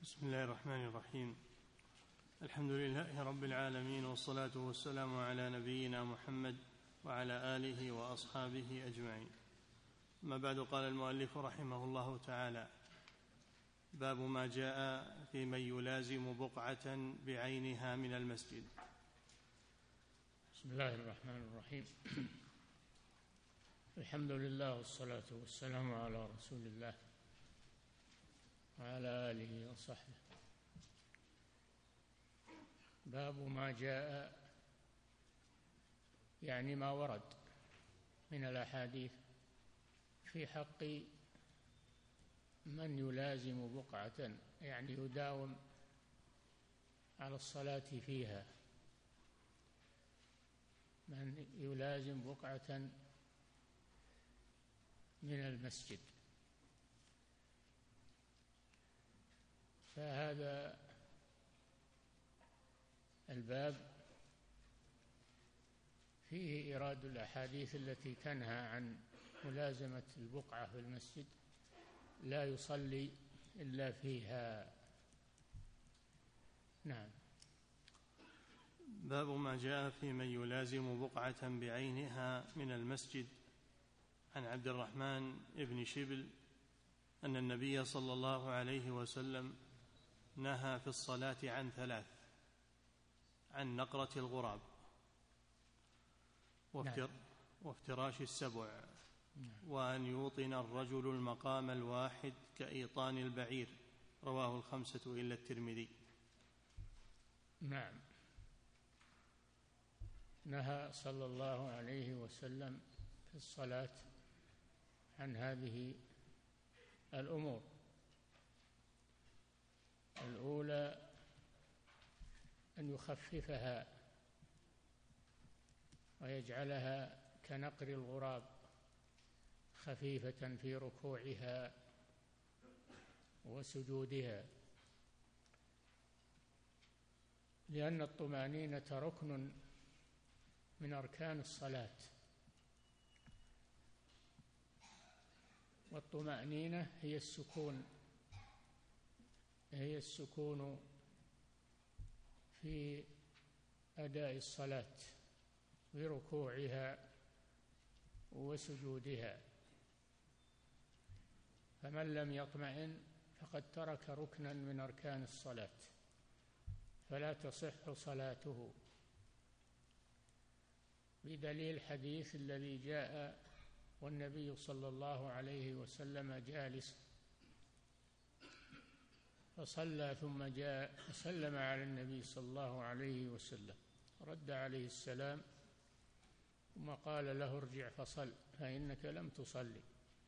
بسم الله الرحمن الرحيم. الحمد لله رب العالمين، والصلاة والسلام على نبينا محمد وعلى آله وأصحابه أجمعين. ما بعد، قال المؤلف رحمه الله تعالى: باب ما جاء في من يلازم بقعة بعينها من المسجد. بسم الله الرحمن الرحيم. الحمد لله والصلاة والسلام على رسول الله وعلى آله وصحبه. باب ما جاء، يعني ما ورد من الأحاديث في حق من يلازم بقعة، يعني يداوم على الصلاة فيها، من يلازم بقعة من المسجد. فهذا الباب فيه إيراد الأحاديث التي تنهى عن ملازمة البقعة في المسجد، لا يصلي إلا فيها. نعم. باب ما جاء في من يلازم بقعة بعينها من المسجد. عن عبد الرحمن بن شبل أن النبي صلى الله عليه وسلم نهى في الصلاة عن ثلاث: عن نقرة الغراب، وافتراش السبع، وأن يوطن الرجل المقام الواحد كإيطان البعير. رواه الخمسة إلا الترمذي. نعم. نهى صلى الله عليه وسلم في الصلاة عن هذه الأمور. الأولى أن يخففها ويجعلها كنقر الغراب، خفيفة في ركوعها وسجودها، لأن الطمأنينة ركن من أركان الصلاة، والطمأنينة هي السكون في أداء الصلاة بركوعها وسجودها. فمن لم يطمئن فقد ترك ركنا من أركان الصلاة، فلا تصح صلاته، بدليل حديث الذي جاء والنبي صلى الله عليه وسلم جالس فصلى ثم جاء فسلم على النبي صلى الله عليه وسلم، رد عليه السلام ثم قال له: ارجع فصل فإنك لم تصلي.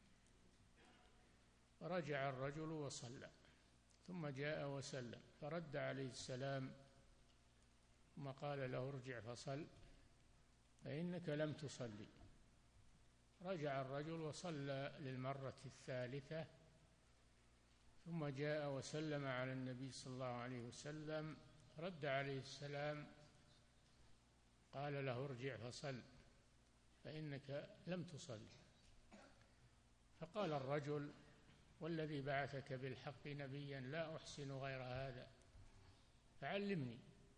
فرجع الرجل وصلى، ثم جاء وسلم فرد عليه السلام ثم قال له: ارجع فصل فإنك لم تصلي. رجع الرجل وصلى للمرة الثالثة، ثم جاء وسلم على النبي صلى الله عليه وسلم، رد عليه السلام قال له: ارجع فصل فإنك لم تصلي. فقال الرجل: والذي بعثك بالحق نبيا لا أحسن غير هذا فعلمني.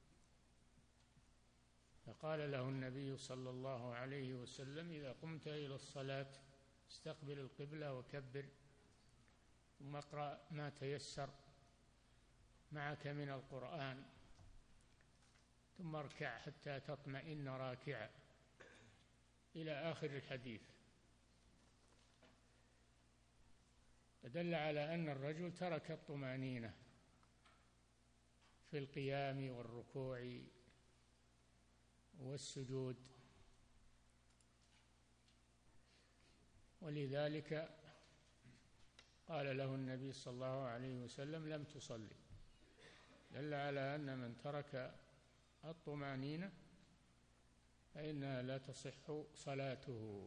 فقال له النبي صلى الله عليه وسلم: إذا قمت إلى الصلاة استقبل القبلة وكبر، ثم اقرأ ما تيسر معك من القرآن، ثم اركع حتى تطمئن راكعا، إلى آخر الحديث. فدل على أن الرجل ترك الطمأنينة في القيام والركوع والسجود، ولذلك قال له النبي صلى الله عليه وسلم: لم تصلي. دل على أن من ترك الطمأنينة فإنها لا تصح صلاته.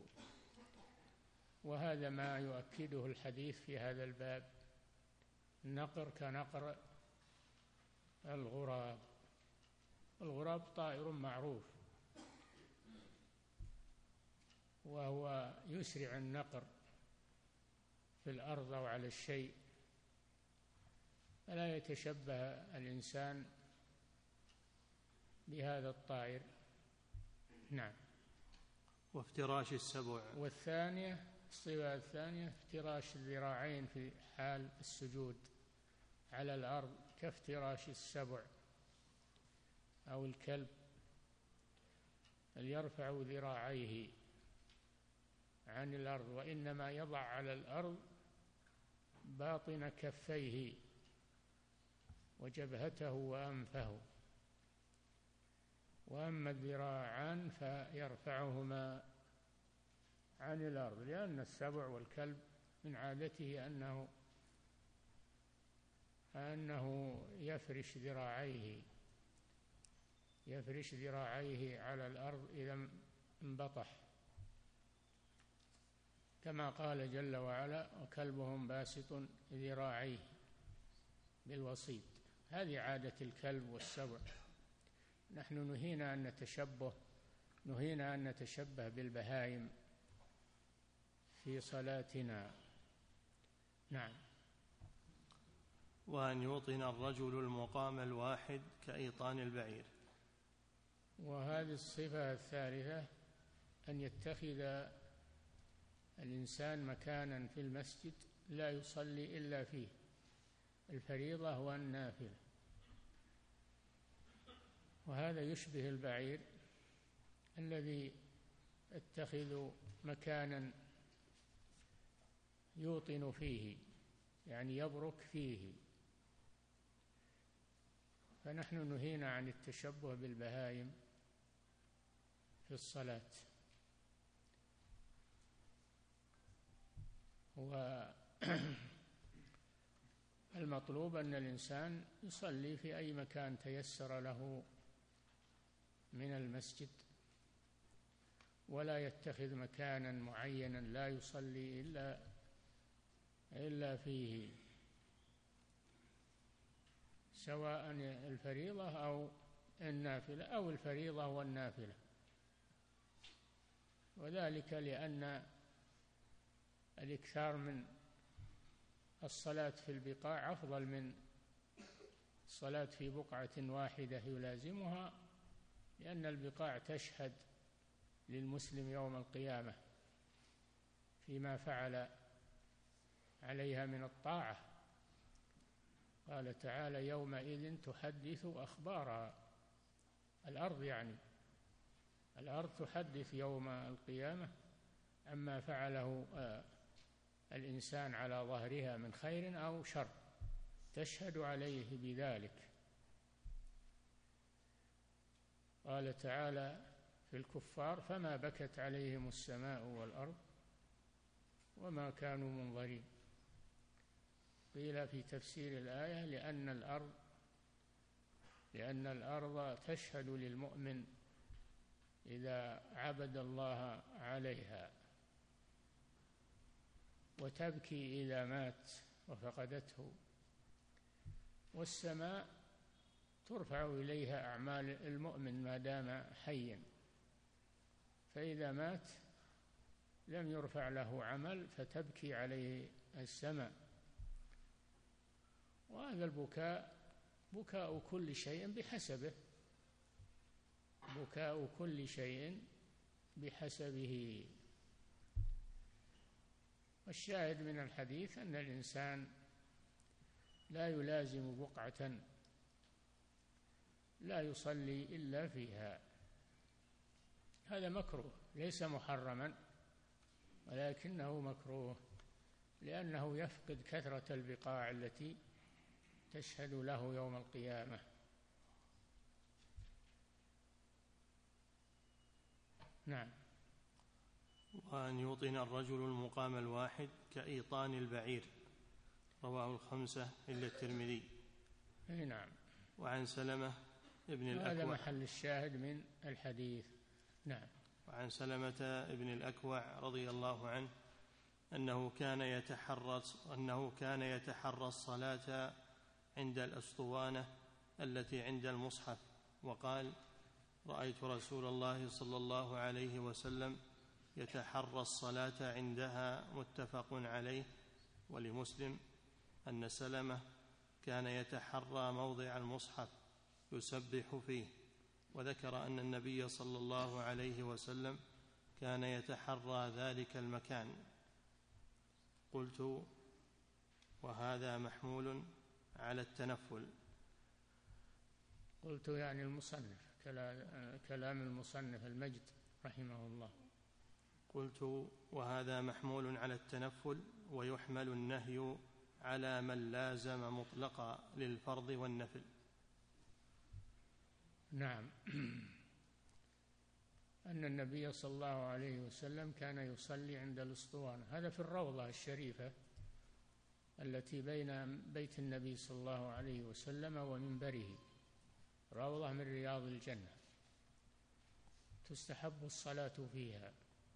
وهذا ما يؤكده الحديث في هذا الباب: النقر كنقر الغراب. الغراب طائر معروف، وهو يسرع النقر في الأرض أو على الشيء، فلا يتشبه الإنسان بهذا الطائر. نعم. وافتراش السبع. والثانية، الصفة الثانية افتراش الذراعين في حال السجود على الأرض كافتراش السبع أو الكلب، يرفع ذراعيه عن الأرض، وإنما يضع على الأرض باطن كفيه وجبهته وأنفه، وأما الذراعان فيرفعهما عن الأرض، لأن السبع والكلب من عادته أنه يفرش ذراعيه على الأرض إذا انبطح، كما قال جل وعلا: وكلبهم باسط ذراعيه بالوسيط. هذه عادة الكلب والسبع. نحن نهينا أن نتشبه بالبهائم في صلاتنا. نعم. وأن يوطن الرجل المقام الواحد كأيطان البعير. وهذه الصفة الثالثة، أن يتخذ الإنسان مكانا في المسجد لا يصلي إلا فيه، الفريضة والنافلة، وهذا يشبه البعير الذي يتخذ مكانا يوطن فيه، يعني يبرك فيه. فنحن نهينا عن التشبه بالبهائم في الصلاة. والمطلوب أن الإنسان يصلي في أي مكان تيسر له من المسجد، ولا يتخذ مكانا معينا لا يصلي إلا فيه، سواء الفريضة أو النافلة أو الفريضة والنافلة. وذلك لأن الإكثار من الصلاة في البقاع أفضل من الصلاة في بقعة واحدة يلازمها، لأن البقاع تشهد للمسلم يوم القيامة فيما فعل عليها من الطاعة. قال تعالى: يومئذ تحدث أخبارها. الأرض يعني الأرض تحدث يوم القيامة عما فعله الإنسان على ظهرها من خير أو شر، تشهد عليه بذلك. قال تعالى في الكفار: فما بكت عليهم السماء والأرض وما كانوا منظرين. قيل في تفسير الآية: لأن الأرض تشهد للمؤمن إذا عبد الله عليها، وتبكي إذا مات وفقدته، والسماء ترفع إليها أعمال المؤمن ما دام حيا، فإذا مات لم يرفع له عمل فتبكي عليه السماء. وهذا البكاء بكاء كل شيء بحسبه، بكاء كل شيء بحسبه. والشاهد من الحديث أن الإنسان لا يلازم بقعة لا يصلي إلا فيها. هذا مكروه، ليس محرما، ولكنه مكروه، لأنه يفقد كثرة البقاع التي تشهد له يوم القيامة. نعم. وأن يوطن الرجل المقام الواحد كأيطان البعير. رواه الخمسة إلا الترمذي. نعم. وعن سلمة ابن الأكوع، هذا محل الشاهد من الحديث. نعم. وعن سلمة ابن الأكوع رضي الله عنه أنه كان يتحرى الصلاة عند الأسطوانة التي عند المصحف، وقال: رأيت رسول الله صلى الله عليه وسلم يتحرى الصلاة عندها. متفق عليه. ولمسلم أن سلمة كان يتحرى موضع المصحف يسبح فيه، وذكر أن النبي صلى الله عليه وسلم كان يتحرى ذلك المكان. قلت: وهذا محمول على التنفل. قلت يعني المصنف، كلام المصنف المجد رحمه الله. قلت: وهذا محمول على التنفل، ويحمل النهي على من لازم مطلقا للفرض والنفل. نعم. أن النبي صلى الله عليه وسلم كان يصلي عند الأسطوانة، هذا في الروضة الشريفة التي بين بيت النبي صلى الله عليه وسلم ومنبره، روضة من رياض الجنة، تستحب الصلاة فيها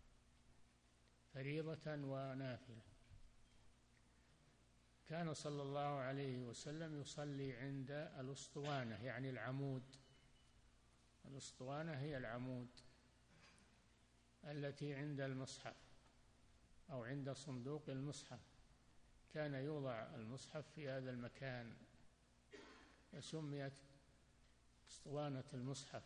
فريضة ونافلة. كان صلى الله عليه وسلم يصلي عند الأسطوانة، يعني العمود. الأسطوانة هي العمود التي عند المصحف أو عند صندوق المصحف، كان يوضع المصحف في هذا المكان، فسميت أسطوانة المصحف.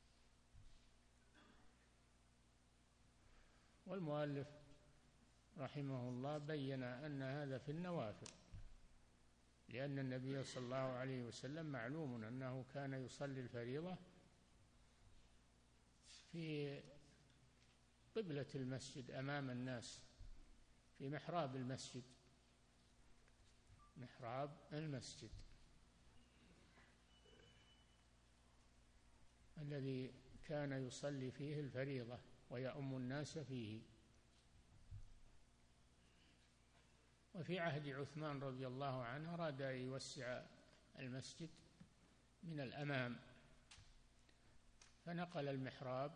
والمؤلف رحمه الله بين أن هذا في النوافل، لأن النبي صلى الله عليه وسلم معلوم أنه كان يصلي الفريضة في قبلة المسجد أمام الناس، في محراب المسجد، محراب المسجد الذي كان يصلي فيه الفريضة ويؤم الناس فيه. وفي عهد عثمان رضي الله عنه أراد أن يوسع المسجد من الأمام، فنقل المحراب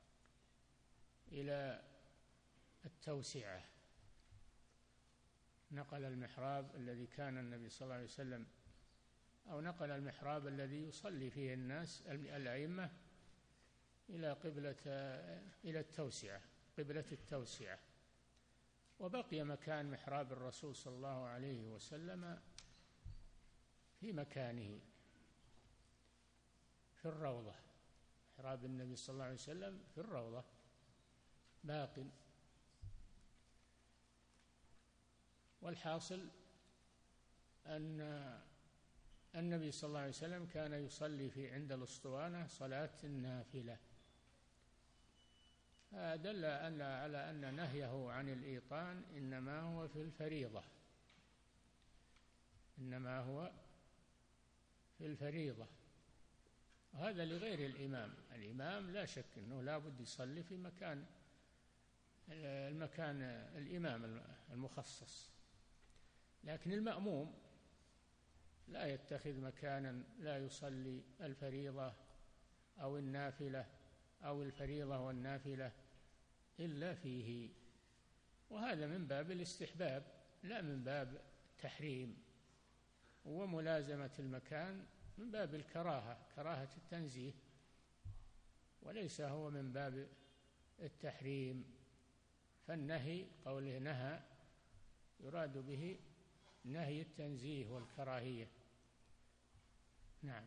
إلى التوسعة، نقل المحراب الذي كان النبي صلى الله عليه وسلم، أو نقل المحراب الذي يصلي فيه الناس الأئمة إلى إلى التوسعة، قبلة التوسعة، وبقي مكان محراب الرسول صلى الله عليه وسلم في مكانه في الروضة. محراب النبي صلى الله عليه وسلم في الروضة باق. والحاصل أن النبي صلى الله عليه وسلم كان يصلي في عند الأسطوانة صلاة النافلة، دل على أن نهيه عن الإيطان إنما هو في الفريضة، إنما هو في الفريضة، وهذا لغير الإمام. الإمام لا شك أنه لا بد يصلي في المكان الإمام المخصص، لكن المأموم لا يتخذ مكانا لا يصلي الفريضة أو النافلة أو الفريضة والنافلة إلا فيه، وهذا من باب الاستحباب لا من باب التحريم، وملازمة المكان من باب الكراهة، كراهة التنزيه، وليس هو من باب التحريم. فالنهي قوله نهى يراد به نهي التنزيه والكراهية. نعم.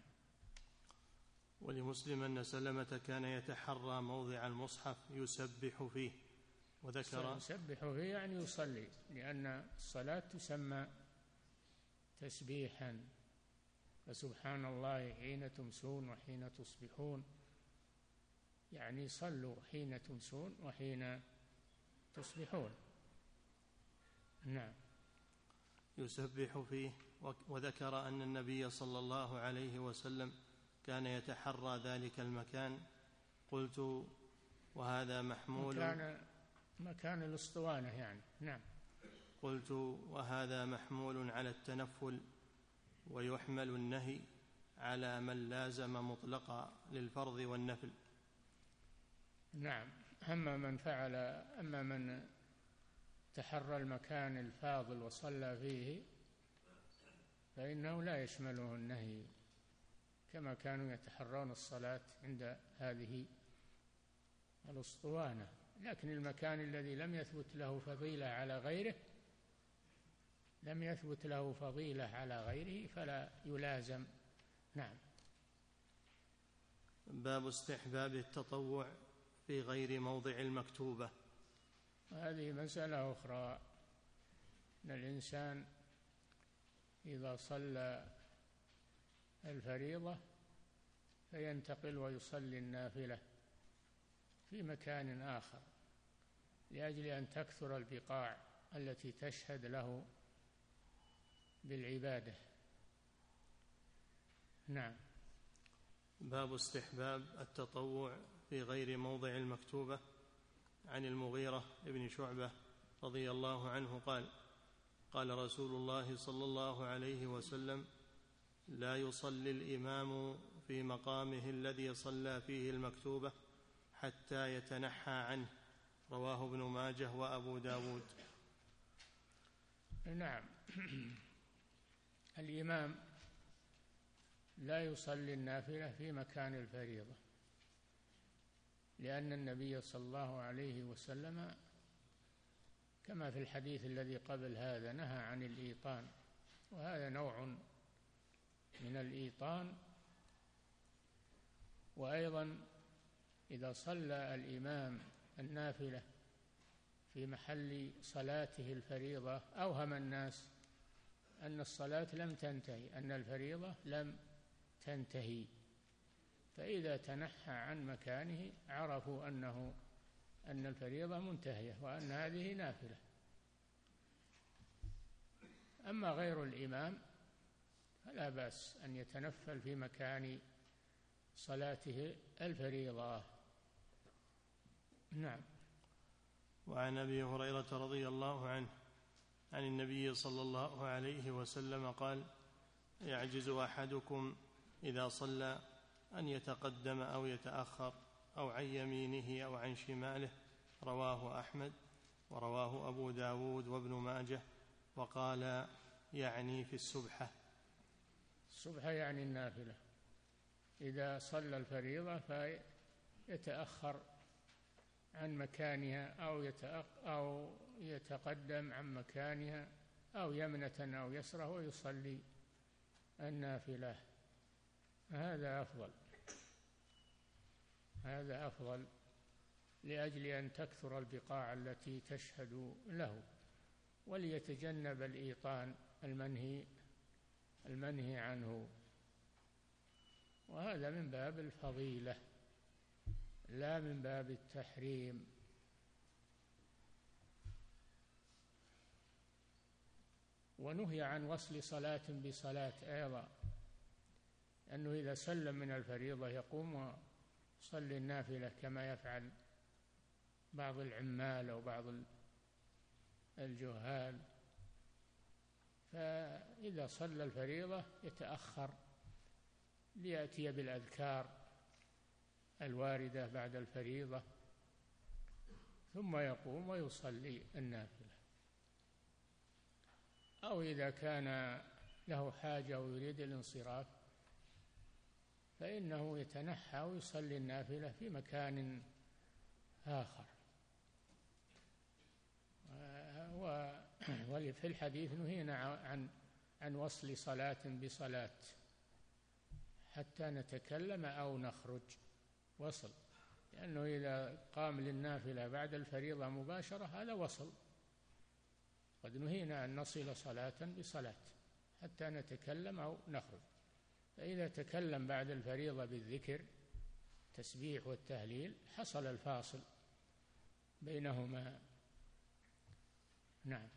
ولمسلم أن سلمة كان يتحرى موضع المصحف يسبح فيه، وذكر يسبح فيه يعني يصلي، لأن الصلاة تسمى تسبيحا، فسبحان الله حين تمسون وحين تصبحون، يعني صلوا حين تمسون وحين تصبحون. نعم. يسبح فيه، وذكر أن النبي صلى الله عليه وسلم كان يتحرى ذلك المكان. قلت: وهذا محمول مكان الأسطوانة يعني. نعم. قلت: وهذا محمول على التنفل، ويحمل النهي على من لازم مطلقا للفرض والنفل. نعم. أما من تحرى المكان الفاضل وصلى فيه فإنه لا يشمله النهي، كما كانوا يتحرون الصلاة عند هذه الأسطوانة. لكن المكان الذي لم يثبت له فضيلة على غيره لم يثبت له فضيلة على غيره فلا يلازم. نعم. باب استحباب التطوع في غير موضع المكتوبة. هذه مسألة أخرى، أن الإنسان إذا صلى الفريضة فينتقل ويصلي النافلة في مكان آخر لأجل أن تكثر البقاع التي تشهد له بالعبادة. نعم. باب استحباب التطوع في غير موضع المكتوبة. عن المغيرة بن شعبة رضي الله عنه قال: قال رسول الله صلى الله عليه وسلم: لا يصلي الإمام في مقامه الذي صلى فيه المكتوبة حتى يتنحى عنه. رواه ابن ماجه وأبو داود. نعم. الإمام لا يصلي النافلة في مكان الفريضة، لأن النبي صلى الله عليه وسلم كما في الحديث الذي قبل هذا نهى عن الإيطان، وهذا نوع من الإيطان. وأيضا إذا صلى الإمام النافلة في محل صلاته الفريضة أوهم الناس أن الصلاة لم تنتهي، أن الفريضة لم تنتهي، فإذا تنحى عن مكانه عرفوا أن الفريضة منتهية وأن هذه نافلة. أما غير الإمام فلا بأس أن يتنفل في مكان صلاته الفريضة. نعم. وعن أبي هريرة رضي الله عنه عن النبي صلى الله عليه وسلم قال: يعجز أحدكم إذا صلى أن يتقدم أو يتأخر أو عن يمينه أو عن شماله. رواه أحمد ورواه أبو داود وابن ماجه، وقال: يعني في السبحة. السبحة يعني النافلة. إذا صلى الفريضة فيتأخر عن مكانها أو يتقدم عن مكانها أو يمنة أو يسرة ويصلي النافلة. هذا أفضل لأجل أن تكثر البقاع التي تشهد له، وليتجنب الإيطان المنهي عنه. وهذا من باب الفضيلة لا من باب التحريم. ونهي عن وصل صلاة بصلاة أيضا، أنه إذا سلم من الفريضة يقوم ويصلي النافلة كما يفعل بعض العمال أو بعض الجهال. فإذا صلى الفريضة يتأخر ليأتي بالأذكار الواردة بعد الفريضة ثم يقوم ويصلي النافلة. أو إذا كان له حاجة ويريد الانصراف فإنه يتنحى ويصلي النافلة في مكان آخر. وفي الحديث نهينا عن وصل صلاة بصلاة حتى نتكلم أو نخرج. وصل، لأنه إذا قام للنافلة بعد الفريضة مباشرة هذا وصل. قد نهينا أن نصل صلاة بصلاة حتى نتكلم أو نخرج. فإذا تكلم بعد الفريضة بالذكر التسبيح والتهليل حصل الفاصل بينهما. نعم.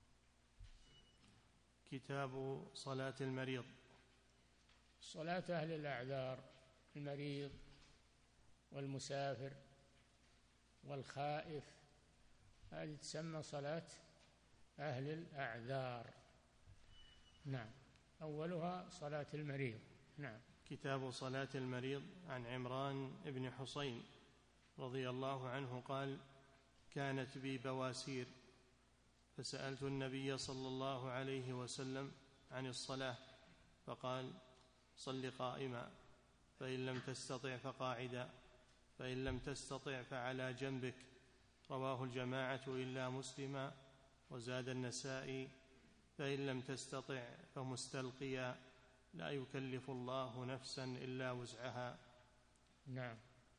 كتاب صلاة المريض. صلاة أهل الأعذار، المريض والمسافر والخائف، هذه تسمى صلاة أهل الأعذار. نعم. أولها صلاة المريض. نعم. كتاب صلاة المريض. عن عمران بن حصين رضي الله عنه قال: كانت بي بواسير فسألت النبي صلى الله عليه وسلم عن الصلاة فقال: صل قائما، فإن لم تستطع فقاعدا، فإن لم تستطع فعلى جنبك. رواه الجماعة إلا مسلما. وزاد النسائي: فإن لم تستطع فمستلقيا، لا يكلف الله نفسا إلا وسعها. نعم.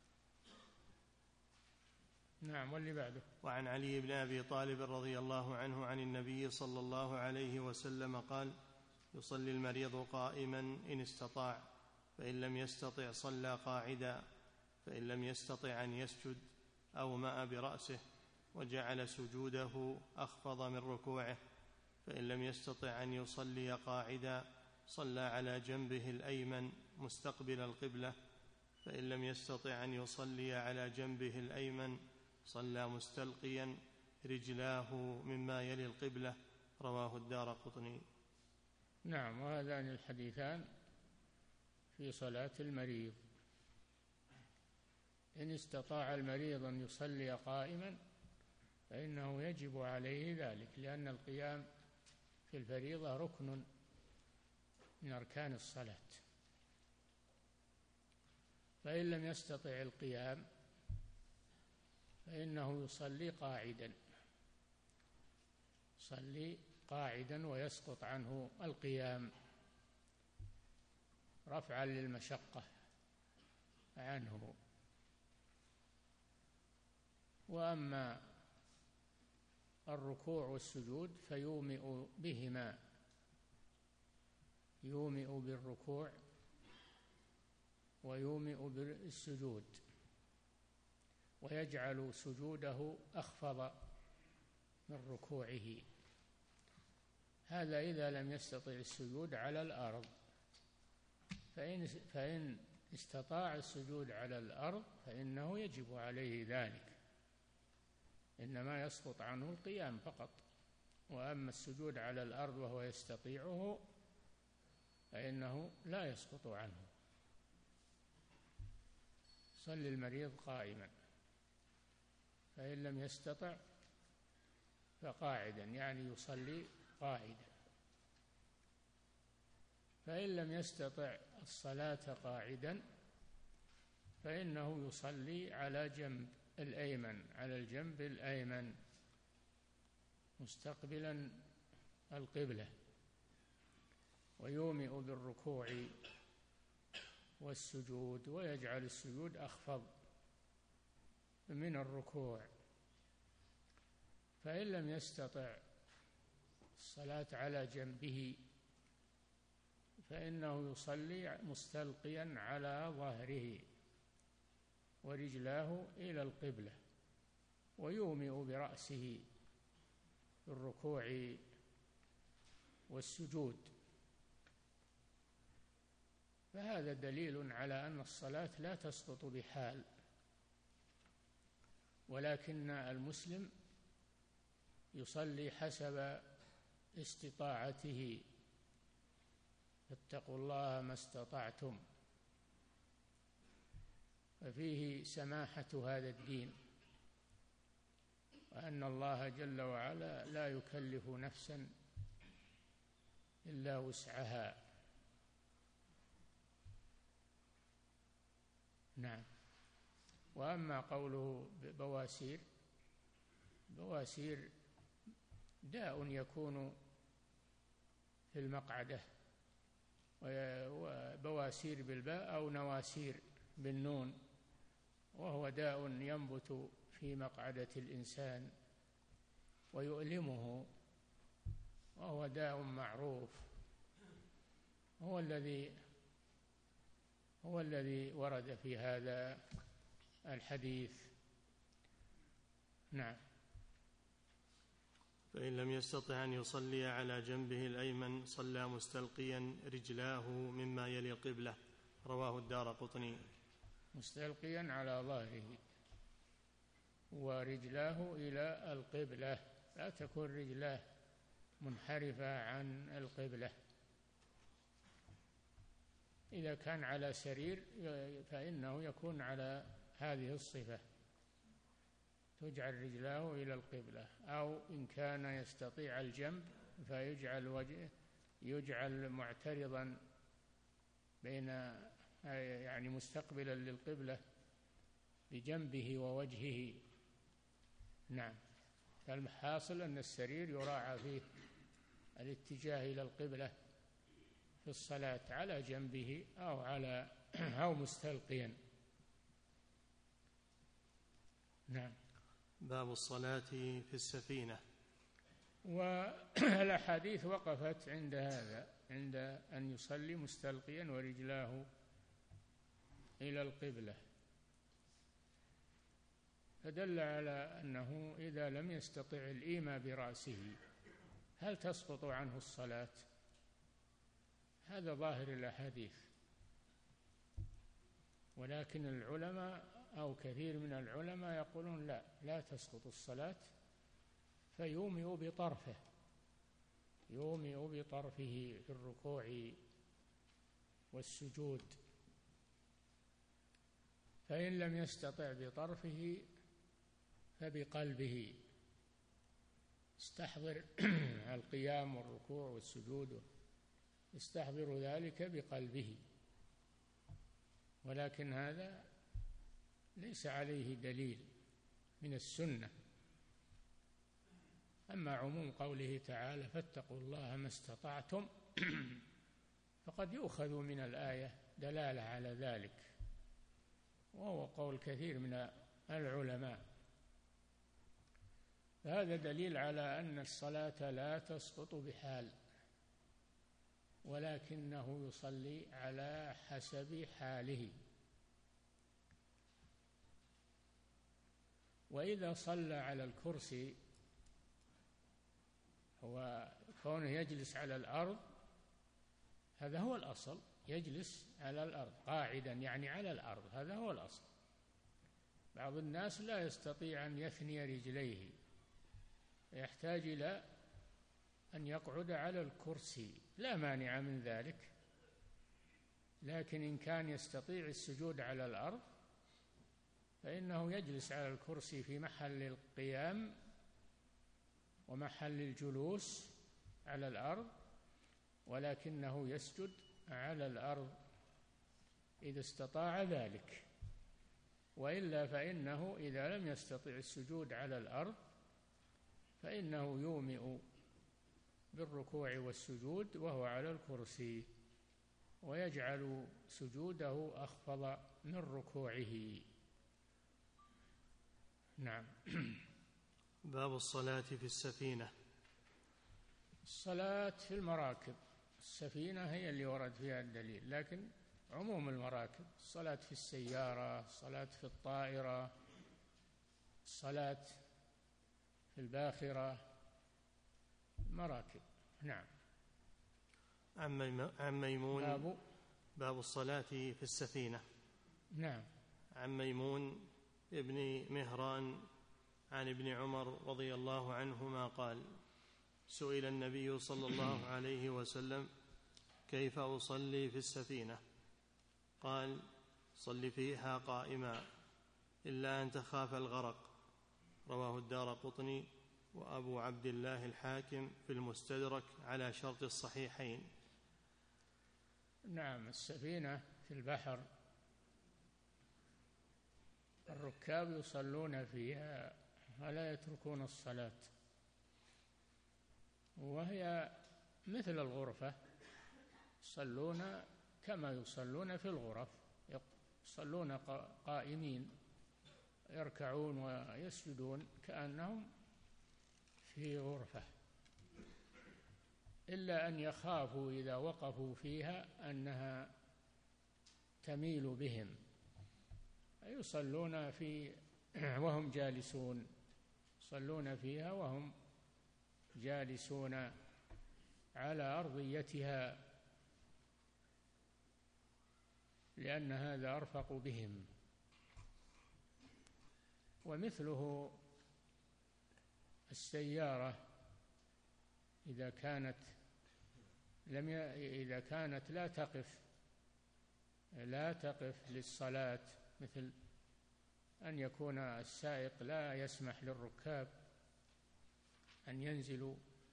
نعم. واللي بعده. وعن علي بن أبي طالب رضي الله عنه عن النبي صلى الله عليه وسلم قال: يصلي المريض قائما إن استطاع، فإن لم يستطع صلى قاعدا، فإن لم يستطع أن يسجد أومأ برأسه وجعل سجوده أخفض من ركوعه، فإن لم يستطع أن يصلي قاعدا صلى على جنبه الأيمن مستقبل القبلة، فإن لم يستطع أن يصلي على جنبه الأيمن صلى مستلقيا رجلاه مما يلي القبلة. رواه الدارقطني. نعم. وهذان الحديثان في صلاة المريض. إن استطاع المريض أن يصلي قائما فإنه يجب عليه ذلك، لأن القيام في الفريضة ركن من أركان الصلاة. فإن لم يستطع القيام فإنه يصلي قاعدا، يصلي قاعدا ويسقط عنه القيام رفعا للمشقة عنه. وأما الركوع والسجود فيومئ بهما، يومئ بالركوع ويومئ بالسجود، ويجعل سجوده أخفض من ركوعه. هذا إذا لم يستطع السجود على الأرض. فإن استطاع السجود على الأرض فإنه يجب عليه ذلك، إنما يسقط عنه القيام فقط. وأما السجود على الأرض وهو يستطيعه فإنه لا يسقط عنه. صلي المريض قائما، فإن لم يستطع فقاعدا، يعني يصلي قاعدا. فإن لم يستطع الصلاة قاعدا فإنه يصلي على جنب الأيمن، على الجنب الأيمن مستقبلا القبلة، ويومئ بالركوع والسجود، ويجعل السجود أخفض من الركوع. فإن لم يستطع الصلاة على جنبه فإنه يصلي مستلقيا على ظهره ورجلاه إلى القبلة، ويومئ برأسه في الركوع والسجود. فهذا دليل على أن الصلاة لا تسقط بحال، ولكن المسلم يصلي حسب استطاعته. فاتقوا الله ما استطعتم. ففيه سماحة هذا الدين، وأن الله جل وعلا لا يكلف نفسا إلا وسعها. نعم. وأما قوله بواسير داء يكون في المقعدة، وبواسير بالباء أو نواسير بالنون، وهو داء ينبت في مقعدة الإنسان ويؤلمه، وهو داء معروف، هو الذي ورد في هذا الحديث. نعم. فإن لم يستطع أن يصلي على جنبه الأيمن صلى مستلقيا رجلاه مما يلي القبلة. رواه الدارقطني. مستلقيا على ظهره ورجلاه إلى القبلة، لا تكون رجلاه منحرفة عن القبلة. إذا كان على سرير فإنه يكون على هذه الصفة، تجعل رجلاه إلى القبلة، أو إن كان يستطيع الجنب فيجعل وجهه يجعل معترضا بين، يعني مستقبلا للقبلة بجنبه ووجهه. نعم. فالحاصل أن السرير يراعى فيه الاتجاه إلى القبلة في الصلاة على جنبه أو مستلقيا. نعم. باب الصلاة في السفينة. والأحاديث وقفت عند هذا، عند أن يصلي مستلقيا ورجلاه إلى القبلة، فدل على أنه إذا لم يستطع الإيماء برأسه هل تسقط عنه الصلاة؟ هذا ظاهر الأحاديث، ولكن العلماء أو كثير من العلماء يقولون لا تسقط الصلاة، فيومئ بطرفه في الركوع والسجود، فإن لم يستطع بطرفه فبقلبه، استحضر القيام والركوع والسجود، يستحضر ذلك بقلبه، ولكن هذا ليس عليه دليل من السنة. أما عموم قوله تعالى فاتقوا الله ما استطعتم فقد يؤخذ من الآية دلالة على ذلك، وهو قول كثير من العلماء، فهذا دليل على أن الصلاة لا تسقط بحال، ولكنه يصلي على حسب حاله. وإذا صلى على الكرسي، هو كونه يجلس على الأرض هذا هو الأصل، يجلس على الأرض قاعدا يعني على الأرض، هذا هو الأصل. بعض الناس لا يستطيع أن يثني رجليه، يحتاج إلى أن يقعد على الكرسي، لا مانع من ذلك، لكن إن كان يستطيع السجود على الأرض فإنه يجلس على الكرسي في محل القيام ومحل الجلوس على الأرض، ولكنه يسجد على الأرض إذا استطاع ذلك، وإلا فإنه إذا لم يستطع السجود على الأرض فإنه يومئ بالركوع والسجود وهو على الكرسي، ويجعل سجوده أخفض من ركوعه. نعم. باب الصلاة في السفينة. الصلاة في المراكب، السفينة هي اللي ورد فيها الدليل، لكن عموم المراكب، الصلاة في السيارة، الصلاة في الطائرة، الصلاة في الباخرة، مراكب. نعم. عن ميمون. باب الصلاة في السفينة. نعم. عن ميمون ابن مهران عن ابن عمر رضي الله عنهما قال: سئل النبي صلى الله عليه وسلم: كيف أصلي في السفينة؟ قال: صل فيها قائما إلا أن تخاف الغرق. رواه الدارقطني وأبو عبد الله الحاكم في المستدرك على شرط الصحيحين. نعم. السفينة في البحر الركاب يصلون فيها ولا يتركون الصلاة، وهي مثل الغرفة، يصلون كما يصلون في الغرف، يصلون قائمين، يركعون ويسجدون كأنهم في غرفة، إلا أن يخافوا إذا وقفوا فيها أنها تميل بهم، يصلون وهم جالسون، يصلون فيها وهم جالسون على أرضيتها، لأن هذا أرفق بهم. ومثله السيارة إذا كانت لا تقف للصلاة، مثل أن يكون السائق لا يسمح للركاب أن ينزلوا،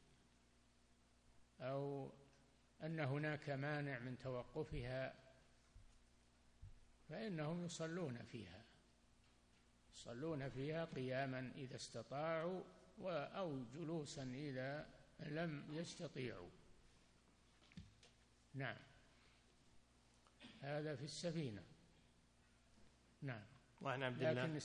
أو أن هناك مانع من توقفها، فإنهم يصلون فيها قياما إذا استطاعوا، أو جلوسا إذا لم يستطيعوا. نعم، هذا في السفينة. نعم. وعن عبد الله. لكن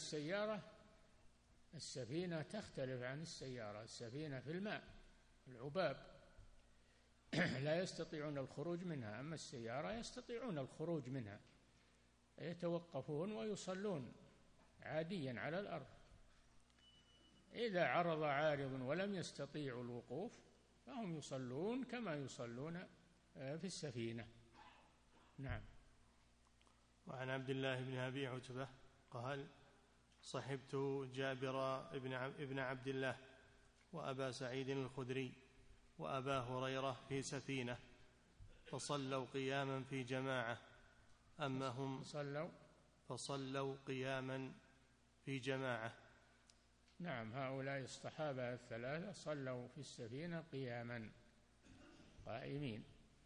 السفينة تختلف عن السيارة. السفينة في الماء، العباب، لا يستطيعون الخروج منها. أما السيارة يستطيعون الخروج منها، يتوقفون ويصلون عاديا على الأرض. إذا عرض عارض ولم يستطيعوا الوقوف فهم يصلون كما يصلون في السفينة. نعم. وعن عبد الله بن أبي عتبة قال: صحبت جابر ابن عبد الله وأبا سعيد الخدري وأبا هريرة في سفينة فصلوا قياما في جماعة، أما هم فصلوا قياما في جماعة. نعم، هؤلاء الصحابة الثلاثة صلوا في السفينة قياما قائمين،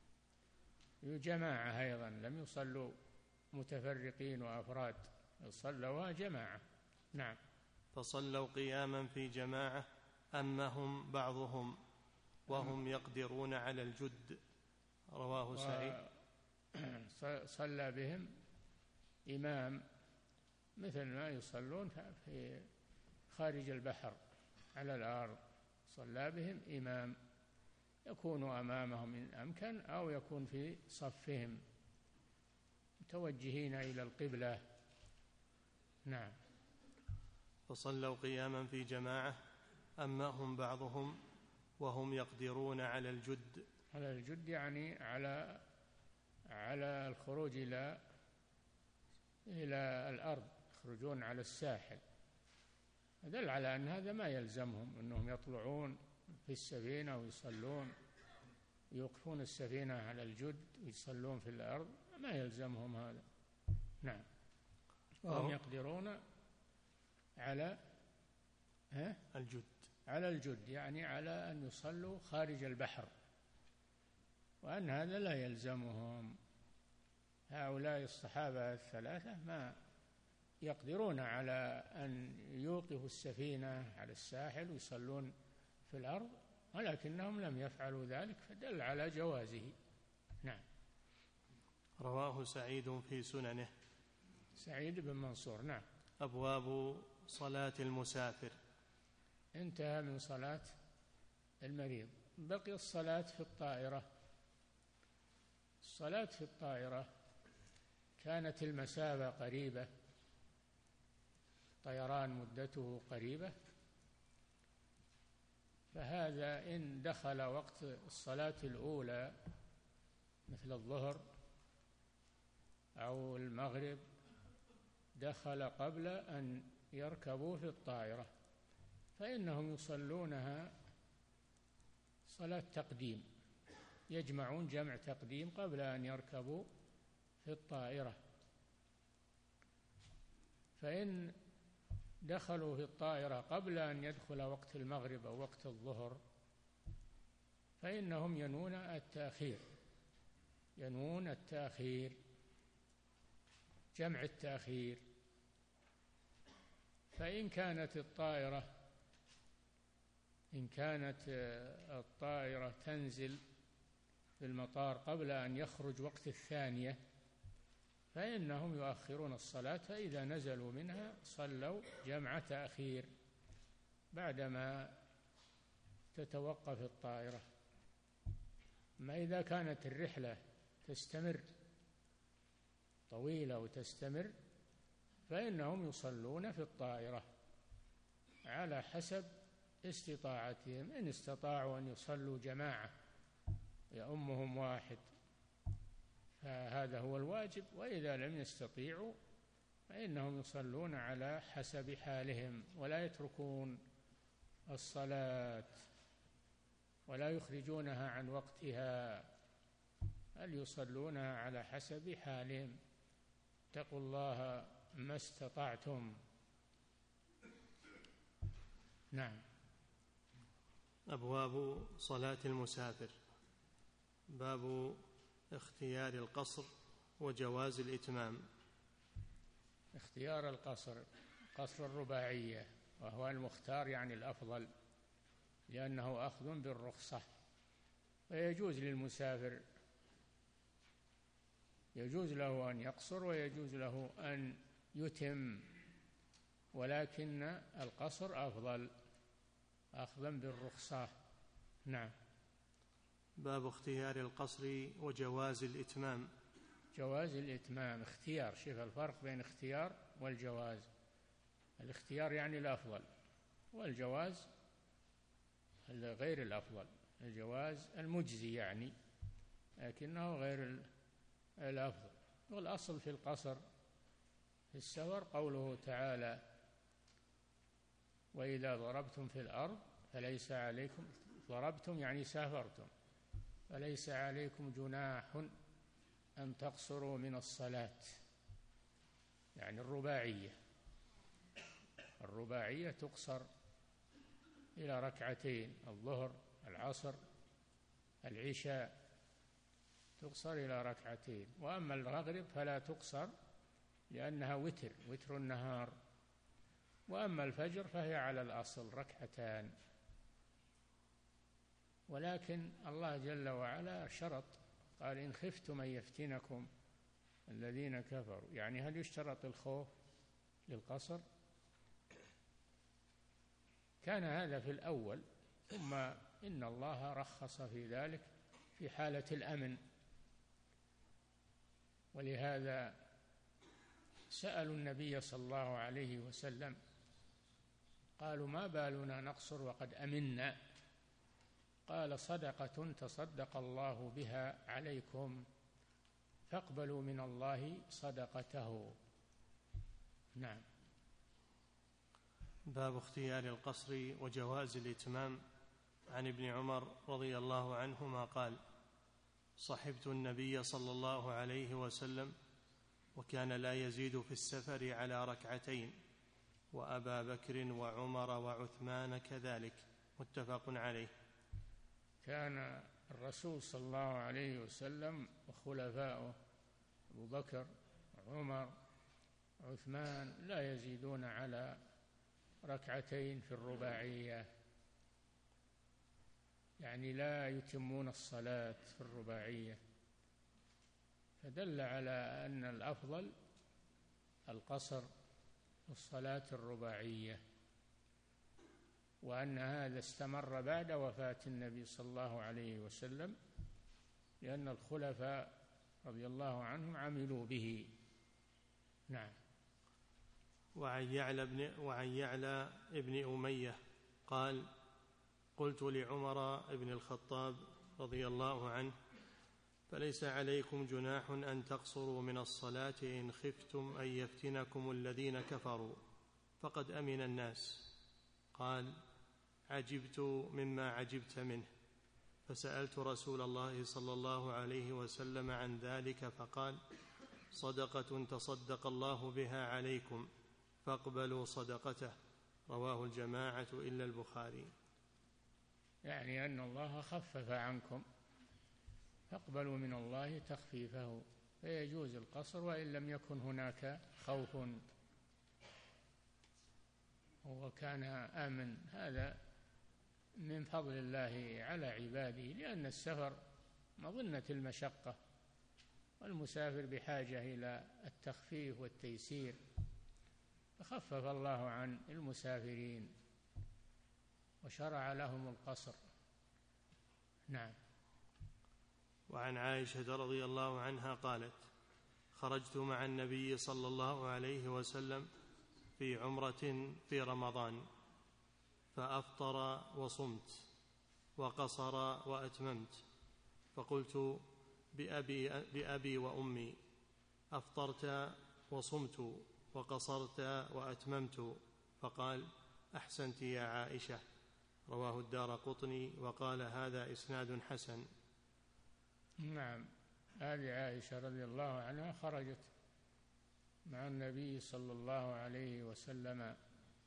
جماعة أيضا، لم يصلوا متفرقين وأفراد، صلوا جماعة. نعم. فصلوا قياما في جماعة، أما هم بعضهم وهم يقدرون على الجد. رواه سعيد. صلى بهم إمام مثل ما يصلون في خارج البحر على الأرض، صلى بهم إمام يكون أمامهم إن أمكن، أو يكون في صفهم متوجهين إلى القبلة. نعم. فصلوا قياما في جماعة، أما هم بعضهم وهم يقدرون على الجد. على الجد يعني على الخروج إلى الأرض، يخرجون على الساحل. دل على أن هذا ما يلزمهم أنهم يطلعون في السفينة ويصلون، يوقفون السفينة على الجد ويصلون في الأرض، ما يلزمهم هذا. نعم. وهم يقدرون على الجد، على الجد يعني على أن يصلوا خارج البحر، وأن هذا لا يلزمهم. هؤلاء الصحابة الثلاثة ما يقدرون على أن يوقفوا السفينة على الساحل ويصلون في الأرض، ولكنهم لم يفعلوا ذلك، فدل على جوازه. نعم. رواه سعيد في سننه. سعيد بن منصور. نعم. أبواب صلاة المسافر. انتهى من صلاة المريض. بقي الصلاة في الطائرة. الصلاة في الطائرة كانت المسافة قريبة، طيران مدته قريبة، فهذا إن دخل وقت الصلاة الأولى مثل الظهر أو المغرب، دخل قبل أن يركبوا في الطائرة، فإنهم يصلونها صلاة تقديم، يجمعون جمع تقديم قبل أن يركبوا في الطائرة. فإن دخلوا في الطائرة قبل أن يدخل وقت المغرب أو وقت الظهر فإنهم ينوون التأخير، جمع التأخير. فإن كانت الطائرة تنزل في المطار قبل أن يخرج وقت الثانية فإنهم يؤخرون الصلاة، فإذا نزلوا منها صلوا جمع تأخير بعدما تتوقف الطائرة. ما إذا كانت الرحلة تستمر طويلة وتستمر فإنهم يصلون في الطائرة على حسب استطاعتهم، إن استطاعوا أن يصلوا جماعة يؤمهم واحد فهذا هو الواجب، وإذا لم يستطيعوا فإنهم يصلون على حسب حالهم، ولا يتركون الصلاة ولا يخرجونها عن وقتها، بل يصلونها على حسب حالهم. اتقوا الله ما استطعتم. نعم. أبواب صلاة المسافر. باب اختيار القصر وجواز الإتمام. اختيار القصر، قصر الرباعية، وهو المختار يعني الأفضل لأنه أخذ بالرخصة. ويجوز للمسافر، يجوز له أن يقصر ويجوز له أن يتم، ولكن القصر أفضل أخذا بالرخصة. نعم. باب اختيار القصر وجواز الإتمام. جواز الإتمام اختيار. شوف الفرق بين اختيار والجواز. الاختيار يعني الأفضل، والجواز غير الأفضل. الجواز المجزي يعني، لكنه غير الأفضل. والأصل في القصر في السفر قوله تعالى: وإذا ضربتم في الأرض فليس عليكم، ضربتم يعني سافرتم، فليس عليكم جناح أن تقصروا من الصلاة، يعني الرباعية تقصر إلى ركعتين، الظهر العصر العشاء تقصر إلى ركعتين. وأما المغرب فلا تقصر لأنها وتر النهار. وأما الفجر فهي على الأصل ركعتان. ولكن الله جل وعلا شرط، قال: إن خفتم أن يفتنكم الذين كفروا. يعني هل يشترط الخوف للقصر؟ كان هذا في الأول، ثم إن الله رخص في ذلك في حالة الأمن. ولهذا سألوا النبي صلى الله عليه وسلم، قالوا: ما بالنا نقصر وقد أمنا؟ قال: صدقة تصدق الله بها عليكم، فاقبلوا من الله صدقته. نعم. باب اختيار القصر وجواز الإتمام. عن ابن عمر رضي الله عنهما قال: صحبت النبي صلى الله عليه وسلم وكان لا يزيد في السفر على ركعتين، وأبا بكر وعمر وعثمان كذلك. متفق عليه. كان الرسول صلى الله عليه وسلم وخلفاؤه أبو بكر وعمر وعثمان لا يزيدون على ركعتين في الرباعية، يعني لا يتمون الصلاة في الرباعية، فدل على أن الأفضل القصر في الصلاة الرباعية، وأن هذا استمر بعد وفاة النبي صلى الله عليه وسلم، لأن الخلفاء رضي الله عنهم عملوا به. نعم. وعن يعلى ابن أمية قال: قلت لعمر بن الخطاب رضي الله عنه: فليس عليكم جناح أن تقصروا من الصلاة إن خفتم أن يفتنكم الذين كفروا فقد أمن الناس. قال: عجبت مما عجبت منه، فسألت رسول الله صلى الله عليه وسلم عن ذلك فقال: صدقة تصدق الله بها عليكم فاقبلوا صدقته. رواه الجماعة إلا البخاري. يعني أن الله خفف عنكم، فاقبلوا من الله تخفيفه، فيجوز القصر وإن لم يكن هناك خوف وكان آمن. هذا من فضل الله على عباده، لأن السفر مظنة المشقة، والمسافر بحاجة إلى التخفيف والتيسير، فخفف الله عن المسافرين وشرع لهم القصر. نعم. وعن عائشة رضي الله عنها قالت: خرجت مع النبي صلى الله عليه وسلم في عمرة في رمضان، فأفطر وصمت وقصر وأتممت، فقلت بأبي وأمي: أفطرت وصمت وقصرت وأتممت؟ فقال: أحسنت يا عائشة. رواه الدارقطني وقال: هذا إسناد حسن. نعم. هذه عائشة رضي الله عنها خرجت مع النبي صلى الله عليه وسلم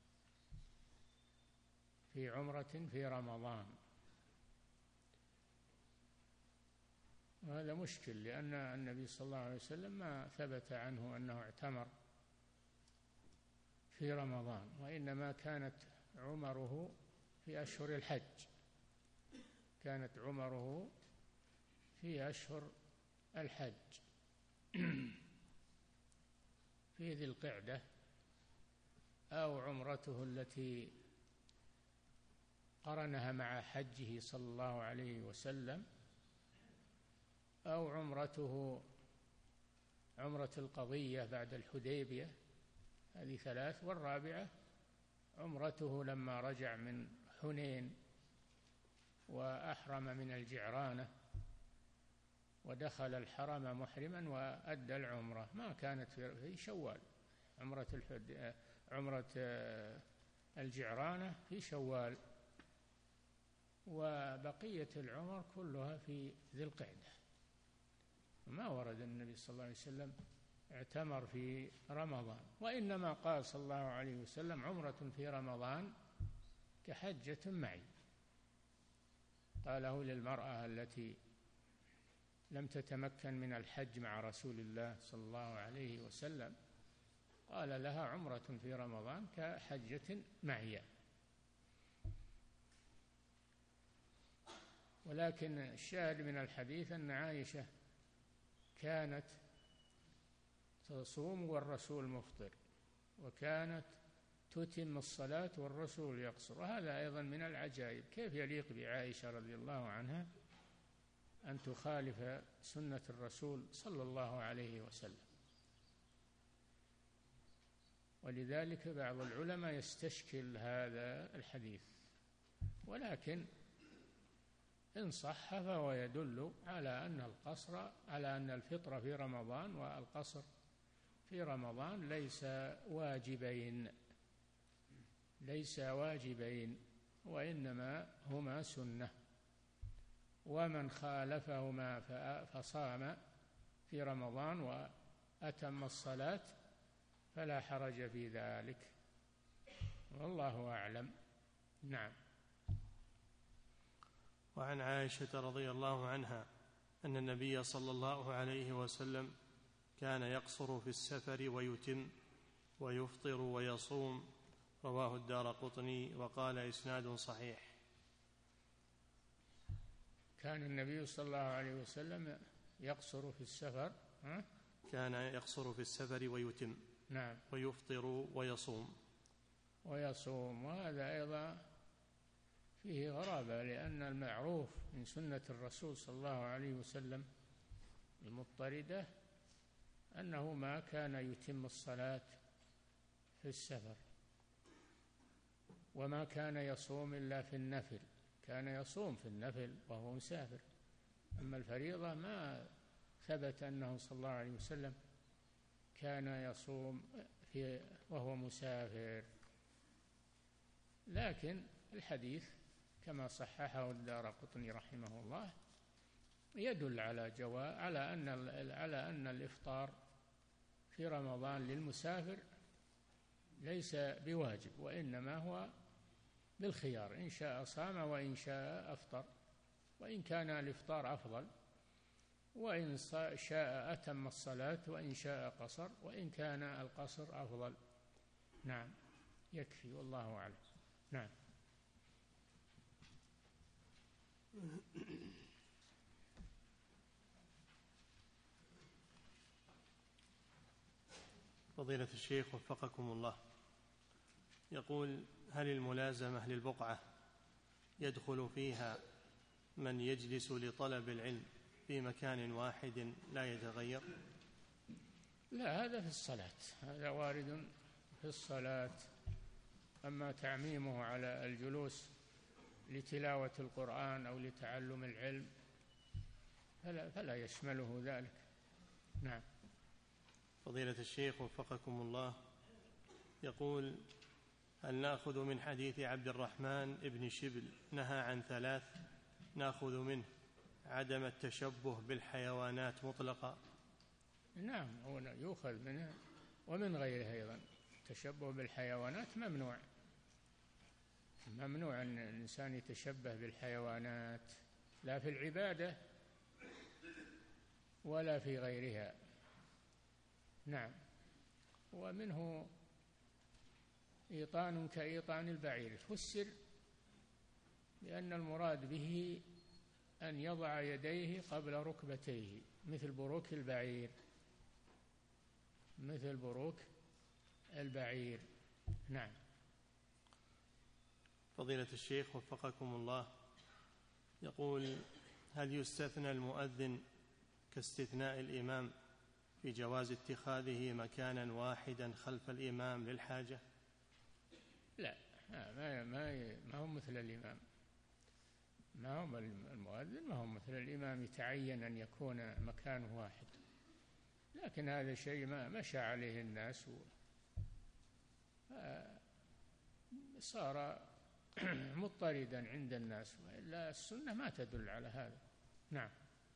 في عمرة في رمضان، وهذا مشكل، لأن النبي صلى الله عليه وسلم ما ثبت عنه أنه اعتمر في رمضان، وإنما كانت عمره في أشهر الحج، كانت عمره في أشهر الحج في ذي القعدة، أو عمرته التي قرنها مع حجه صلى الله عليه وسلم، أو عمرته عمرة القضية بعد الحديبية، هذه ثلاث. والرابعة عمرته لما رجع من حنين وأحرم من الجعرانة ودخل الحرم محرما وأدى العمرة، ما كانت في شوال. عمرة الجعرانة في شوال، وبقية العمر كلها في ذي القعدة. ما ورد النبي صلى الله عليه وسلم اعتمر في رمضان، وإنما قال صلى الله عليه وسلم: عمرة في رمضان كحجة معي. قاله للمرأة التي لم تتمكن من الحج مع رسول الله صلى الله عليه وسلم، قال لها: عمرة في رمضان كحجة معي. ولكن الشاهد من الحديث أن عائشة كانت تصوم والرسول مفطر، وكانت تتم الصلاة والرسول يقصر. وهذا أيضا من العجائب، كيف يليق بعائشة رضي الله عنها أن تخالف سنة الرسول صلى الله عليه وسلم. ولذلك بعض العلماء يستشكل هذا الحديث، ولكن إن صح فهو يدل على أن الفطر في رمضان والقصر في رمضان ليس واجبين، وإنما هما سنة. ومن خالفهما فصام في رمضان وأتم الصلاة فلا حرج في ذلك، والله أعلم. نعم. وعن عائشة رضي الله عنها أن النبي صلى الله عليه وسلم كان يقصر في السفر ويتم، ويفطر ويصوم. رواه الدارقطني وقال: إسناد صحيح. كان النبي صلى الله عليه وسلم يقصر في السفر. كان يقصر في السفر ويتم. نعم. ويفطر ويصوم. وهذا أيضا فيه غرابة، لأن المعروف من سنة الرسول صلى الله عليه وسلم المضطردة أنه ما كان يتم الصلاة في السفر، وما كان يصوم إلا في النفل، كان يصوم في النفل وهو مسافر. أما الفريضة ما ثبت أنه صلى الله عليه وسلم كان يصوم وهو مسافر. لكن الحديث كما صححه الدارقطني رحمه الله يدل على أن الإفطار في رمضان للمسافر ليس بواجب، وإنما هو بالخيار، إن شاء صام وإن شاء أفطر، وإن كان الإفطار أفضل، وإن شاء أتم الصلاة، وإن شاء قصر، وإن كان القصر أفضل. نعم، يكفي، والله أعلم. نعم. فضيلة الشيخ وفقكم الله، يقول: هل الملازمة للبقعة يدخل فيها من يجلس لطلب العلم في مكان واحد لا يتغير؟ لا، هذا في الصلاة، هذا وارد في الصلاة. أما تعميمه على الجلوس لتلاوة القرآن أو لتعلم العلم فلا يشمله ذلك. نعم. فضيلة الشيخ وفقكم الله، يقول: هل نأخذ من حديث عبد الرحمن بن شبل نهى عن 3 نأخذ منه عدم التشبه بالحيوانات مطلقا؟ نعم، هو يؤخذ منه ومن غيره أيضا. التشبه بالحيوانات ممنوع أن الإنسان يتشبه بالحيوانات، لا في العبادة ولا في غيرها. نعم. ومنه إيطان كإيطان البعير، فسر لأن المراد به أن يضع يديه قبل ركبتيه مثل بروك البعير، مثل بروك البعير. نعم. فضيلة الشيخ وفقكم الله، يقول: هل يستثنى المؤذن كاستثناء الإمام في جواز اتخاذه مكانا واحدا خلف الإمام للحاجة؟ لا، ما هو مثل الإمام، ما هو المؤذن، ما هو مثل الإمام يتعين أن يكون مكانه واحد، لكن هذا شيء ما مشى عليه الناس صار مضطردا عند الناس، وإلا السنة ما تدل على هذا. نعم.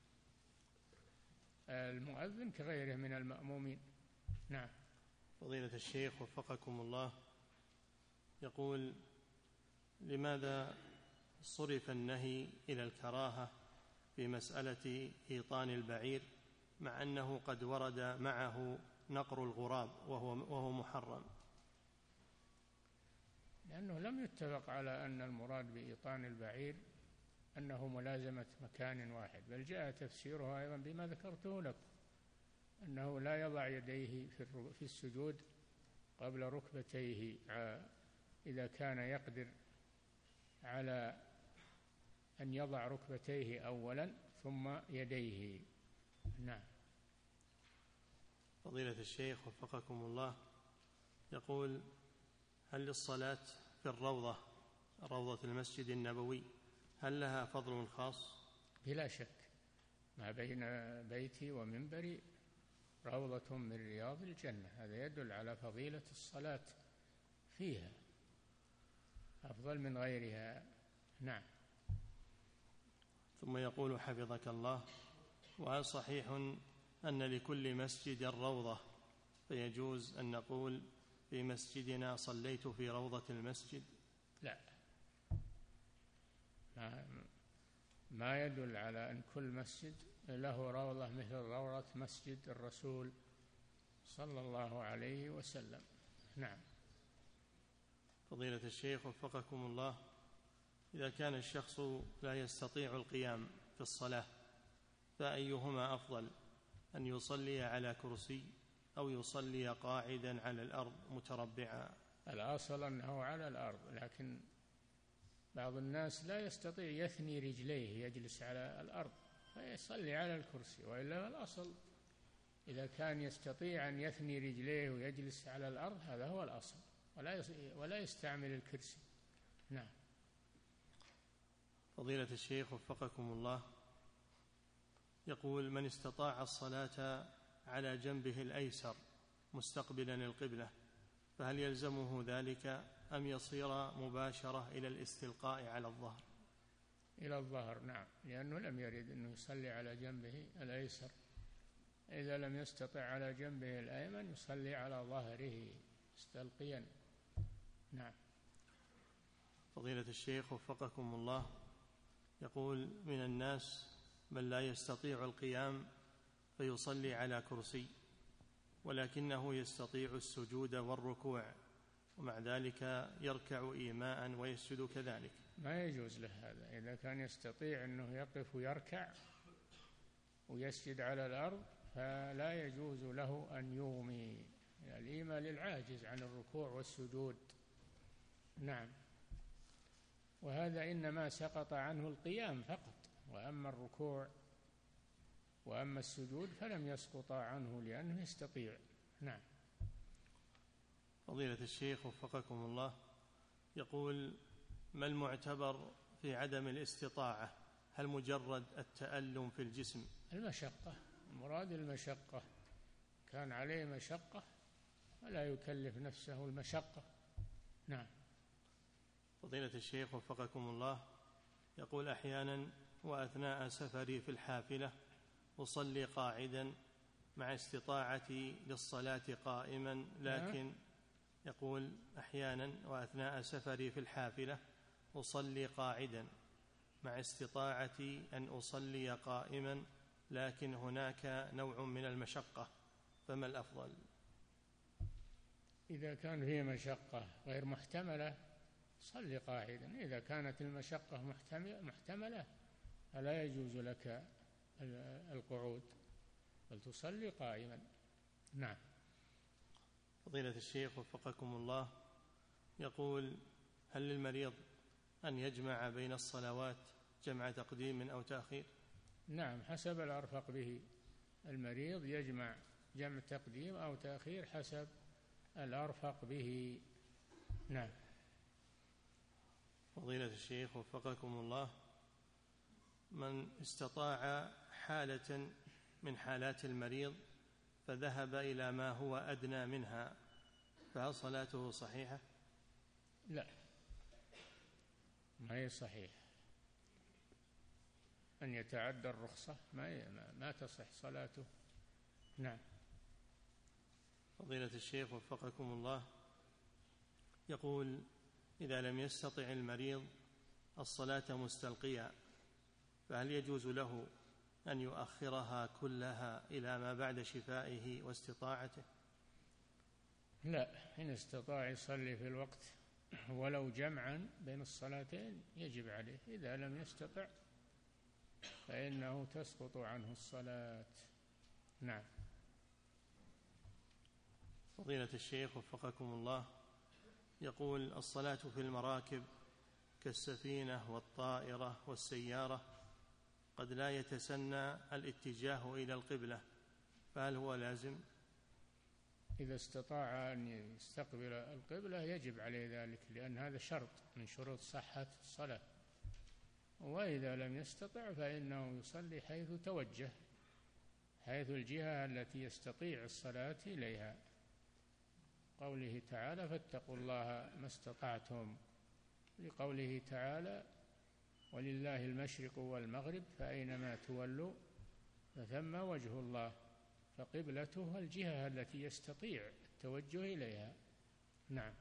المؤذن كغيره من المأمومين. نعم. فضيلة الشيخ وفقكم الله، يقول: لماذا صرف النهي إلى الكراهة في مسألة إيطان البعير مع أنه قد ورد معه نقر الغراب وهو محرم؟ لأنه لم يتفق على أن المراد بإيطان البعير أنه ملازمة مكان واحد، بل جاء تفسيرها أيضا بما ذكرته لكم، أنه لا يضع يديه في السجود قبل ركبتيه إذا كان يقدر على أن يضع ركبتيه أولا ثم يديه. نعم. فضيلة الشيخ وفقكم الله، يقول: هل للصلاة في روضة المسجد النبوي هل لها فضل خاص؟ بلا شك، ما بين بيتي ومنبري روضة من رياض الجنة، هذا يدل على فضيلة الصلاة فيها، أفضل من غيرها. نعم. ثم يقول حفظك الله: وهل صحيح أن لكل مسجد روضة، فيجوز أن نقول في مسجدنا صليت في روضة المسجد؟ لا، ما يدل على أن كل مسجد له روضة مثل روضة مسجد الرسول صلى الله عليه وسلم. نعم. فضيلة الشيخ وفقكم الله، إذا كان الشخص لا يستطيع القيام في الصلاة فأيهما أفضل، أن يصلي على كرسي أو يصلي قاعدا على الأرض متربعا؟ الأصل أنه على الأرض، لكن بعض الناس لا يستطيع يثني رجليه يجلس على الأرض فيصلي على الكرسي، وإلا الأصل إذا كان يستطيع أن يثني رجليه ويجلس على الأرض هذا هو الأصل، ولا يستعمل الكرسي. نعم. فضيلة الشيخ وفقكم الله، يقول: من استطاع الصلاة على جنبه الأيسر مستقبلا القبلة فهل يلزمه ذلك أم يصير مباشرة إلى الاستلقاء على الظهر؟ إلى الظهر. نعم، لأنه لم يرد أنه يصلي على جنبه الأيسر. إذا لم يستطع على جنبه الأيمن يصلي على ظهره مستلقيا. نعم. فضيلة الشيخ وفقكم الله، يقول: من الناس من لا يستطيع القيام فيصلي على كرسي ولكنه يستطيع السجود والركوع، ومع ذلك يركع إيماء ويسجد كذلك. ما يجوز له هذا. إذا كان يستطيع أنه يقف ويركع ويسجد على الأرض فلا يجوز له أن يومي، الإيماء للعاجز عن الركوع والسجود. نعم. وهذا إنما سقط عنه القيام فقط، وأما الركوع وأما السجود فلم يسقط عنه لأنه يستطيع. نعم. فضيلة الشيخ وفقكم الله، يقول: ما المعتبر في عدم الاستطاعة؟ هل مجرد التألم في الجسم؟ المشقة، المراد المشقة، كان عليه مشقة ولا يكلف نفسه المشقة. نعم. فضيلة الشيخ وفقكم الله، يقول: أحيانا وأثناء سفري في الحافلة أصلي قاعدا مع استطاعتي للصلاة قائما، لكن يقول: أحيانا وأثناء سفري في الحافلة أصلي قاعدا مع استطاعتي أن أصلي قائما، لكن هناك نوع من المشقة، فما الأفضل؟ إذا كان فيه مشقة غير محتملة صل قاعدا. إذا كانت المشقة محتملة فلا يجوز لك القعود، بل تصلي قائما. نعم. فضيلة الشيخ وفقكم الله، يقول: هل للمريض أن يجمع بين الصلوات جمع تقديم أو تأخير؟ نعم، حسب الأرفق به. المريض يجمع جمع تقديم أو تأخير حسب الأرفق به. نعم. فضيلة الشيخ وفقكم الله، من استطاع حالة من حالات المريض فذهب إلى ما هو أدنى منها، فهل صلاته صحيحة؟ لا، ما هي صحيحة. أن يتعدى الرخصة ما تصح صلاته. نعم. فضيلة الشيخ وفقكم الله، يقول: إذا لم يستطع المريض الصلاة مستلقيا فهل يجوز له أن يؤخرها كلها إلى ما بعد شفائه واستطاعته؟ لا، إن استطاع يصلي في الوقت ولو جمعا بين الصلاتين يجب عليه. إذا لم يستطع فإنه تسقط عنه الصلاة. نعم. فضيلة الشيخ وفقكم الله، يقول: الصلاة في المراكب كالسفينة والطائرة والسيارة قد لا يتسنى الاتجاه إلى القبلة، فهل هو لازم؟ إذا استطاع أن يستقبل القبلة يجب عليه ذلك، لأن هذا شرط من شروط صحة الصلاة. وإذا لم يستطع فإنه يصلي حيث توجه، حيث الجهة التي يستطيع الصلاة إليها. قوله تعالى: فاتقوا الله ما استطعتم، لقوله تعالى: ولله المشرق والمغرب فأينما تولوا فثم وجه الله، فقبلته الجهة التي يستطيع التوجه إليها. نعم.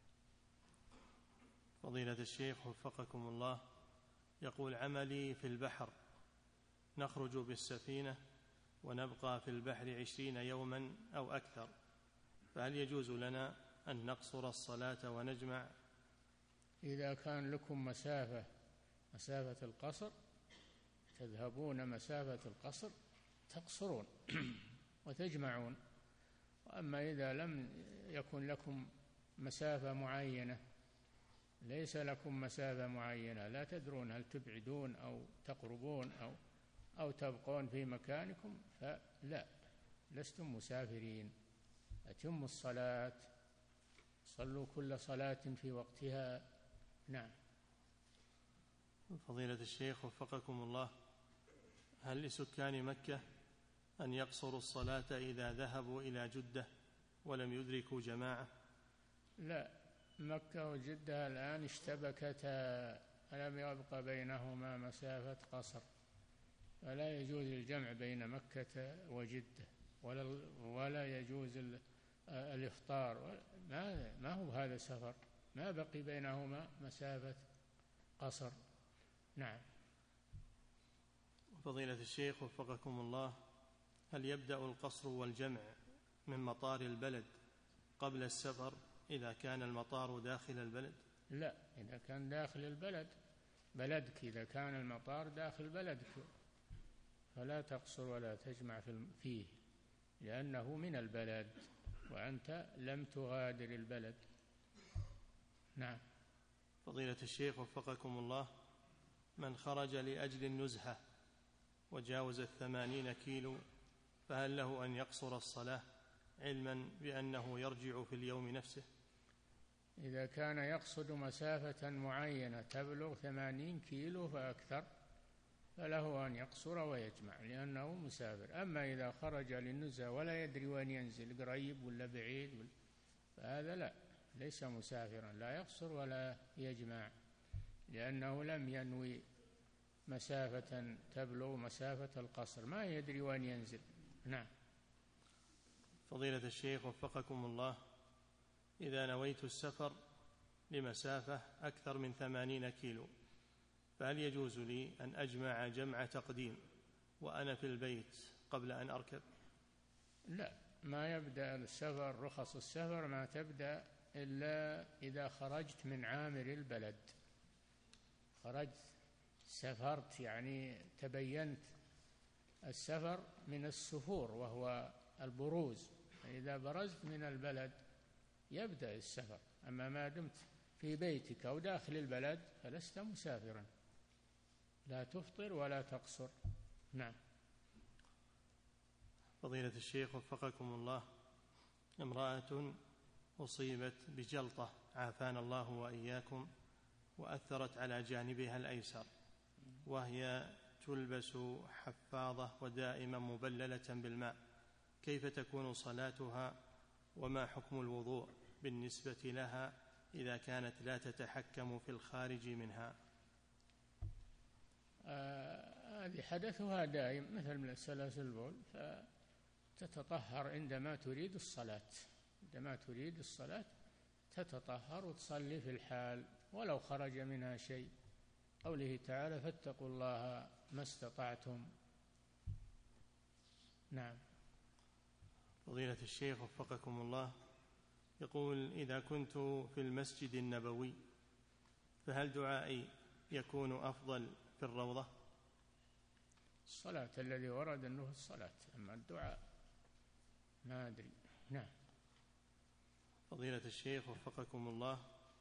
فضيلة الشيخ وفقكم الله، يقول: عملي في البحر، نخرج بالسفينة ونبقى في البحر 20 يوما أو أكثر، فهل يجوز لنا أن نقصر الصلاة ونجمع؟ إذا كان لكم مسافة القصر، تذهبون مسافة القصر تقصرون وتجمعون. وأما إذا لم يكن لكم مسافة معينة، ليس لكم مسافة معينة، لا تدرون هل تبعدون أو تقربون أو تبقون في مكانكم، فلا، لستم مسافرين. أتموا الصلاة، صلوا كل صلاة في وقتها. نعم. فضيلة الشيخ وفقكم الله، هل لسكان مكة أن يقصروا الصلاة إذا ذهبوا إلى جدة ولم يدركوا جماعة؟ لا، مكة وجدة الآن اشتبكتا، ألم يبق بينهما مسافة قصر، فلا يجوز الجمع بين مكة وجدة، ولا يجوز الإفطار. ما هو هذا سفر، ما بقي بينهما مسافة قصر. نعم. فضيلة الشيخ وفقكم الله، هل يبدأ القصر والجمع من مطار البلد قبل السفر إذا كان المطار داخل البلد؟ لا، إذا كان داخل البلد بلدك، إذا كان المطار داخل بلدك فلا تقصر ولا تجمع فيه، لأنه من البلد وأنت لم تغادر البلد. نعم. فضيلة الشيخ وفقكم الله، من خرج لأجل النزهة وجاوز 80 كيلو فهل له أن يقصر الصلاة علما بأنه يرجع في اليوم نفسه؟ إذا كان يقصد مسافة معينة تبلغ 80 كيلو فأكثر فله أن يقصر ويجمع لأنه مسافر. أما إذا خرج للنزهة ولا يدري وين ينزل، قريب ولا بعيد، فهذا لا، ليس مسافرا، لا يقصر ولا يجمع، لأنه لم ينوي مسافة تبلغ مسافة القصر، ما يدري وين ينزل. نعم. فضيلة الشيخ وفقكم الله، إذا نويت السفر لمسافة أكثر من 80 كيلو فهل يجوز لي أن أجمع جمع تقديم وأنا في البيت قبل أن أركب؟ لا، ما يبدأ السفر، رخص السفر ما تبدأ إلا إذا خرجت من عامر البلد، خرجت سافرت، يعني تبينت. السفر من السفور وهو البروز، إذا برزت من البلد يبدأ السفر. أما ما دمت في بيتك أو داخل البلد فلست مسافرا، لا تفطر ولا تقصر. نعم. فضيلة الشيخ وفقكم الله، امرأة أصيبت بجلطة عافانا الله وإياكم وأثرت على جانبها الأيسر، وهي تلبس حفاظة ودائما مبللة بالماء، كيف تكون صلاتها وما حكم الوضوء بالنسبة لها إذا كانت لا تتحكم في الخارج منها؟ هذه حدثها دائم مثل من سلاسل البول، فتتطهر عندما تريد الصلاة، عندما تريد الصلاة تتطهر وتصلي في الحال ولو خرج منها شيء. قوله تعالى: فاتقوا الله ما استطعتم. نعم. فضيلة الشيخ وفقكم الله، يقول: إذا كنت في المسجد النبوي فهل دعائي يكون أفضل في الروضة؟ الصلاة الذي ورد أنه الصلاة، أما الدعاء ما أدري. نعم. فضيلة الشيخ وفقكم الله،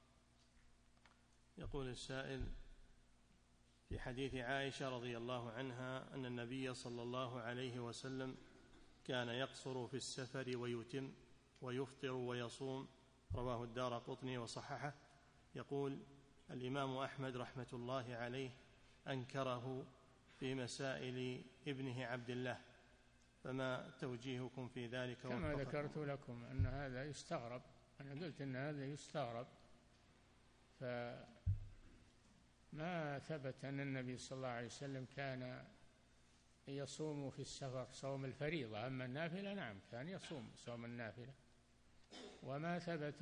يقول السائل: في حديث عائشة رضي الله عنها أن النبي صلى الله عليه وسلم كان يقصر في السفر ويتم ويفطر ويصوم، رواه الدارقطني وصححه. يقول: الإمام أحمد رحمة الله عليه أنكره في مسائل ابنه عبد الله، فما توجيهكم في ذلك؟ كما ذكرت لكم أن هذا يستغرب، أنا قلت أن هذا يستغرب، فما ثبت أن النبي صلى الله عليه وسلم كان يصوم في السفر صوم الفريضة. أما النافلة نعم كان يصوم صوم النافلة، وما ثبت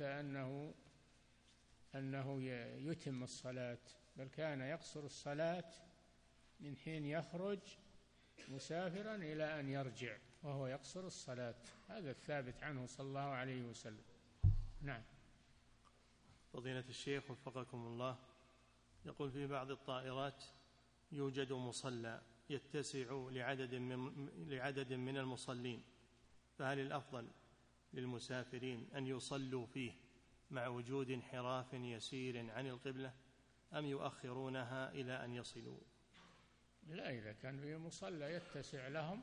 أنه يتم الصلاة، بل كان يقصر الصلاة من حين يخرج مسافرا إلى أن يرجع وهو يقصر الصلاة. هذا الثابت عنه صلى الله عليه وسلم. نعم. فضيلة الشيخ وفقكم الله، يقول: في بعض الطائرات يوجد مصلى يتسع لعدد من المصلين، فهل الأفضل للمسافرين أن يصلوا فيه مع وجود انحراف يسير عن القبلة، أم يؤخرونها إلى أن يصلوا؟ لا، إذا كان في مصلى يتسع لهم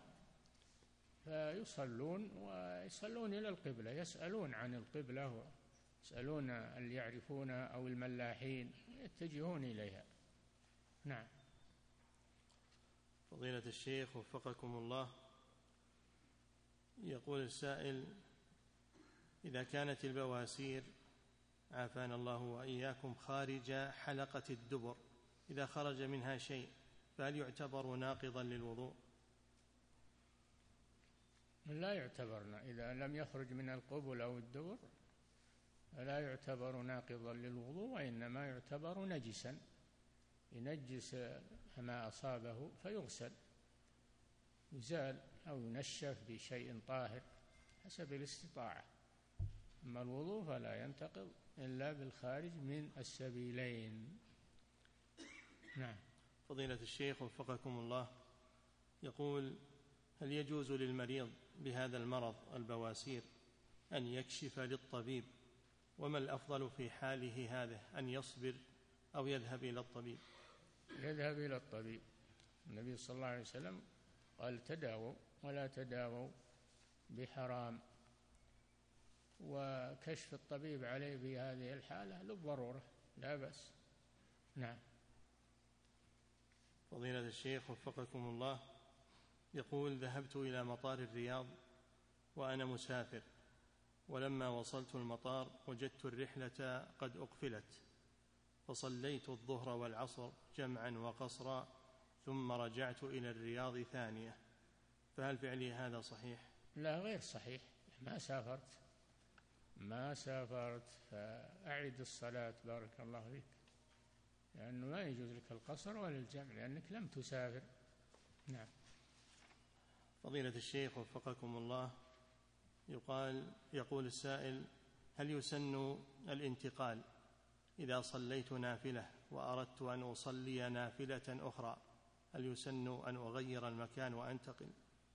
فيصلون ويصلون إلى القبلة، يسألون عن القبلة ويسألون اللي يعرفونها أو الملاحين يتجهون إليها. نعم. فضيلة الشيخ وفقكم الله، يقول السائل: إذا كانت البواسير عافانا الله وإياكم خارج حلقة الدبر، إذا خرج منها شيء فهل يعتبر ناقضا للوضوء؟ لا يعتبر، إذا لم يخرج من القبل أو الدبر لا يعتبر ناقضا للوضوء، وإنما يعتبر نجسا، ينجس ما أصابه فيغسل، يزال أو ينشف بشيء طاهر حسب الاستطاعة. أما الوضوء فلا ينتقض إلا بالخارج من السبيلين. نعم. فضيلة الشيخ وفقكم الله، يقول: هل يجوز للمريض بهذا المرض البواسير أن يكشف للطبيب؟ وما الأفضل في حاله هذا، أن يصبر أو يذهب إلى الطبيب؟ يذهب إلى الطبيب. النبي صلى الله عليه وسلم قال: تداووا ولا تداووا بحرام، وكشف الطبيب عليه في هذه الحالة للضرورة لا بأس. نعم. فضيلة الشيخ وفقكم الله، يقول: ذهبت إلى مطار الرياض وأنا مسافر، ولما وصلت المطار وجدت الرحلة قد أقفلت، فصليت الظهر والعصر جمعا وقصرا، ثم رجعت إلى الرياض ثانية، فهل فعلي هذا صحيح؟ لا، غير صحيح، ما سافرت فأعد الصلاة بارك الله فيك، لأنه لا يجوز لك القصر ولا الجمع لأنك لم تسافر. نعم. فضيلة الشيخ وفقكم الله، يقول السائل: هل يسن الانتقال إذا صليت نافلة وأردت أن أصلي نافلة أخرى؟ هل يسن أن أغير المكان وأنتقل؟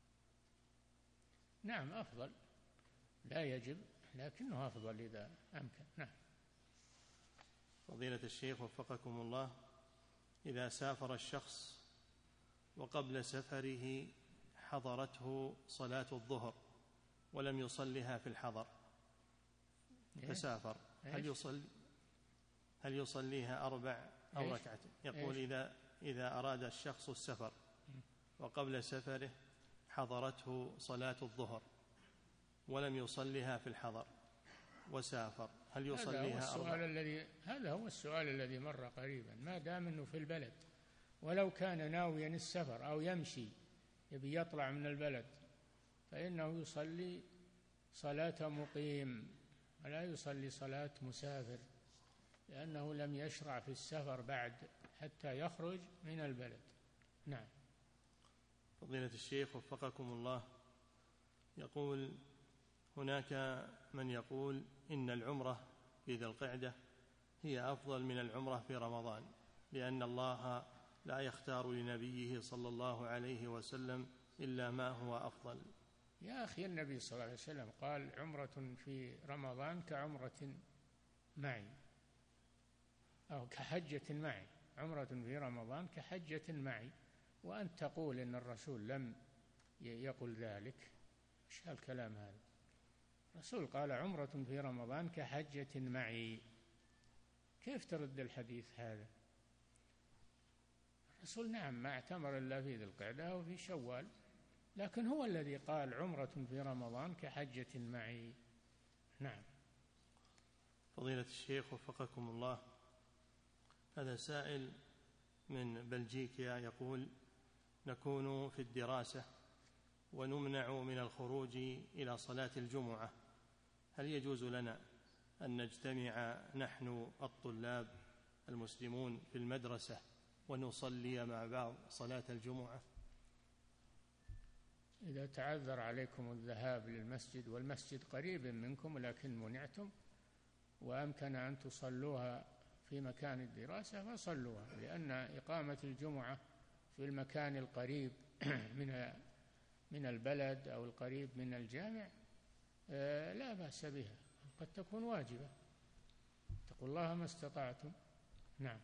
نعم أفضل، لا يجب لكنه أفضل إذا أمكن. نعم. فضيلة الشيخ وفقكم الله، إذا سافر الشخص وقبل سفره حضرته صلاة الظهر ولم يصلها في الحضر فسافر، هل يصليها 4 أو ركعتين؟ يقول إذا أراد الشخص السفر وقبل سفره حضرته صلاة الظهر ولم يصلها في الحضر وسافر، هل يصليها 4؟ هذا هو السؤال الذي مر قريبا. ما دام أنه في البلد، ولو كان ناويا السفر أو يمشي يبي يطلع من البلد، فإنه يصلي صلاة مقيم ولا يصلي صلاة مسافر، لأنه لم يشرع في السفر بعد حتى يخرج من البلد. نعم. فضيلة الشيخ وفقكم الله، يقول هناك من يقول إن العمرة في ذي القعدة هي أفضل من العمرة في رمضان، لأن الله لا يختار لنبيه صلى الله عليه وسلم إلا ما هو أفضل. يا أخي، النبي صلى الله عليه وسلم قال: عمرة في رمضان كعمرة معي، أو كحجة معي. عمرة في رمضان كحجة معي، وأن تقول إن الرسول لم يقل ذلك، إيش هالكلام هذا؟ الرسول قال: عمرة في رمضان كحجة معي. كيف ترد الحديث هذا؟ الرسول نعم ما اعتمر إلا في ذي القعدة وفي شوال، لكن هو الذي قال: عمرة في رمضان كحجة معي. نعم. فضيلة الشيخ وفقكم الله، هذا سائل من بلجيكا يقول: نكون في الدراسة ونمنع من الخروج إلى صلاة الجمعة، هل يجوز لنا أن نجتمع نحن الطلاب المسلمون في المدرسة ونصلي مع بعض صلاة الجمعة؟ إذا تعذر عليكم الذهاب للمسجد والمسجد قريب منكم لكن منعتم، وأمكن أن تصلوها في مكان الدراسة فصلوها، لأن إقامة الجمعة في المكان القريب من البلد أو القريب من الجامع لا بأس بها، قد تكون واجبة. اتقوا الله ما استطعتم. نعم.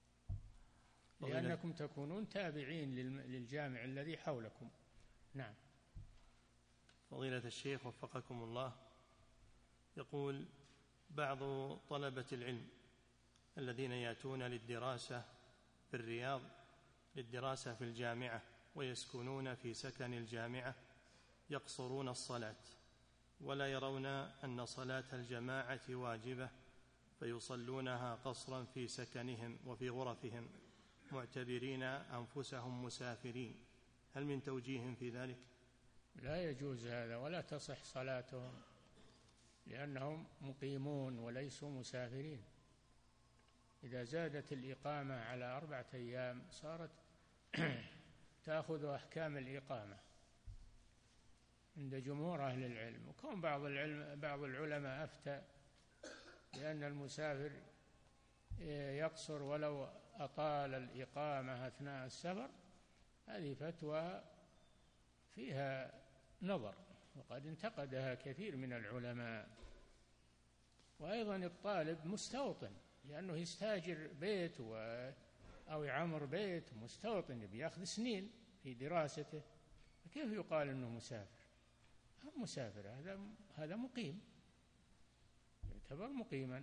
لأنكم تكونون تابعين للجامع الذي حولكم. نعم. فضيلة الشيخ وفقكم الله، يقول بعض طلبة العلم الذين يأتون للدراسة في الرياض للدراسة في الجامعة ويسكنون في سكن الجامعة يقصرون الصلاة ولا يرون أن صلاة الجماعة واجبة، فيصلونها قصرا في سكنهم وفي غرفهم معتبرين أنفسهم مسافرين، هل من توجيه في ذلك؟ لا يجوز هذا، ولا تصح صلاتهم، لأنهم مقيمون وليسوا مسافرين. إذا زادت الإقامة على 4 أيام صارت تأخذ أحكام الإقامة عند جمهور أهل العلم. وكون بعض العلماء أفتى لأن المسافر يقصر ولو أطال الإقامة أثناء السفر، هذه فتوى فيها نظر، وقد انتقدها كثير من العلماء. وأيضا الطالب مستوطن، لأنه يستاجر بيت أو يعمر بيت، مستوطن بيأخذ سنين في دراسته، فكيف يقال أنه مسافر؟ مسافر هذا مقيم، يعتبر مقيما.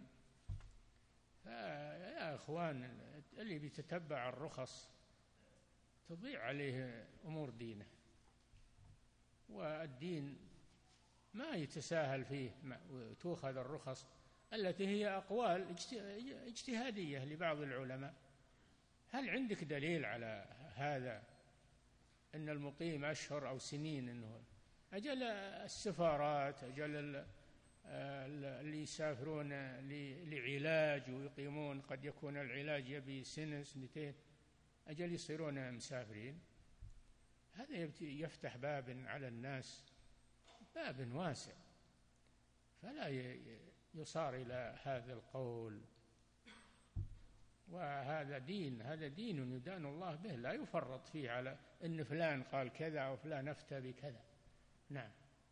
فيا أخوان، اللي بيتتبع الرخص تضيع عليه أمور دينه، والدين ما يتساهل فيه، وتؤخذ الرخص التي هي أقوال اجتهادية لبعض العلماء. هل عندك دليل على هذا أن المقيم أشهر أو سنين؟ أنه أجل السفارات، أجل اللي يسافرون لعلاج ويقيمون، قد يكون العلاج يبي سنة 2 أجل يصيرون مسافرين. هذا يفتح باب على الناس، باب واسع، فلا يصار إلى هذا القول. وهذا دين، هذا دين يدان الله به، لا يفرط فيه على إن فلان قال كذا أو فلان أفتى بكذا. نعم.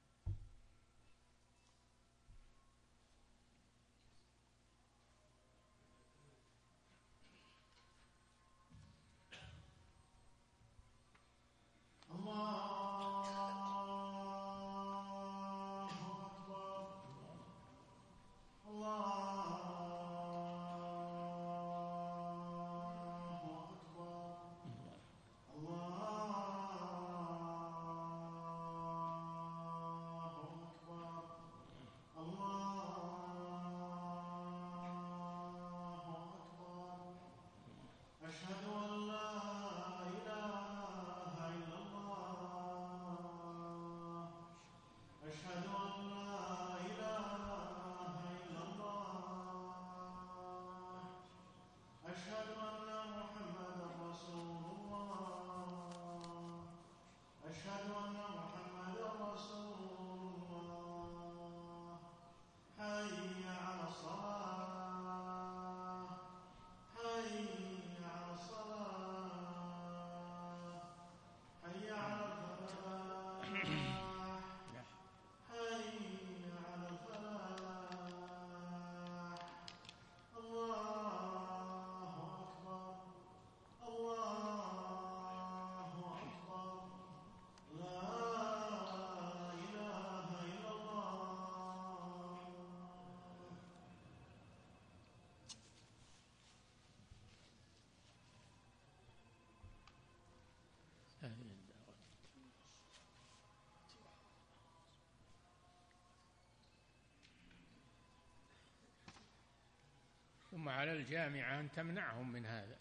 ثم على الجامعة أن تمنعهم من هذا،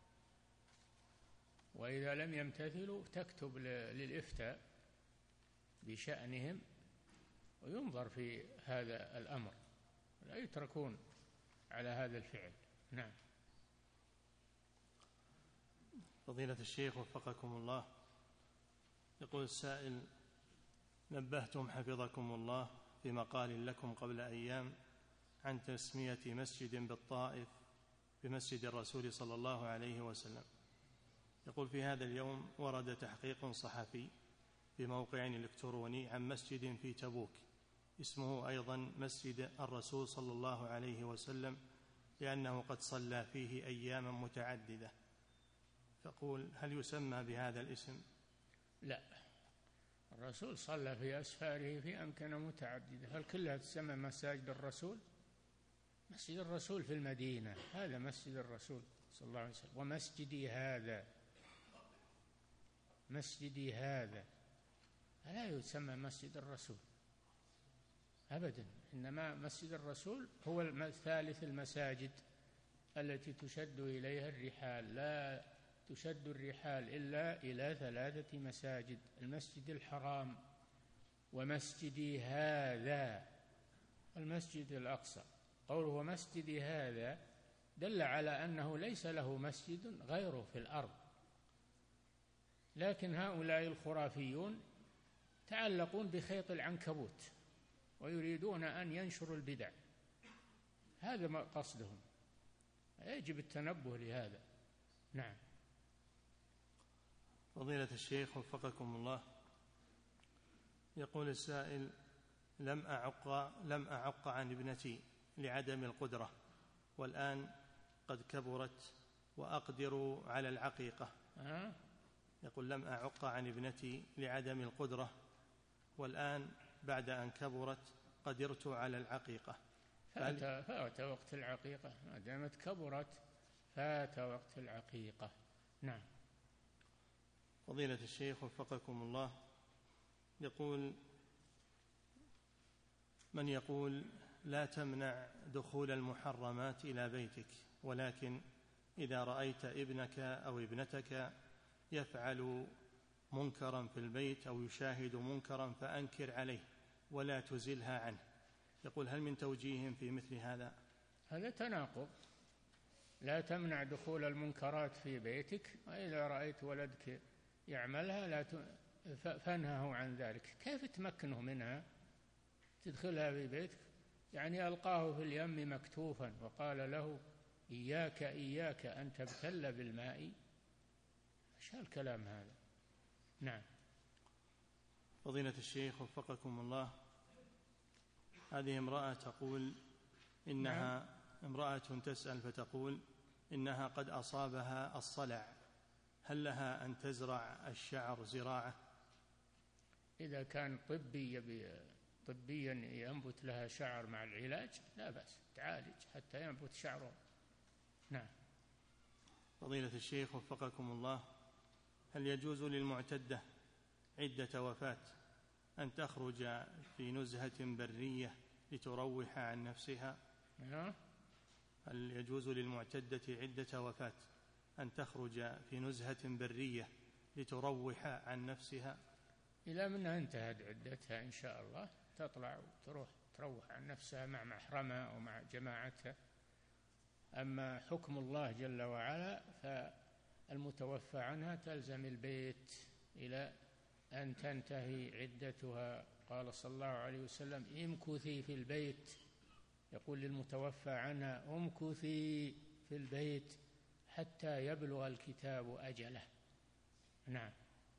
وإذا لم يمتثلوا تكتب للإفتاء بشأنهم وينظر في هذا الأمر، لا يتركون على هذا الفعل. نعم. فضيلة الشيخ وفقكم الله، يقول السائل: نبهتم حفظكم الله في مقال لكم قبل أيام عن تسمية مسجد بالطائف بمسجد الرسول صلى الله عليه وسلم. يقول: في هذا اليوم ورد تحقيق صحفي في موقع إلكتروني عن مسجد في تبوك اسمه أيضا مسجد الرسول صلى الله عليه وسلم، لأنه قد صلى فيه أياما متعددة، فقول: هل يسمى بهذا الاسم؟ لا، الرسول صلى في أسفاره في أمكنة متعددة، هل كلها تسمى مساجد الرسول؟ مسجد الرسول في المدينة، هذا مسجد الرسول صلى الله عليه وسلم. ومسجدي هذا، مسجدي هذا لا يسمى مسجد الرسول أبدا، إنما مسجد الرسول هو ثالث المساجد التي تشد إليها الرحال، لا تشد الرحال إلا إلى 3 مساجد: المسجد الحرام، ومسجدي هذا، المسجد الأقصى. قوله ومسجدي هذا دل على أنه ليس له مسجد غيره في الأرض، لكن هؤلاء الخرافيون تعلقون بخيط العنكبوت ويريدون أن ينشروا البدع، هذا ما قصدهم، يجب التنبه لهذا. نعم. فضيلة الشيخ وفقكم الله، يقول السائل: لم أعق عن ابنتي لعدم القدرة، والآن قد كبرت وأقدر على العقيقة. يقول: لم أعق عن ابنتي لعدم القدرة، والآن بعد أن كبرت قدرت على العقيقة. فات وقت العقيقة، ما دامت كبرت فات وقت العقيقة. نعم. فضيلة الشيخ وفقكم الله، يقول: من يقول لا تمنع دخول المحرمات إلى بيتك، ولكن إذا رأيت ابنك أو ابنتك يفعل منكرا في البيت أو يشاهد منكرا فأنكر عليه ولا تزلها عنه، يقول: هل من توجيه في مثل هذا؟ هذا تناقض، لا تمنع دخول المنكرات في بيتك، وإذا رأيت ولدك يعملها فانهه عن ذلك. كيف تمكنه منها تدخلها في بيتك يعني ألقاه في اليم مكتوفا وقال له إياك إياك أن تبتل بالماء. ايش هالكلام هذا؟ نعم. فضيلة الشيخ وفقكم الله، هذه امرأة تقول إنها نعم. امرأة تسأل فتقول إنها قد أصابها الصلع، هل لها أن تزرع الشعر زراعة؟ إذا كان طبيا ينبت لها شعر مع العلاج لا بأس، تعالج حتى ينبت شعره. نعم. فضيلة الشيخ وفقكم الله، هل يجوز للمعتدة عدة وفاة أن تخرج في نزهة برية لتروح عن نفسها؟ هل يجوز للمعتدة عدة وفاة أن تخرج في نزهة برية لتروح عن نفسها؟ إذا منها انتهت عدتها إن شاء الله تطلع تروح عن نفسها مع محرمها أو مع جماعتها. أما حكم الله جل وعلا فالمتوفى عنها تلزم البيت إلى أن تنتهي عدتها. قال صلى الله عليه وسلم امكثي في البيت، يقول للمتوفى عنها امكثي في البيت حتى يبلغ الكتاب أجله. نعم.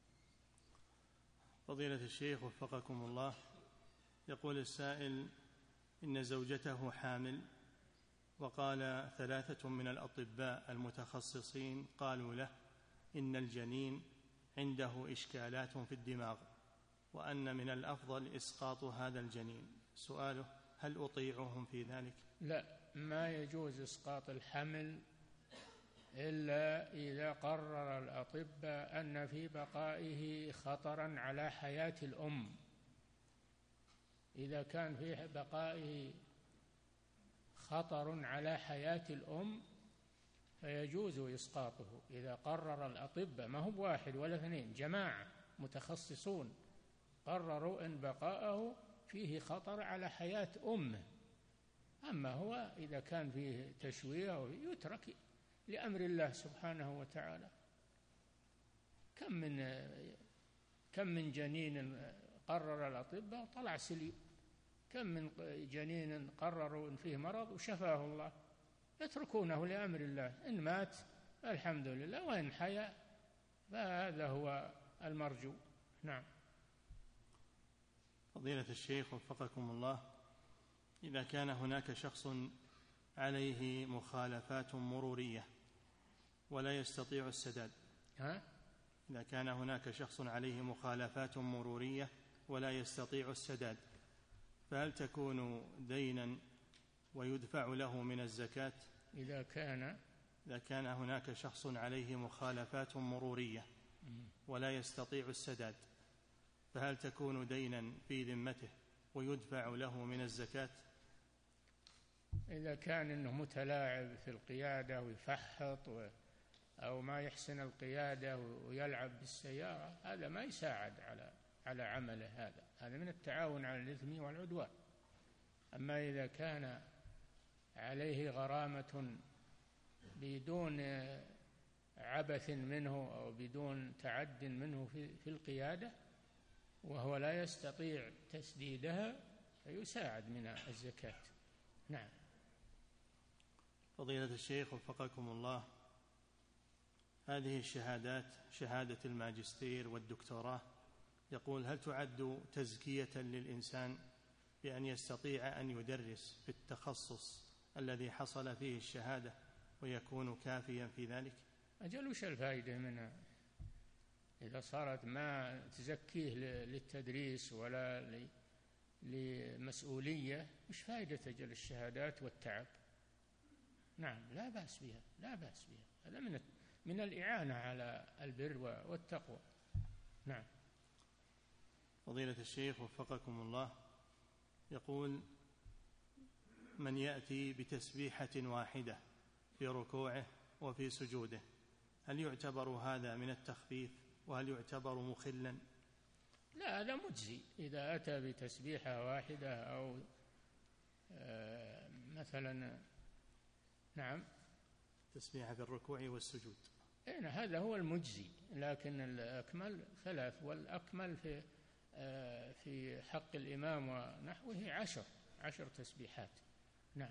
فضيلة الشيخ وفقكم الله، يقول السائل إن زوجته حامل، وقال 3 من الأطباء المتخصصين قالوا له إن الجنين عنده إشكالات في الدماغ وأن من الأفضل إسقاط هذا الجنين. سؤاله هل أطيعهم في ذلك؟ لا، ما يجوز إسقاط الحمل إلا إذا قرر الأطباء أن في بقائه خطرا على حياة الأم. إذا كان في بقائه خطر على حياة الأم فيجوز إسقاطه إذا قرر الأطباء، ما هو واحد ولا 2، جماعة متخصصون قرروا أن بقاءه فيه خطر على حياة أمه. أما هو إذا كان فيه تشويه يترك لأمر الله سبحانه وتعالى. كم من جنين قرر الأطباء طلع سليم، كم من جنين قرروا إن فيه مرض وشفاه الله. يتركونه لأمر الله، إن مات الحمد لله، وإن حيا فهذا هو المرجو. نعم. فضيلة الشيخ وفقكم الله، إذا كان هناك شخص عليه مخالفات مرورية ولا يستطيع السداد، إذا كان هناك شخص عليه مخالفات مرورية ولا يستطيع السداد، فهل تكون دينا ويدفع له من الزكاة؟ إذا كان هناك شخص عليه مخالفات مرورية ولا يستطيع السداد، فهل تكون دينا في ذمته ويدفع له من الزكاة؟ إذا كان إنه متلاعب في القيادة ويفحط أو ما يحسن القيادة ويلعب بالسيارة، هذا ما يساعد على عمله، هذا من التعاون على الإثم والعدوان. أما إذا كان عليه غرامة بدون عبث منه أو بدون تعد منه في القيادة وهو لا يستطيع تسديدها فيساعد من الزكاة. نعم. فضيلة الشيخ وفقكم الله، هذه الشهادات، شهادة الماجستير والدكتوراه، يقول هل تعد تزكية للإنسان بأن يستطيع أن يدرس في التخصص الذي حصل فيه الشهادة ويكون كافيا في ذلك؟ أجل وش الفائدة منها إذا صارت ما تزكيه للتدريس ولا لمسؤولية؟ مش فائدة أجل الشهادات والتعب؟ نعم، لا بأس بها، لا بأس بها، هذا من الإعانة على البر والتقوى. نعم. فضيلة الشيخ وفقكم الله، يقول من يأتي بتسبيحة واحدة في ركوعه وفي سجوده، هل يعتبر هذا من التخفيف وهل يعتبر مخلا؟ لا، هذا مجزي إذا أتى بتسبيحة واحدة أو مثلا. نعم، تسبيحة في الركوع والسجود، هذا هو المجزي، لكن الأكمل 3، والأكمل في حق الإمام ونحوه 10. 10 تسبيحات. نعم.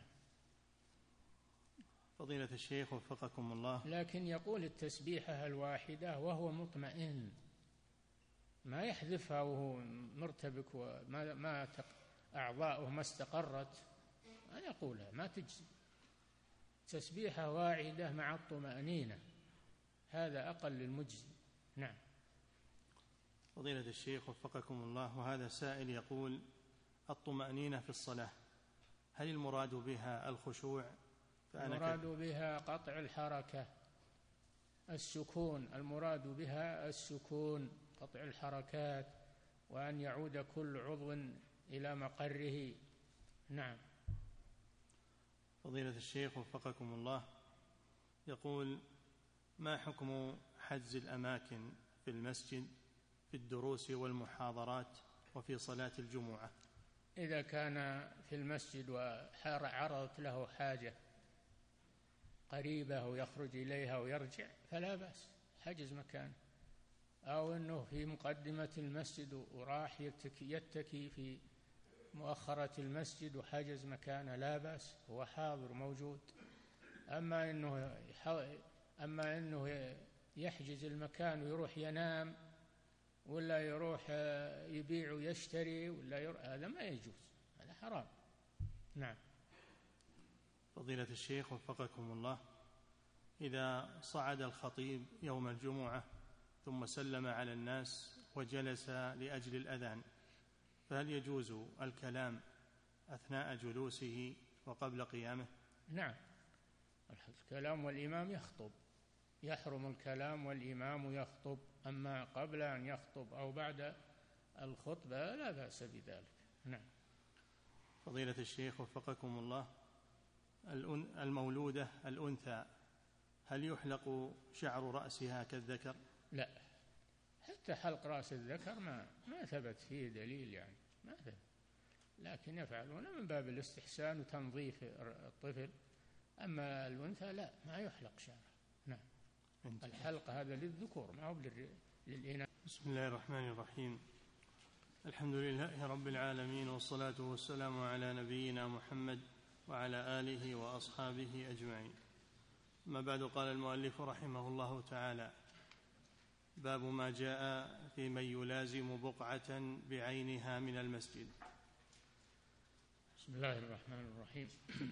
فضيلة الشيخ وفقكم الله، لكن يقول التسبيحة الواحدة وهو مطمئن، ما يحذفها وهو مرتبك وما أعضاؤه ما استقرت، ما يقولها، ما تجزي. تسبيحة واحدة مع الطمأنينة، هذا أقل المجزي. نعم. فضيلة الشيخ وفقكم الله، وهذا سائل يقول: الطمأنينة في الصلاة هل المراد بها الخشوع؟ المراد بها قطع الحركة، السكون، المراد بها السكون، قطع الحركات، وأن يعود كل عضو إلى مقره. نعم. فضيلة الشيخ وفقكم الله، يقول: ما حكم حجز الأماكن في المسجد في الدروس والمحاضرات وفي صلاة الجمعة؟ إذا كان في المسجد وعرضت له حاجة قريبة ويخرج إليها ويرجع فلا بأس، حجز مكان. أو أنه في مقدمة المسجد وراح يتكي في مؤخرة المسجد وحجز مكانه لا بأس، هو حاضر موجود. أما أنه يحجز المكان ويروح ينام ولا يروح يبيع ويشتري هذا ما يجوز، هذا حرام. نعم. فضيلة الشيخ وفقكم الله، إذا صعد الخطيب يوم الجمعة ثم سلم على الناس وجلس لأجل الأذان، فهل يجوز الكلام أثناء جلوسه وقبل قيامه؟ نعم، الكلام والإمام يخطب، يحرم الكلام والإمام يخطب، أما قبل أن يخطب أو بعد الخطبة لا بأس بذلك. نعم. فضيلة الشيخ وفقكم الله، المولودة الأنثى هل يحلق شعر رأسها كالذكر؟ لا، حتى حلق رأس الذكر ما ثبت فيه دليل، يعني ما ثبت، لكن يفعلون من باب الاستحسان وتنظيف الطفل. أما الأنثى لا، ما يحلق شعره. نعم. الحلق هذا للذكور ما هو للإناث. بسم الله الرحمن الرحيم، الحمد لله رب العالمين، والصلاة والسلام على نبينا محمد وعلى آله وأصحابه أجمعين. ما بعد، قال المؤلف رحمه الله تعالى: باب ما جاء في من يلازم بقعة بعينها من المسجد. بسم الله الرحمن الرحيم،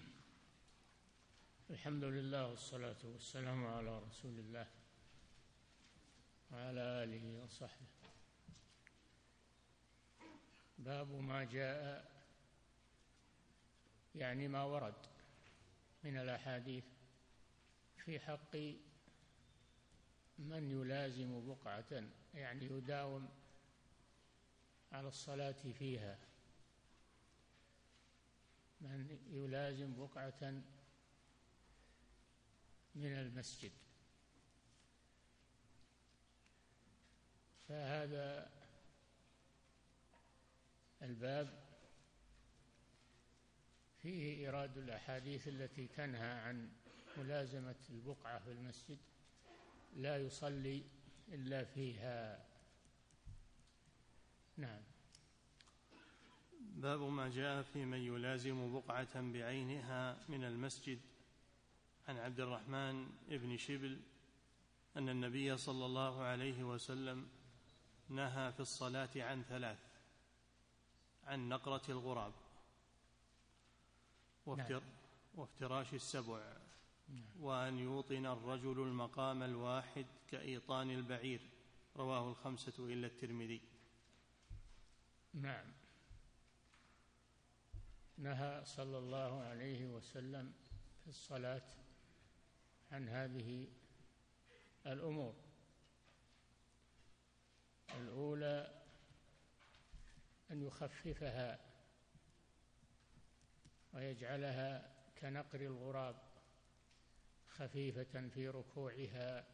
الحمد لله والصلاة والسلام على رسول الله وعلى آله وصحبه. باب ما جاء، يعني ما ورد من الأحاديث في حق من يلازم بقعة، يعني يداوم على الصلاة فيها، من يلازم بقعة من المسجد. فهذا الباب فيه إيراد الأحاديث التي تنهى عن ملازمة البقعة في المسجد، لا يصلي إلا فيها. نعم. باب ما جاء في من يلازم بقعة بعينها من المسجد. عن عبد الرحمن بن شبل أن النبي صلى الله عليه وسلم نهى في الصلاة عن ثلاث: عن نقرة الغراب، وافتراش السبع، وأن يوطن الرجل المقام الواحد كإيطان البعير. رواه الخمسة إلا الترمذي. نعم. نهى صلى الله عليه وسلم في الصلاة عن هذه الأمور. الأولى أن يخففها ويجعلها كنقر الغراب، خفيفة في ركوعها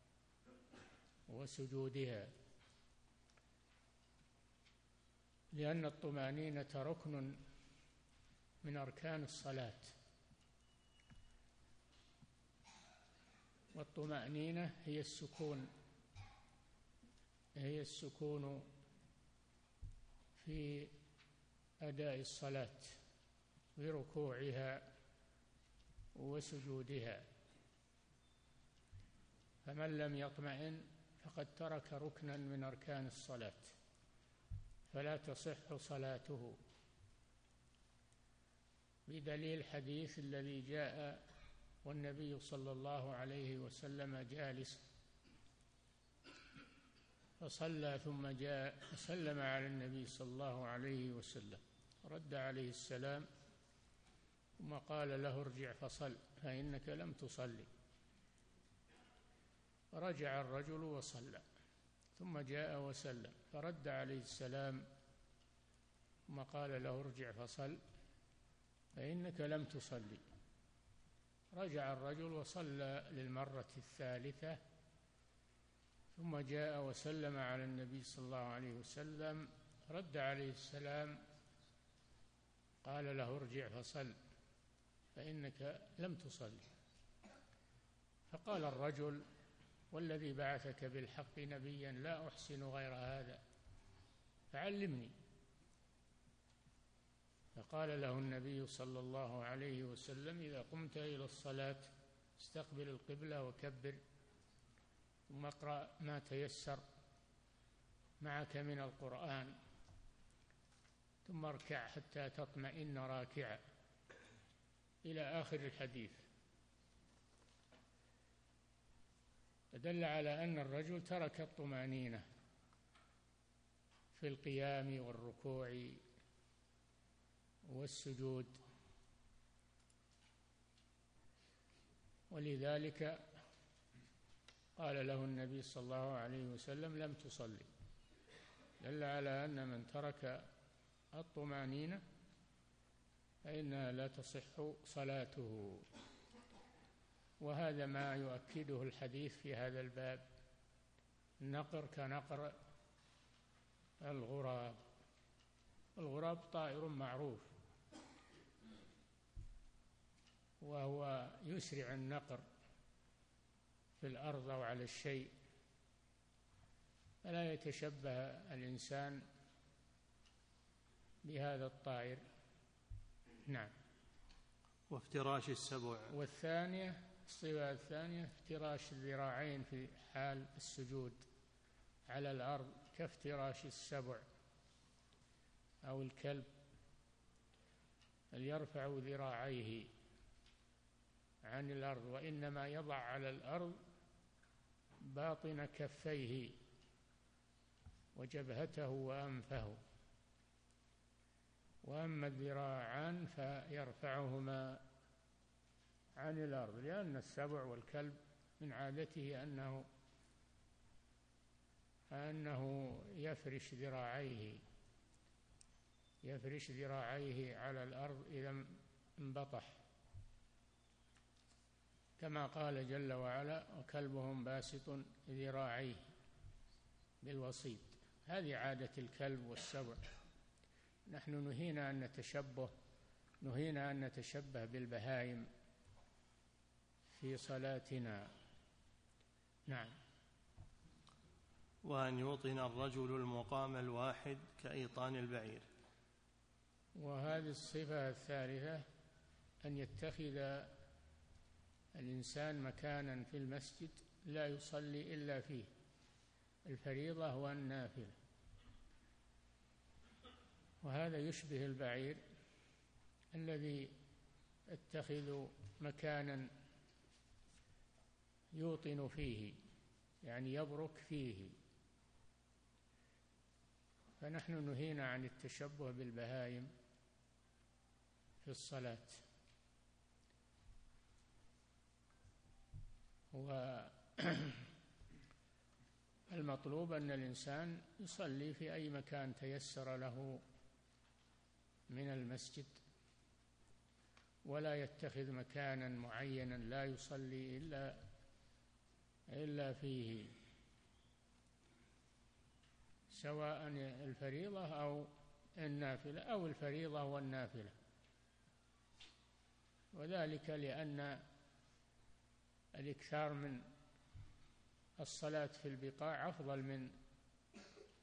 وسجودها، لأن الطمأنينة ركن من أركان الصلاة، والطمأنينة هي السكون في أداء الصلاة. بركوعها وسجودها، فمن لم يطمئن فقد ترك ركنا من أركان الصلاة فلا تصح صلاته، بدليل الحديث الذي جاء والنبي صلى الله عليه وسلم جالس فصلى ثم جاء فسلم على النبي صلى الله عليه وسلم، رد عليه السلام ثم قال له ارجع فصل فإنك لم تصلي، فرجع الرجل وصلى، ثم جاء وسلم فرد عليه السلام ثم قال له ارجع فصل فإنك لم تصلي، رجع الرجل وصلى للمرة الثالثة، ثم جاء وسلم على النبي صلى الله عليه وسلم، رد عليه السلام قال له ارجع فصل فإنك لم تصلي، فقال الرجل والذي بعثك بالحق نبيا لا أحسن غير هذا فعلمني، فقال له النبي صلى الله عليه وسلم إذا قمت إلى الصلاة استقبل القبلة وكبر، ثم اقرأ ما تيسر معك من القرآن، ثم اركع حتى تطمئن راكعا، إلى آخر الحديث. فدل على أن الرجل ترك الطمأنينة في القيام والركوع والسجود، ولذلك قال له النبي صلى الله عليه وسلم لم تصلي، دل على أن من ترك الطمأنينة فإنها لا تصح صلاته، وهذا ما يؤكده الحديث في هذا الباب، النقر كنقر الغراب، الغراب طائر معروف وهو يسرع النقر في الأرض أو على الشيء، فلا يتشبه الإنسان بهذا الطائر. نعم. وافتراش السبع. والثانية الصفة الثانية افتراش الذراعين في حال السجود على الأرض كافتراش السبع أو الكلب، يرفع ذراعيه عن الأرض، وإنما يضع على الأرض باطن كفيه وجبهته وأنفه، وأما الذراعان فيرفعهما عن الأرض، لأن السبع والكلب من عادته أنه يفرش ذراعيه على الأرض إذا انبطح، كما قال جل وعلا وكلبهم باسط ذراعيه بالوسيط. هذه عادة الكلب والسبع. نحن نهينا أن نتشبه بالبهائم في صلاتنا. نعم. وأن يوطن الرجل المقام الواحد كأيطان البعير. وهذه الصفة الثالثة أن يتخذ الإنسان مكانا في المسجد لا يصلي إلا فيه، الفريضة والنافلة، وهذا يشبه البعير الذي يتخذ مكانا يوطن فيه، يعني يبرك فيه. فنحن نهينا عن التشبه بالبهائم في الصلاة. والمطلوب أن الإنسان يصلي في أي مكان تيسر له من المسجد، ولا يتخذ مكانا معينا لا يصلي إلا فيه، سواء الفريضة أو النافلة أو الفريضة والنافلة، وذلك لأن الإكثار من الصلاة في البقاع أفضل من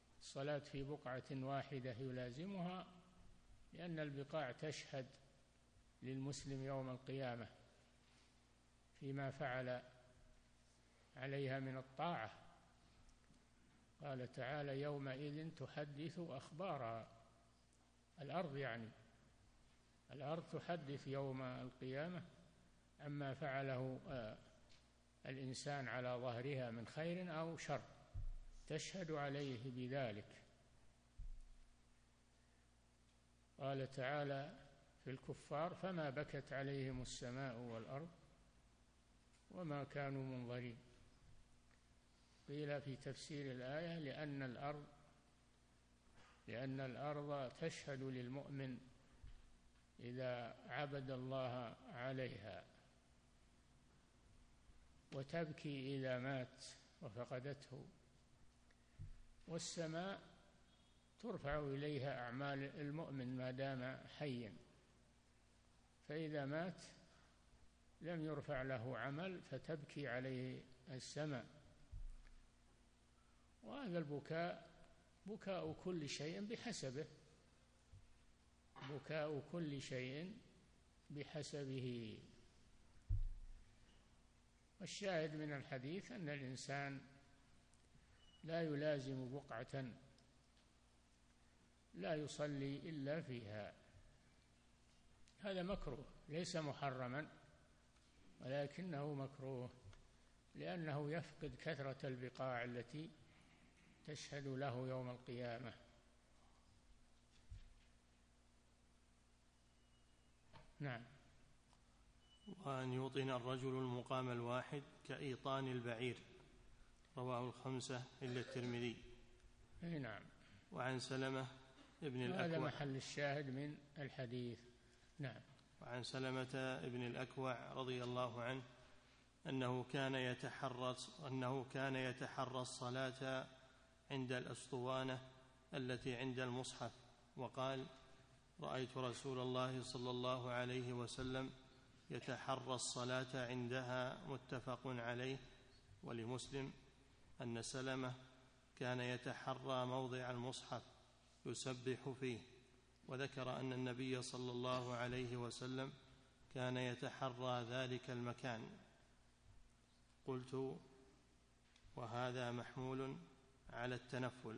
الصلاة في بقعة واحدة يلازمها، لأن البقاع تشهد للمسلم يوم القيامة فيما فعل عليها من الطاعة. قال تعالى: يومئذ تحدث أخبارها. الأرض يعني الأرض تحدث يوم القيامة عما فعله الإنسان على ظهرها من خير أو شر، تشهد عليه بذلك. قال تعالى في الكفار: فما بكت عليهم السماء والأرض وما كانوا منظرين. قيل في تفسير الآية: لأن الأرض تشهد للمؤمن إذا عبد الله عليها، وتبكي إذا مات وفقدته، والسماء ترفع إليها أعمال المؤمن ما دام حيا، فإذا مات لم يرفع له عمل فتبكي عليه السماء. وهذا البكاء بكاء كل شيء بحسبه، بكاء كل شيء بحسبه. والشاهد من الحديث أن الإنسان لا يلازم بقعة لا يصلي إلا فيها. هذا مكروه، ليس محرما ولكنه مكروه، لأنه يفقد كثرة البقاع التي تشهد له يوم القيامة. نعم. وأن يوطن الرجل المقام الواحد كإيطان البعير، رواه الخمسة إلا الترمذي. نعم. وعن سلمة ابن الأكوع، هذا محل الشاهد من الحديث. نعم. وعن سلمة ابن الأكوع رضي الله عنه أنه كان يتحرى الصلاة عند الأسطوانة التي عند المصحف، وقال: رأيت رسول الله صلى الله عليه وسلم يتحرى الصلاة عندها، متفق عليه. ولمسلم أن سلمة كان يتحرى موضع المصحف يسبح فيه، وذكر أن النبي صلى الله عليه وسلم كان يتحرى ذلك المكان. قلت: وهذا محمول على التنفل.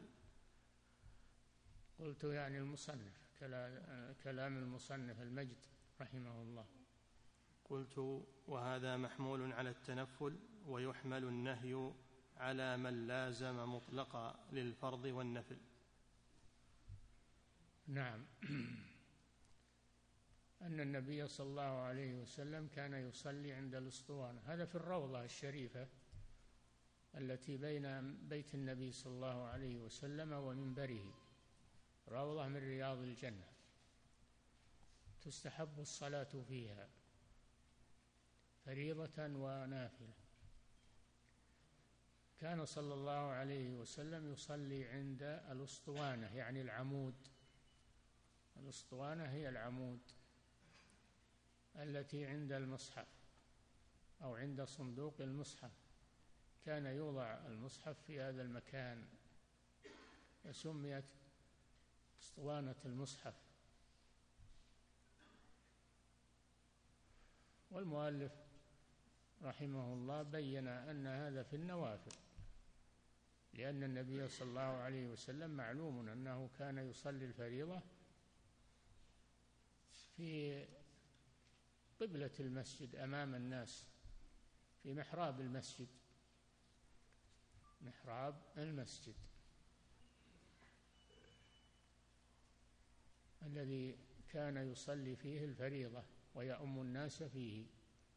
قلت يعني المصنف، كلام المصنف المجد رحمه الله. قلت: وهذا محمول على التنفل، ويحمل النهي على من لازم مطلقا للفرض والنفل. نعم. أن النبي صلى الله عليه وسلم كان يصلي عند الأسطوانة، هذا في الروضة الشريفة التي بين بيت النبي صلى الله عليه وسلم ومنبره، روضة من رياض الجنة، تستحب الصلاة فيها فريضة ونافلة. كان صلى الله عليه وسلم يصلي عند الأسطوانة، يعني العمود. الأسطوانة هي العمود التي عند المصحف أو عند صندوق المصحف، كان يوضع المصحف في هذا المكان، فسميت أسطوانة المصحف. والمؤلف رحمه الله بين أن هذا في النوافل، لأن النبي صلى الله عليه وسلم معلوم أنه كان يصلي الفريضة في قبلة المسجد أمام الناس، في محراب المسجد، محراب المسجد الذي كان يصلي فيه الفريضة ويؤم الناس فيه.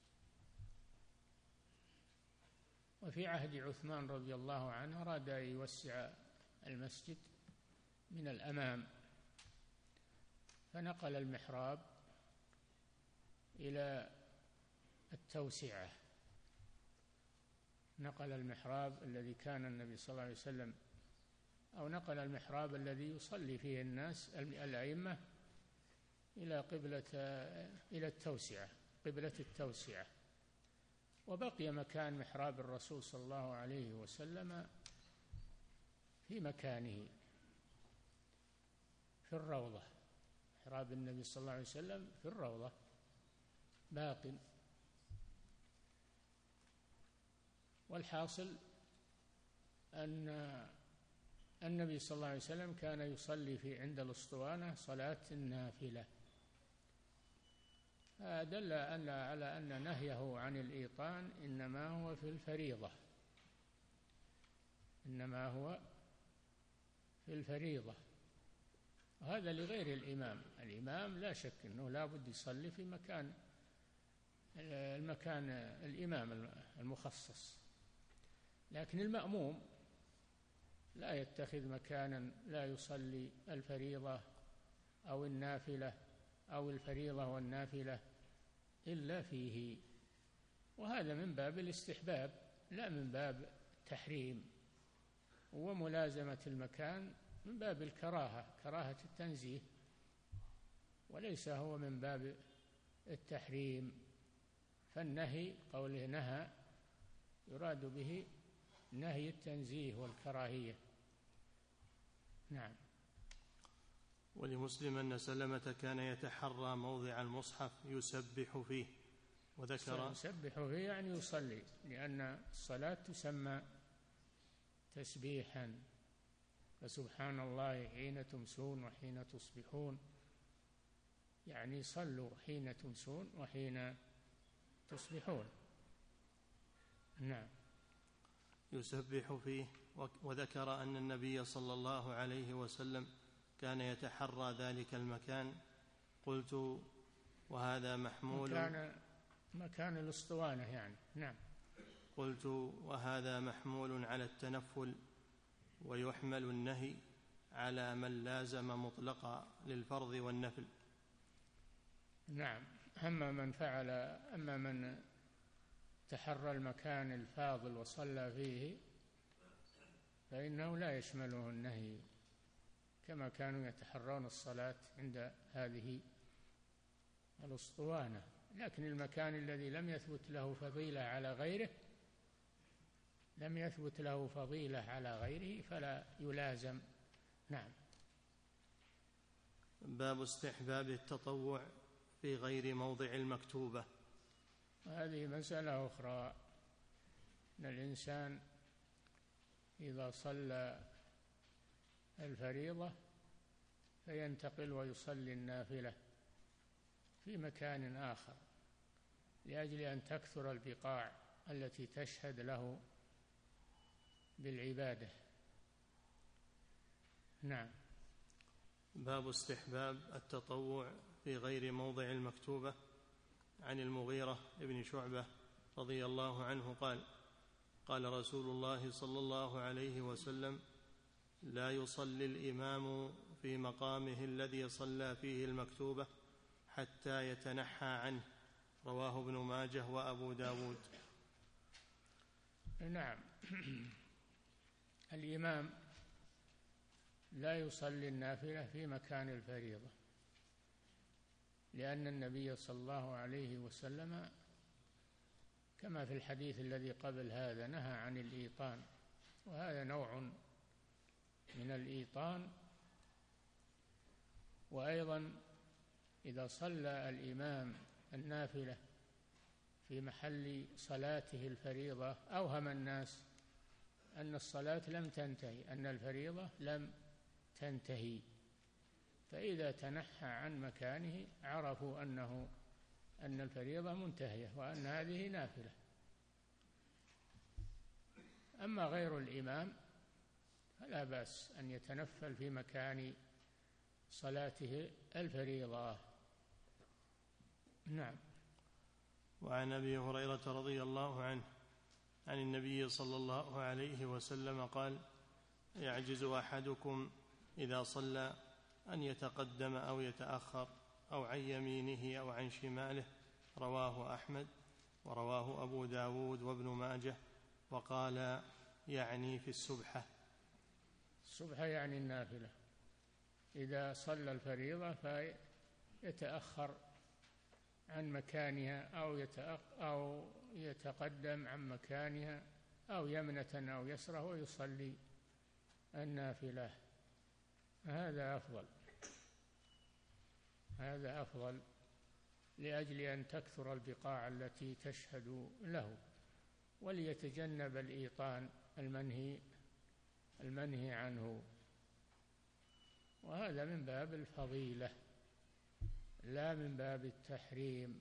وفي عهد عثمان رضي الله عنه أراد أن يوسع المسجد من الأمام، فنقل المحراب إلى التوسعة، نقل المحراب الذي كان النبي صلى الله عليه وسلم، أو نقل المحراب الذي يصلي فيه الناس الأئمة إلى التوسعة، قبلة التوسعة، وبقي مكان محراب الرسول صلى الله عليه وسلم في مكانه في الروضة. محراب النبي صلى الله عليه وسلم في الروضة باق. والحاصل أن النبي صلى الله عليه وسلم كان يصلي في عند الأسطوانة صلاة النافلة. دل على أن نهيه عن الإيطان إنما هو في الفريضة، إنما هو في الفريضة، وهذا لغير الإمام. الإمام لا شك أنه لا بد يصلي في المكان الإمام المخصص، لكن المأموم لا يتخذ مكانا لا يصلي الفريضة أو النافلة أو الفريضة والنافلة إلا فيه، وهذا من باب الاستحباب لا من باب التحريم. وملازمة المكان من باب الكراهة، كراهة التنزيه، وليس هو من باب التحريم. فالنهي قوله نهى يراد به نهي التنزيه والكراهية. نعم. ولمسلم أن سلمة كان يتحرى موضع المصحف يسبح فيه، وذكر يسبح فيه يعني يصلي، لأن الصلاة تسمى تسبيحا، فسبحان الله حين تمسون وحين تصبحون، يعني صلوا حين تمسون وحين تصبحون. نعم. يسبح فيه. وذكر أن النبي صلى الله عليه وسلم كان يتحرى ذلك المكان. قلت وهذا محمول مكان الأسطوانة يعني. نعم. قلت وهذا محمول على التنفل، ويحمل النهي على من لازم مطلقا للفرض والنفل. نعم. أما من تحرى المكان الفاضل وصلى فيه فإنه لا يشمله النهي، كما كانوا يتحرون الصلاة عند هذه الأسطوانة. لكن المكان الذي لم يثبت له فضيلة على غيره فلا يلازم. نعم. باب استحباب التطوع في غير موضع المكتوبة. هذه مسألة أخرى، أن الإنسان إذا صلى الفريضة فينتقل ويصلي النافلة في مكان آخر لأجل أن تكثر البقاع التي تشهد له بالعبادة. نعم. باب استحباب التطوع في غير موضع المكتوبة. عن المغيرة بن شعبة رضي الله عنه قال: قال رسول الله صلى الله عليه وسلم: لا يصلي الإمام في مقامه الذي صلى فيه المكتوبة حتى يتنحى عنه. رواه ابن ماجه وأبو داود. نعم. الإمام لا يصلي النافلة في مكان الفريضة، لأن النبي صلى الله عليه وسلم كما في الحديث الذي قبل هذا نهى عن الإيطان، وهذا نوع من الإيطان. وأيضا إذا صلى الإمام النافلة في محل صلاته الفريضة أوهم الناس أن الصلاة لم تنتهي، أن الفريضة لم تنتهي، فإذا تنحى عن مكانه عرفوا أن الفريضة منتهية وأن هذه نافلة. أما غير الإمام فلا بأس أن يتنفل في مكان صلاته الفريضة. نعم. وعن أبي هريرة رضي الله عنه عن النبي صلى الله عليه وسلم قال: يعجز أحدكم إذا صلى أن يتقدم أو يتأخر أو عن يمينه أو عن شماله. رواه أحمد ورواه أبو داود وابن ماجه، وقال يعني في السبحة. السبحة يعني النافلة. إذا صلى الفريضة فيتأخر عن مكانها أو يتقدم عن مكانها أو يمنة أو يسرة ويصلي النافلة. هذا أفضل لأجل أن تكثر البقاع التي تشهد له، وليتجنب الإيطان المنهي عنه. وهذا من باب الفضيلة لا من باب التحريم.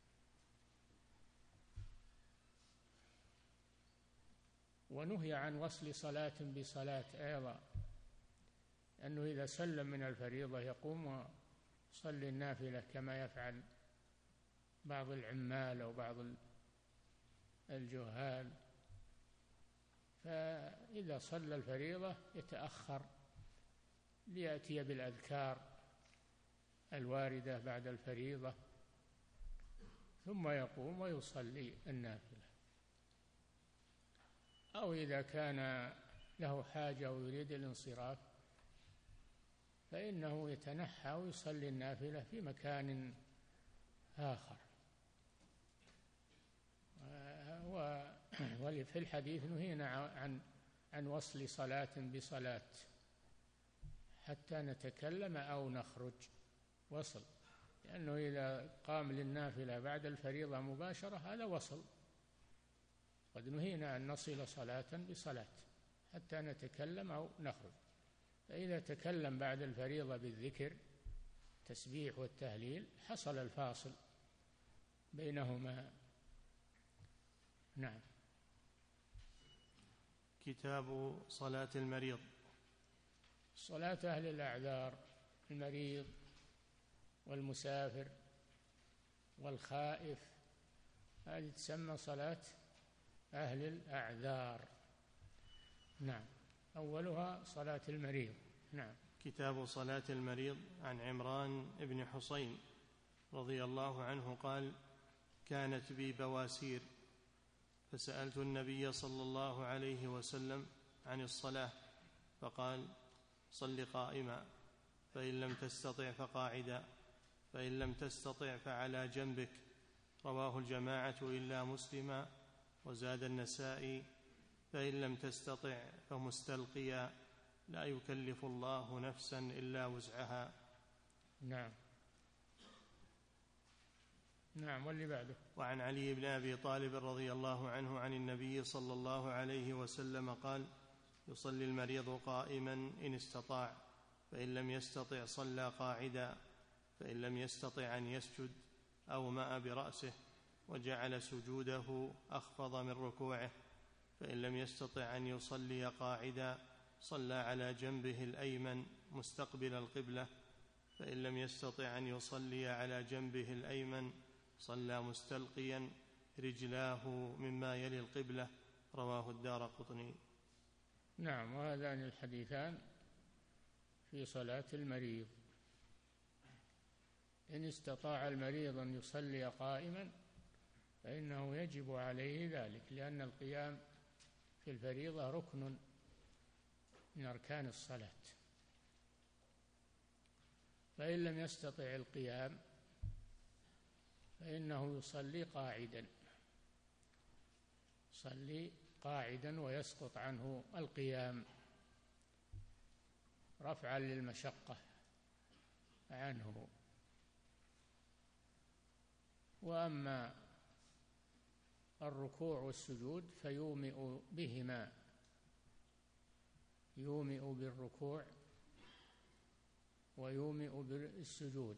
ونهي عن وصل صلاة بصلاة أيضا، أنه إذا سلم من الفريضة يقوم ويصلي النافلة كما يفعل بعض العمال أو بعض الجهال. فإذا صلى الفريضة يتأخر ليأتي بالأذكار الواردة بعد الفريضة، ثم يقوم ويصلي النافلة. أو إذا كان له حاجة ويريد الانصراف فإنه يتنحى ويصلي النافلة في مكان آخر. وفي الحديث نهينا عن وصل صلاة بصلاة حتى نتكلم أو نخرج، وصل، لأنه إذا قام للنافلة بعد الفريضة مباشرة هذا وصل. قد نهينا أن نصل صلاة بصلاة حتى نتكلم أو نخرج. فإذا تكلم بعد الفريضة بالذكر التسبيح والتهليل حصل الفاصل بينهما. نعم. كتاب صلاة المريض. صلاة أهل الأعذار، المريض والمسافر والخائف، هذه تسمى صلاة أهل الأعذار. نعم. أولها صلاة المريض. نعم. كتاب صلاة المريض. عن عمران بن حصين رضي الله عنه قال: كانت بي بواسير فسألت النبي صلى الله عليه وسلم عن الصلاة فقال: صل قائما، فإن لم تستطع فقاعدا، فإن لم تستطع فعلى جنبك. رواه الجماعة إلا مسلما. وزاد النسائي: فإن لم تستطع فمستلقيا، لا يكلف الله نفسا إلا وسعها. نعم. نعم. واللي بعده. وعن علي بن أبي طالب رضي الله عنه عن النبي صلى الله عليه وسلم قال: يصلي المريض قائما إن استطاع، فإن لم يستطع صلى قاعدا، فإن لم يستطع أن يسجد أومأ برأسه وجعل سجوده أخفض من ركوعه، فإن لم يستطع أن يصلي قاعدا صلى على جنبه الأيمن مستقبل القبلة، فإن لم يستطع أن يصلي على جنبه الأيمن صلى مستلقيا رجلاه مما يلي القبلة. رواه الدارقطني. نعم. وهذان الحديثان في صلاة المريض. إن استطاع المريض أن يصلي قائما فإنه يجب عليه ذلك، لأن القيام في الفريضة ركن من أركان الصلاة. فإن لم يستطع القيام فإنه يصلي قاعدا، يصلي قاعدا ويسقط عنه القيام رفعا للمشقة عنه. وأما الركوع والسجود فيومئ بهما، يومئ بالركوع ويومئ بالسجود،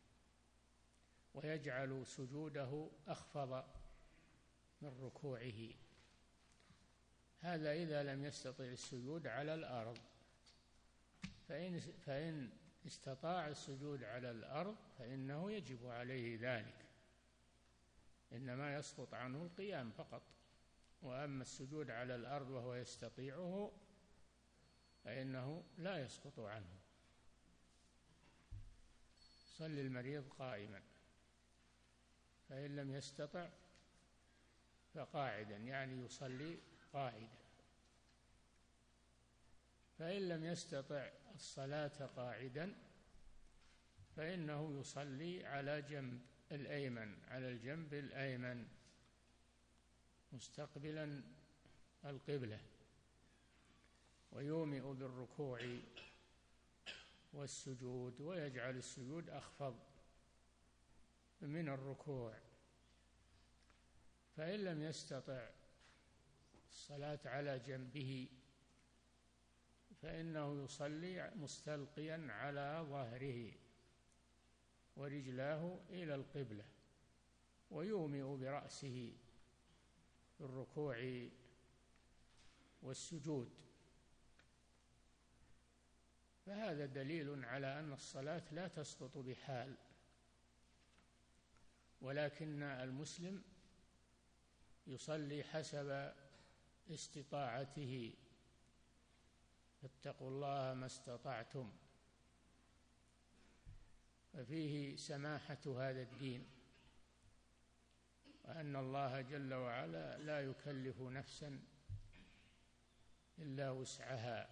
ويجعل سجوده أخفض من ركوعه. هذا إذا لم يستطع السجود على الأرض. فإن استطاع السجود على الأرض فإنه يجب عليه ذلك، إنما يسقط عنه القيام فقط. وأما السجود على الأرض وهو يستطيعه فإنه لا يسقط عنه. صلي المريض قائما، فإن لم يستطع فقاعدا، يعني يصلي قاعدا. فإن لم يستطع الصلاة قاعدا فإنه يصلي على جنب الأيمن، على الجنب الأيمن مستقبلا القبلة، ويومئ بالركوع والسجود، ويجعل السجود أخفض من الركوع. فإن لم يستطع الصلاة على جنبه فإنه يصلي مستلقيا على ظهره ورجلاه إلى القبلة، ويومئ برأسه في الركوع والسجود. فهذا دليل على أن الصلاة لا تسقط بحال، ولكن المسلم يصلي حسب استطاعته. فاتقوا الله ما استطعتم. ففيه سماحة هذا الدين، وأن الله جل وعلا لا يكلف نفسا إلا وسعها.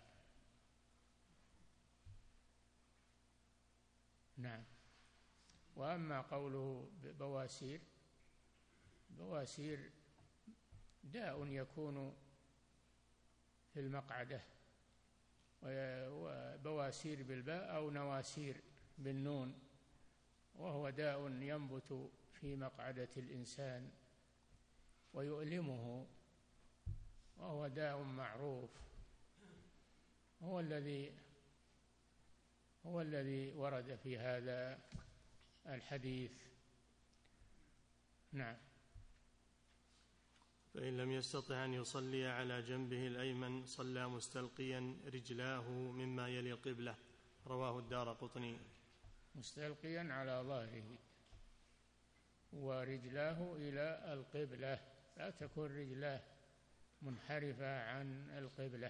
نعم. وأما قوله بواسير، بواسير داء يكون في المقعدة، وبواسير بالباء أو نواسير بالنون، وهو داء ينبت في مقعدة الإنسان ويؤلمه، وهو داء معروف، هو الذي ورد في هذا الحديث. نعم. فإن لم يستطع أن يصلي على جنبه الأيمن صلى مستلقيا رجلاه مما يلي القبلة. رواه الدارقطني. مستلقيا على ظهره ورجلاه إلى القبلة، لا تكون رجلاه منحرفة عن القبلة.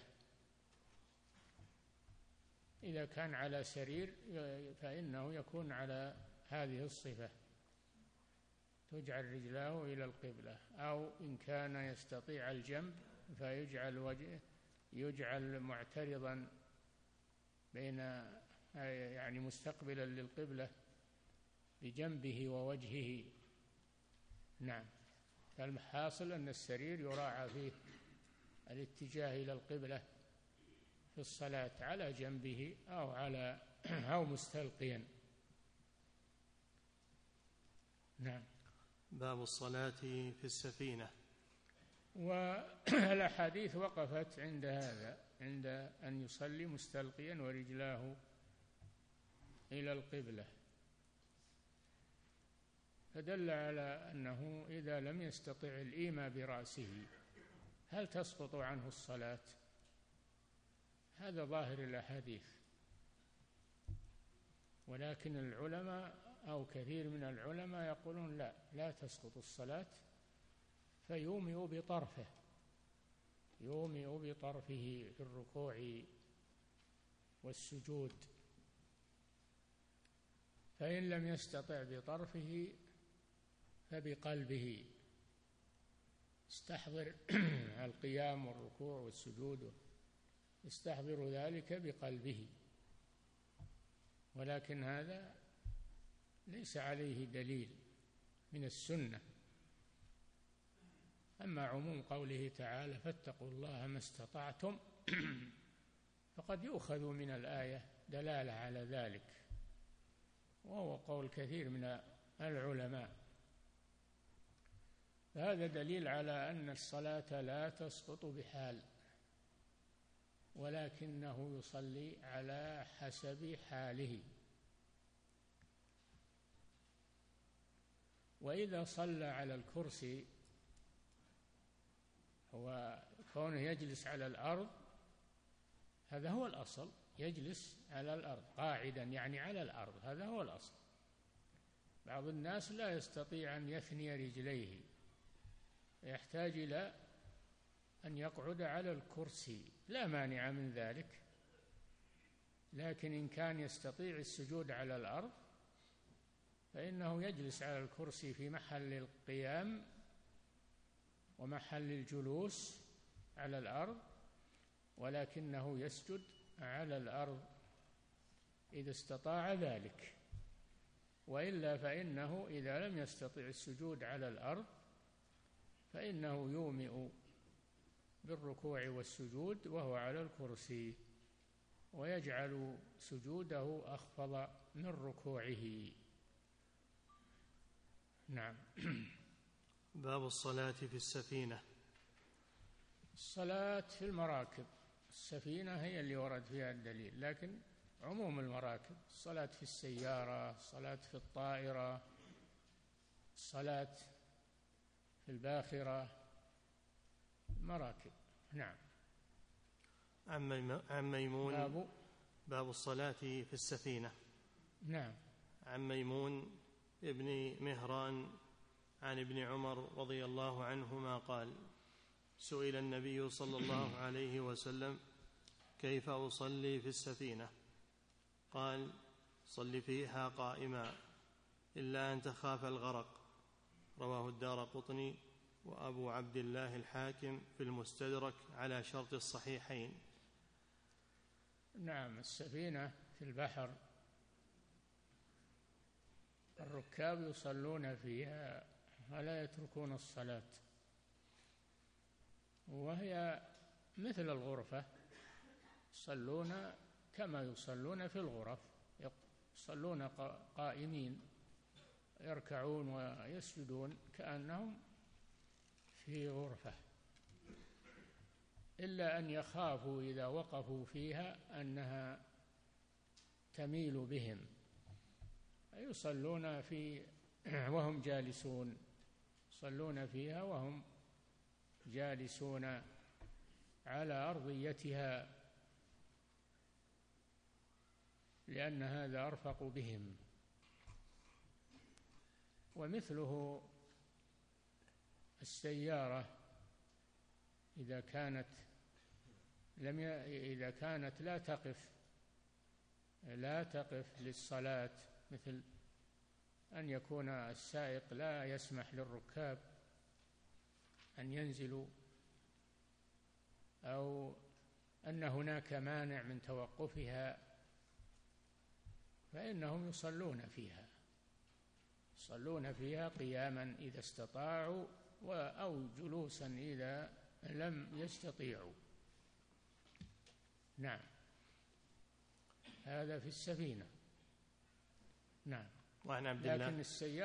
إذا كان على سرير فإنه يكون على هذه الصفة، تجعل رجلاه إلى القبلة، أو إن كان يستطيع الجنب فيجعل وجهه يجعل معترضا بين، يعني مستقبلا للقبلة بجنبه ووجهه. نعم. فالحاصل أن السرير يراعى فيه الاتجاه إلى القبلة في الصلاة على جنبه أو مستلقيا. نعم. باب الصلاة في السفينة. والأحاديث وقفت عند هذا، عند أن يصلي مستلقيا ورجلاه إلى القبلة، فدل على أنه إذا لم يستطع الإيماء برأسه هل تسقط عنه الصلاة؟ هذا ظاهر الأحاديث. ولكن العلماء أو كثير من العلماء يقولون لا تسقط الصلاة، فيومئ بطرفه، يومئ بطرفه في الركوع والسجود. فإن لم يستطع بطرفه فبقلبه، استحضر القيام والركوع والسجود، استحضر ذلك بقلبه. ولكن هذا ليس عليه دليل من السنة. أما عموم قوله تعالى فاتقوا الله ما استطعتم فقد يؤخذ من الآية دلالة على ذلك، وهو قول كثير من العلماء. فهذا دليل على أن الصلاة لا تسقط بحال، ولكنه يصلي على حسب حاله. وإذا صلى على الكرسي، هو كونه يجلس على الأرض، هذا هو الأصل، يجلس على الأرض قاعدا، يعني على الأرض، هذا هو الأصل. بعض الناس لا يستطيع أن يثني رجليه، يحتاج إلى أن يقعد على الكرسي، لا مانع من ذلك، لكن إن كان يستطيع السجود على الأرض فإنه يجلس على الكرسي في محل القيام ومحل الجلوس على الأرض، ولكنه يسجد على الأرض إذا استطاع ذلك. وإلا فإنه إذا لم يستطع السجود على الأرض فإنه يومئ بالركوع والسجود وهو على الكرسي، ويجعل سجوده أخفض من ركوعه. نعم. باب الصلاة في السفينة. الصلاة في المراكب، السفينة هي اللي ورد فيها الدليل، لكن عموم المراكب، الصلاة في السيارة، الصلاة في الطائرة، الصلاة في الباخرة، مراكب. نعم. عن ميمون. باب الصلاة في السفينة. نعم. عن ميمون ابن مهران عن ابن عمر رضي الله عنهما قال: سئل النبي صلى الله عليه وسلم: كيف أصلي في السفينة؟ قال: صل فيها قائما إلا أن تخاف الغرق. رواه الدارقطني وأبو عبد الله الحاكم في المستدرك على شرط الصحيحين. نعم. السفينة في البحر الركاب يصلون فيها ولا يتركون الصلاة، وهي مثل الغرفة، يصلون كما يصلون في الغرف، يصلون قائمين، يركعون ويسجدون كأنهم في غرفة، إلا أن يخافوا إذا وقفوا فيها أنها تميل بهم، يصلون وهم جالسون، يصلون فيها وهم جالسون على أرضيتها، لأن هذا أرفق بهم. ومثله السيارة إذا كانت لا تقف للصلاة، مثل أن يكون السائق لا يسمح للركاب أن ينزلوا، أو أن هناك مانع من توقفها، فإنهم يصلون فيها قياما إذا استطاعوا، أو جلوسا إذا لم يستطيعوا. نعم. هذا في السفينة. نعم. لكن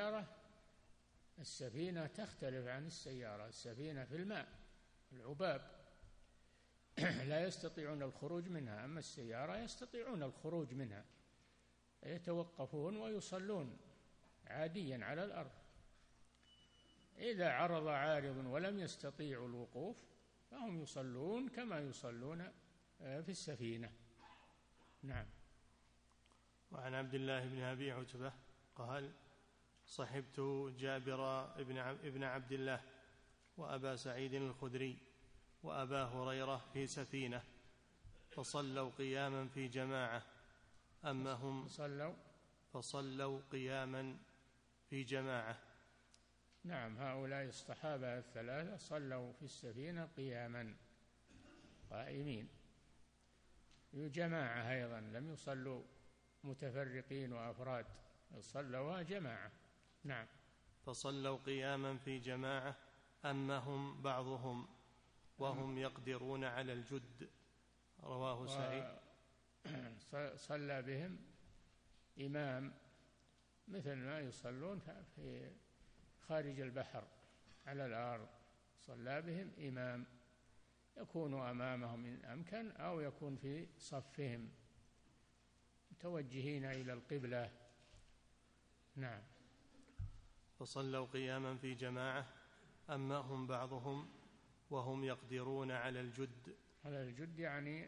السفينة تختلف عن السيارة. السفينة في الماء، العباب، لا يستطيعون الخروج منها، أما السيارة يستطيعون الخروج منها، يتوقفون ويصلون عاديا على الأرض. إذا عرض عارض ولم يستطيعوا الوقوف فهم يصلون كما يصلون في السفينة. نعم. وعن عبد الله بن أبي عتبة قال: صحبت جابر ابن عبد الله وأبا سعيد الخدري وأبا هريرة في سفينة، فصلوا قياما في جماعة، أما هم فصلوا قياما في جماعة. نعم. هؤلاء الصحابة الثلاثة صلوا في السفينة قياما قائمين، جماعة أيضا، لم يصلوا متفرقين وأفراد، صلوا جماعة. نعم. فصلوا قياما في جماعة، أما هم بعضهم وهم يقدرون على الجد. رواه سعيد. صلى بهم إمام مثل ما يصلون في خارج البحر على الأرض، صلى بهم إمام يكون أمامهم إن أمكن، أو يكون في صفهم متوجهين إلى القبلة. نعم. فصلوا قياما في جماعة، أما هم بعضهم وهم يقدرون على الجد. على الجد يعني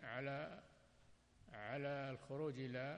على الخروج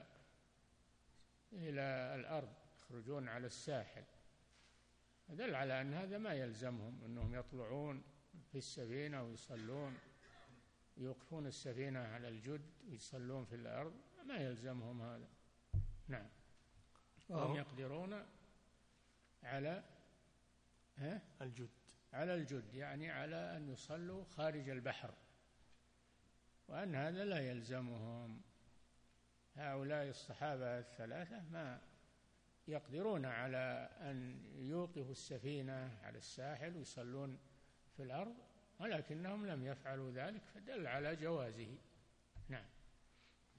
إلى الأرض، يخرجون على الساحل، دل على أن هذا ما يلزمهم أنهم يطلعون في السفينة ويصلون، يوقفون السفينة على الجد ويصلون في الأرض، ما يلزمهم هذا. نعم. وهم يقدرون على الجد، على الجد يعني على أن يصلوا خارج البحر، وأن هذا لا يلزمهم. هؤلاء الصحابة الثلاثة ما يقدرون على أن يوقفوا السفينة على الساحل ويصلون في الأرض، ولكنهم لم يفعلوا ذلك، فدل على جوازه. نعم.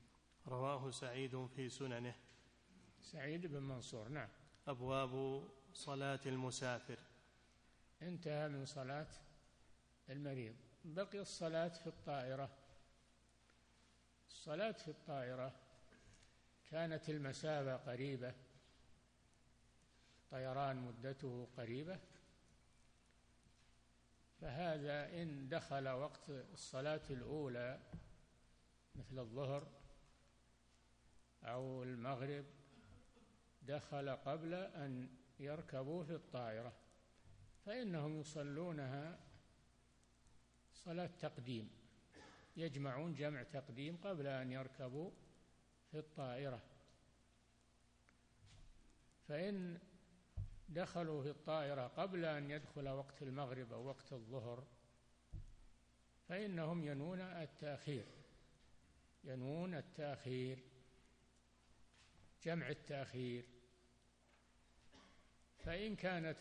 رواه سعيد في سننه. سعيد بن منصور. نعم. أبواب صلاة المسافر. انتهى من صلاة المريض. بقي الصلاة في الطائرة. الصلاة في الطائرة كانت المسافة قريبة، طيران مدته قريبة، فهذا إن دخل وقت الصلاة الأولى مثل الظهر أو المغرب، دخل قبل أن يركبوا في الطائرة، فإنهم يصلونها صلاة تقديم، يجمعون جمع تقديم قبل أن يركبوا في الطائرة. فإن دخلوا في الطائرة قبل أن يدخل وقت المغرب أو وقت الظهر فإنهم ينوون التأخير، جمع التأخير. فإن كانت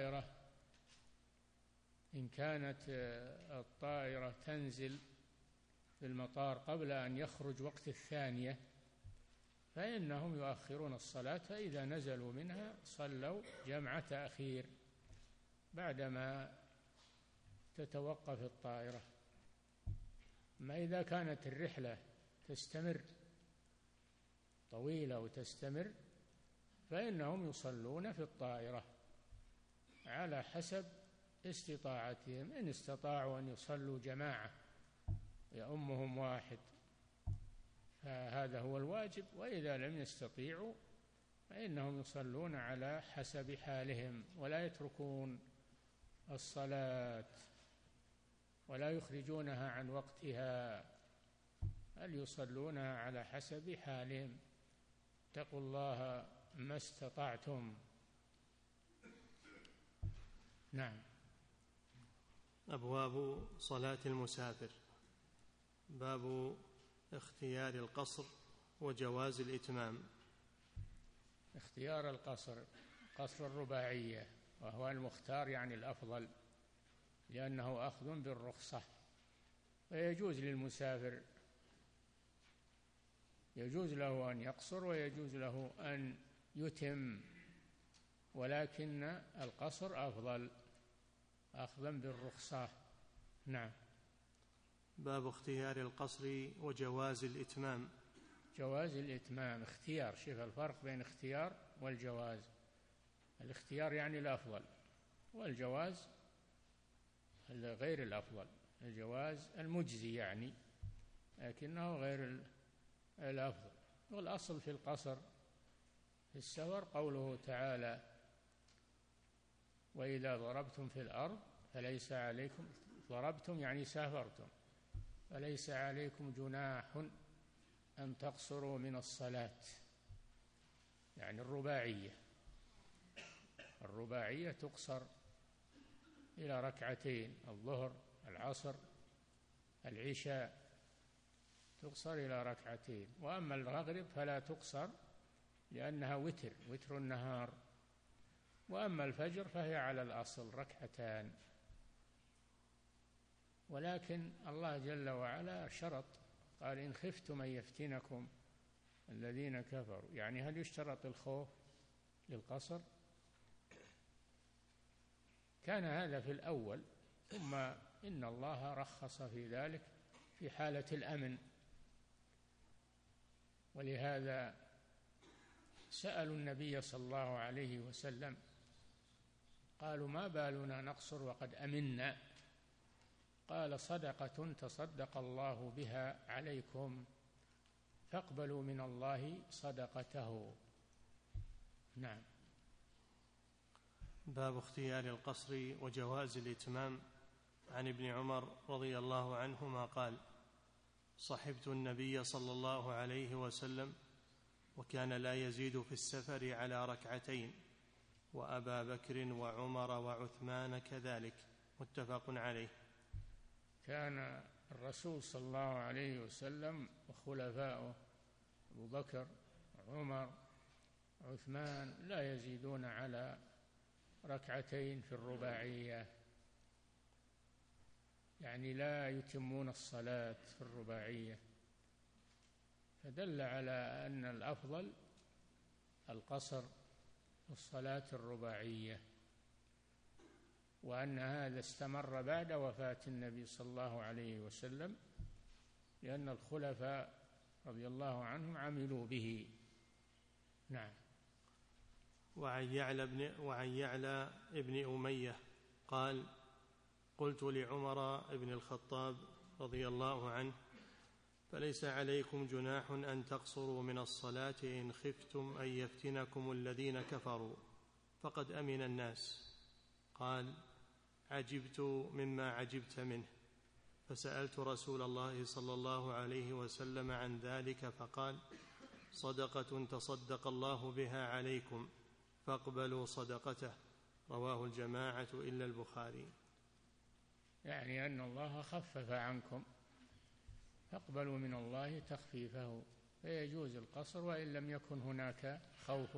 الطائرة تنزل في المطار قبل أن يخرج وقت الثانية فإنهم يؤخرون الصلاة، فإذا نزلوا منها صلوا جمع تأخير بعدما تتوقف الطائرة. ما إذا كانت الرحلة تستمر طويلة وتستمر فإنهم يصلون في الطائرة على حسب استطاعتهم، إن استطاعوا أن يصلوا جماعة يؤمهم واحد فهذا هو الواجب، وإذا لم يستطيعوا فإنهم يصلون على حسب حالهم ولا يتركون الصلاة ولا يخرجونها عن وقتها، بل يصلونها على حسب حالهم. اتقوا الله ما استطعتم. نعم. أبواب صلاة المسافر. باب اختيار القصر وجواز الإتمام. اختيار القصر، قصر الرباعية، وهو المختار يعني الأفضل، لأنه أخذ بالرخصة، ويجوز للمسافر، يجوز له أن يقصر ويجوز له أن يتم، ولكن القصر أفضل أخذا بالرخصة. نعم. باب اختيار القصر وجواز الإتمام. جواز الإتمام اختيار، شوف الفرق بين اختيار والجواز. الاختيار يعني الأفضل، والجواز غير الأفضل. الجواز المجزي يعني، لكنه غير الأفضل. والأصل في القصر في السفر قوله تعالى: وإذا ضربتم في الأرض فليس عليكم، ضربتم يعني سافرتم، فليس عليكم جناح أن تقصروا من الصلاة، يعني الرباعية تقصر إلى ركعتين، الظهر العصر العشاء تقصر إلى ركعتين، وأما المغرب فلا تقصر لأنها وتر النهار، وأما الفجر فهي على الأصل ركعتان. ولكن الله جل وعلا شرط، قال: إن خفتم أن يفتنكم الذين كفروا. يعني هل يشترط الخوف للقصر؟ كان هذا في الأول، ثم إن الله رخص في ذلك في حالة الأمن. ولهذا سألوا النبي صلى الله عليه وسلم، قالوا: ما بالنا نقصر وقد أمنا؟ قال: صدقة تصدق الله بها عليكم، فاقبلوا من الله صدقته. نعم. باب اختيار القصر وجواز الإتمام. عن ابن عمر رضي الله عنهما قال: صحبت النبي صلى الله عليه وسلم وكان لا يزيد في السفر على ركعتين، وأبا بكر وعمر وعثمان كذلك. متفق عليه. كان الرسول صلى الله عليه وسلم وخلفاؤه أبو بكر وعمر وعثمان لا يزيدون على ركعتين في الرباعية، يعني لا يتمون الصلاة في الرباعية، فدل على أن الأفضل القصر الصلاة الرباعية، وأن هذا استمر بعد وفاة النبي صلى الله عليه وسلم، لأن الخلفاء رضي الله عنهم عملوا به. نعم. وعن يعلى ابن أمية قال: قلت لعمر بن الخطاب رضي الله عنه: فليس عليكم جناح أن تقصروا من الصلاة إن خفتم أن يفتنكم الذين كفروا فقد أمن الناس. قال: عجبت مما عجبت منه، فسألت رسول الله صلى الله عليه وسلم عن ذلك فقال: صدقة تصدق الله بها عليكم فاقبلوا صدقته. رواه الجماعة إلا البخاري. يعني أن الله خفف عنكم، فاقبلوا من الله تخفيفه، فيجوز القصر وإن لم يكن هناك خوف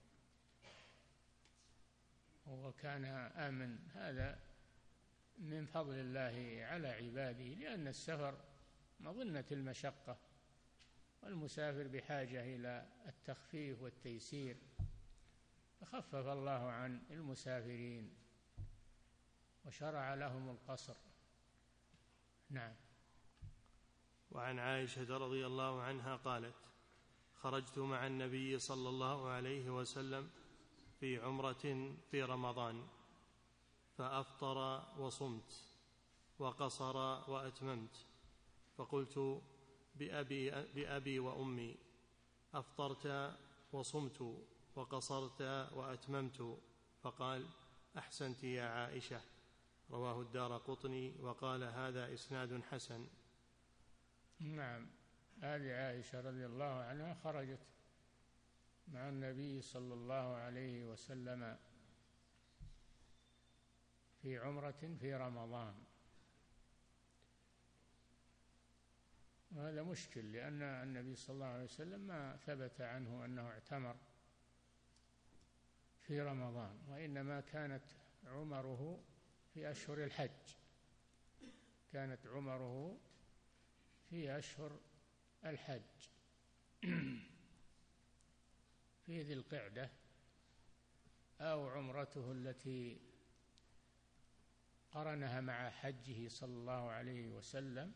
وكان آمن. هذا من فضل الله على عباده، لأن السفر مظنة المشقة، والمسافر بحاجة إلى التخفيف والتيسير، فخفف الله عن المسافرين وشرع لهم القصر. نعم. وعن عائشة رضي الله عنها قالت: خرجت مع النبي صلى الله عليه وسلم في عمرة في رمضان، فأفطر وصمت وقصر وأتممت، فقلت بأبي وأمي: أفطرت وصمت وقصرت وأتممت؟ فقال: أحسنت يا عائشة. رواه الدارقطني وقال: هذا إسناد حسن. نعم. هذه عائشة رضي الله عنها خرجت مع النبي صلى الله عليه وسلم في عمرة في رمضان، وهذا مشكل، لأن النبي صلى الله عليه وسلم ما ثبت عنه أنه اعتمر في رمضان، وإنما كانت عمره في أشهر الحج، كانت عمره في أشهر الحج في ذي القعدة، أو عمرته التي قرنها مع حجه صلى الله عليه وسلم،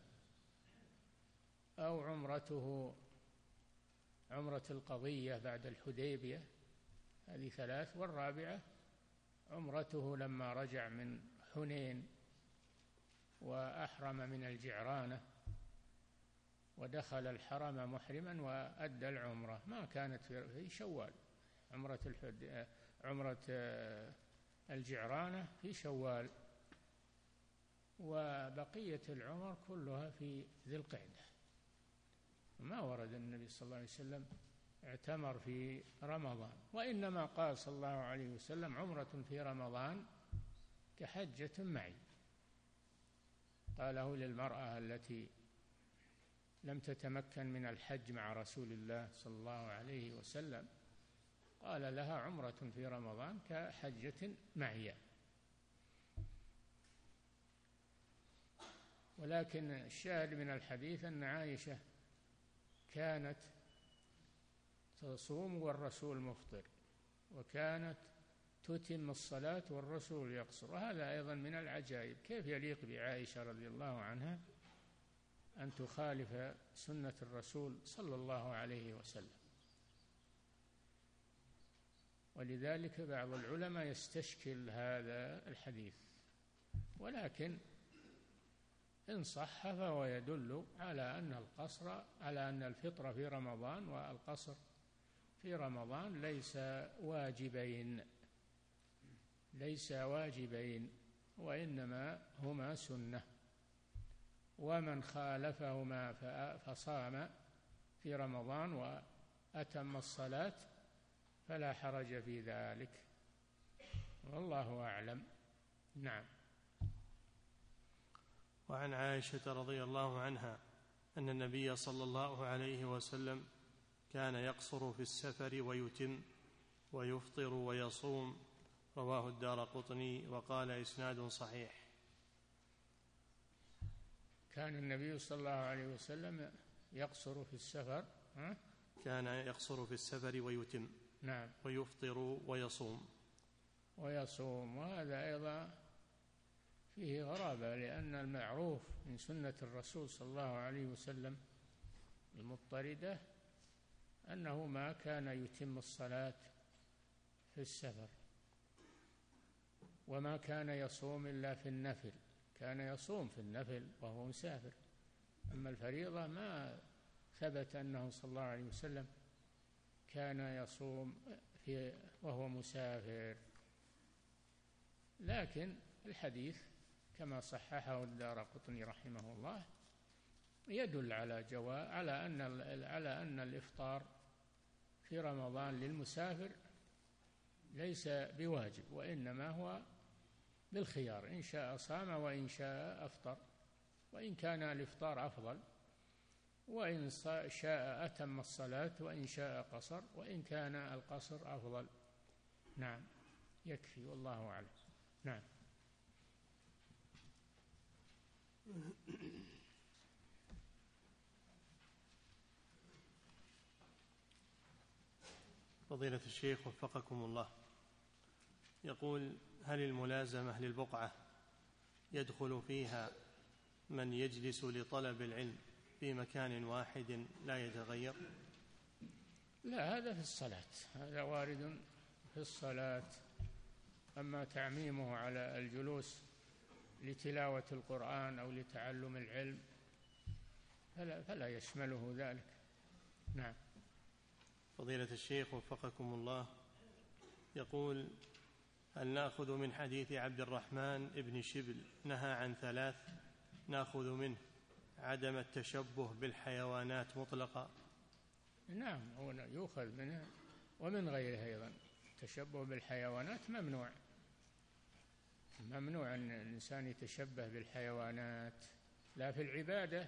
أو عمرته عمرة القضية بعد الحديبية، هذه ثلاث. والرابعة عمرته لما رجع من حنين وأحرم من الجعرانة ودخل الحرم محرما وأدى العمرة، ما كانت في شوال. عمرة الجعرانة في شوال، وبقية العمر كلها في ذي القعدة. ما ورد النبي صلى الله عليه وسلم اعتمر في رمضان، وإنما قال صلى الله عليه وسلم: عمرة في رمضان كحجة معي. قاله للمرأة التي لم تتمكن من الحج مع رسول الله صلى الله عليه وسلم، قال لها: عمرة في رمضان كحجة معي. ولكن الشاهد من الحديث أن عائشة كانت تصوم والرسول مفطر، وكانت تتم الصلاة والرسول يقصر، وهذا أيضا من العجائب. كيف يليق بعائشة رضي الله عنها أن تخالف سنة الرسول صلى الله عليه وسلم؟ ولذلك بعض العلماء يستشكل هذا الحديث، ولكن إن صح فهو يدل على أن الفطر في رمضان والقصر في رمضان ليس واجبين، وإنما هما سنة. ومن خالفهما فصام في رمضان وأتم الصلاة فلا حرج في ذلك، والله أعلم. نعم. وعن عائشة رضي الله عنها أن النبي صلى الله عليه وسلم كان يقصر في السفر ويتم، ويفطر ويصوم. رواه الدارقطني وقال: إسناد صحيح. كان النبي صلى الله عليه وسلم يقصر في السفر. كان يقصر في السفر ويتم. نعم. ويفطر ويصوم. وهذا أيضا فيه غرابة، لأن المعروف من سنة الرسول صلى الله عليه وسلم المضطردة أنه ما كان يتم الصلاة في السفر، وما كان يصوم إلا في النفل، كان يصوم في النفل وهو مسافر. أما الفريضة ما ثبت أنه صلى الله عليه وسلم كان يصوم وهو مسافر. لكن الحديث كما صححه الدارقطني رحمه الله يدل على أن الإفطار في رمضان للمسافر ليس بواجب، وإنما هو بالخيار، إن شاء صام وإن شاء أفطر، وإن كان الإفطار أفضل، وإن شاء أتم الصلاة، وإن شاء قصر، وإن كان القصر أفضل. نعم، يكفي والله أعلم. نعم. فضيلة الشيخ وفقكم الله، يقول: هل الملازمة للبقعة يدخل فيها من يجلس لطلب العلم في مكان واحد لا يتغير؟ لا، هذا في الصلاة، هذا وارد في الصلاة. أما تعميمه على الجلوس لتلاوة القرآن أو لتعلم العلم فلا يشمله ذلك. نعم. فضيلة الشيخ وفقكم الله، يقول: هل نأخذ من حديث عبد الرحمن ابن شبل نهى عن 3 نأخذ منه عدم التشبه بالحيوانات مطلقا؟ نعم، هو يؤخذ منه ومن غيره أيضا. التشبه بالحيوانات ممنوع أن الإنسان يتشبه بالحيوانات، لا في العبادة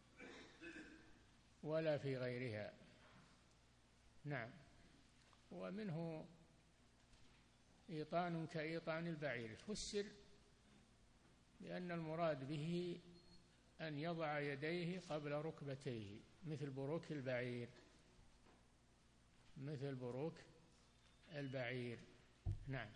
ولا في غيرها. نعم. ومنه إيطان كإيطان البعير، فسر لأن المراد به أن يضع يديه قبل ركبتيه مثل بروك البعير. نعم.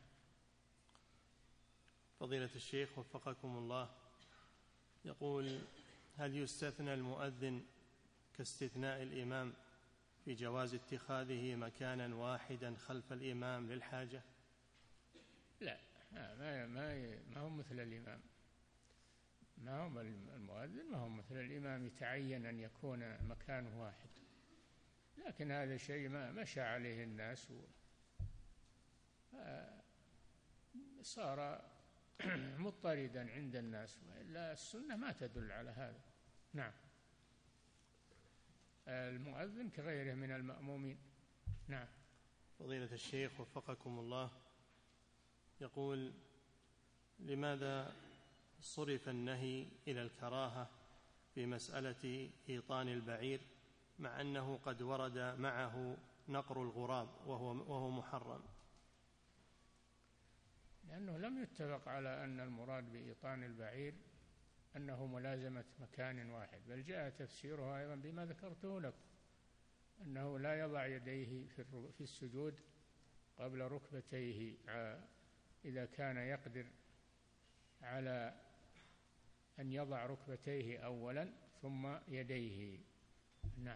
فضيلة الشيخ وفقكم الله، يقول: هل يستثنى المؤذن كاستثناء الإمام في جواز اتخاذه مكانا واحدا خلف الإمام للحاجة؟ لا، ما هو مثل الإمام، ما هو المؤذن، ما هو مثل الإمام يتعين أن يكون مكانه واحد. لكن هذا شيء ما مشى عليه الناس صار مضطردا عند الناس، وإلا السنة ما تدل على هذا. نعم. المؤذن كغيره من المأمومين. نعم. فضيلة الشيخ وفقكم الله، يقول: لماذا صرف النهي إلى الكراهة في مسألة إيطان البعير مع أنه قد ورد معه نقر الغراب وهو محرم؟ لأنه لم يتفق على أن المراد بإيطان البعير أنه ملازمة مكان واحد، بل جاء تفسيرها أيضا بما ذكرته لكم، أنه لا يضع يديه في السجود قبل ركبتيه إذا كان يقدر على أن يضع ركبتيه أولا ثم يديه. نعم.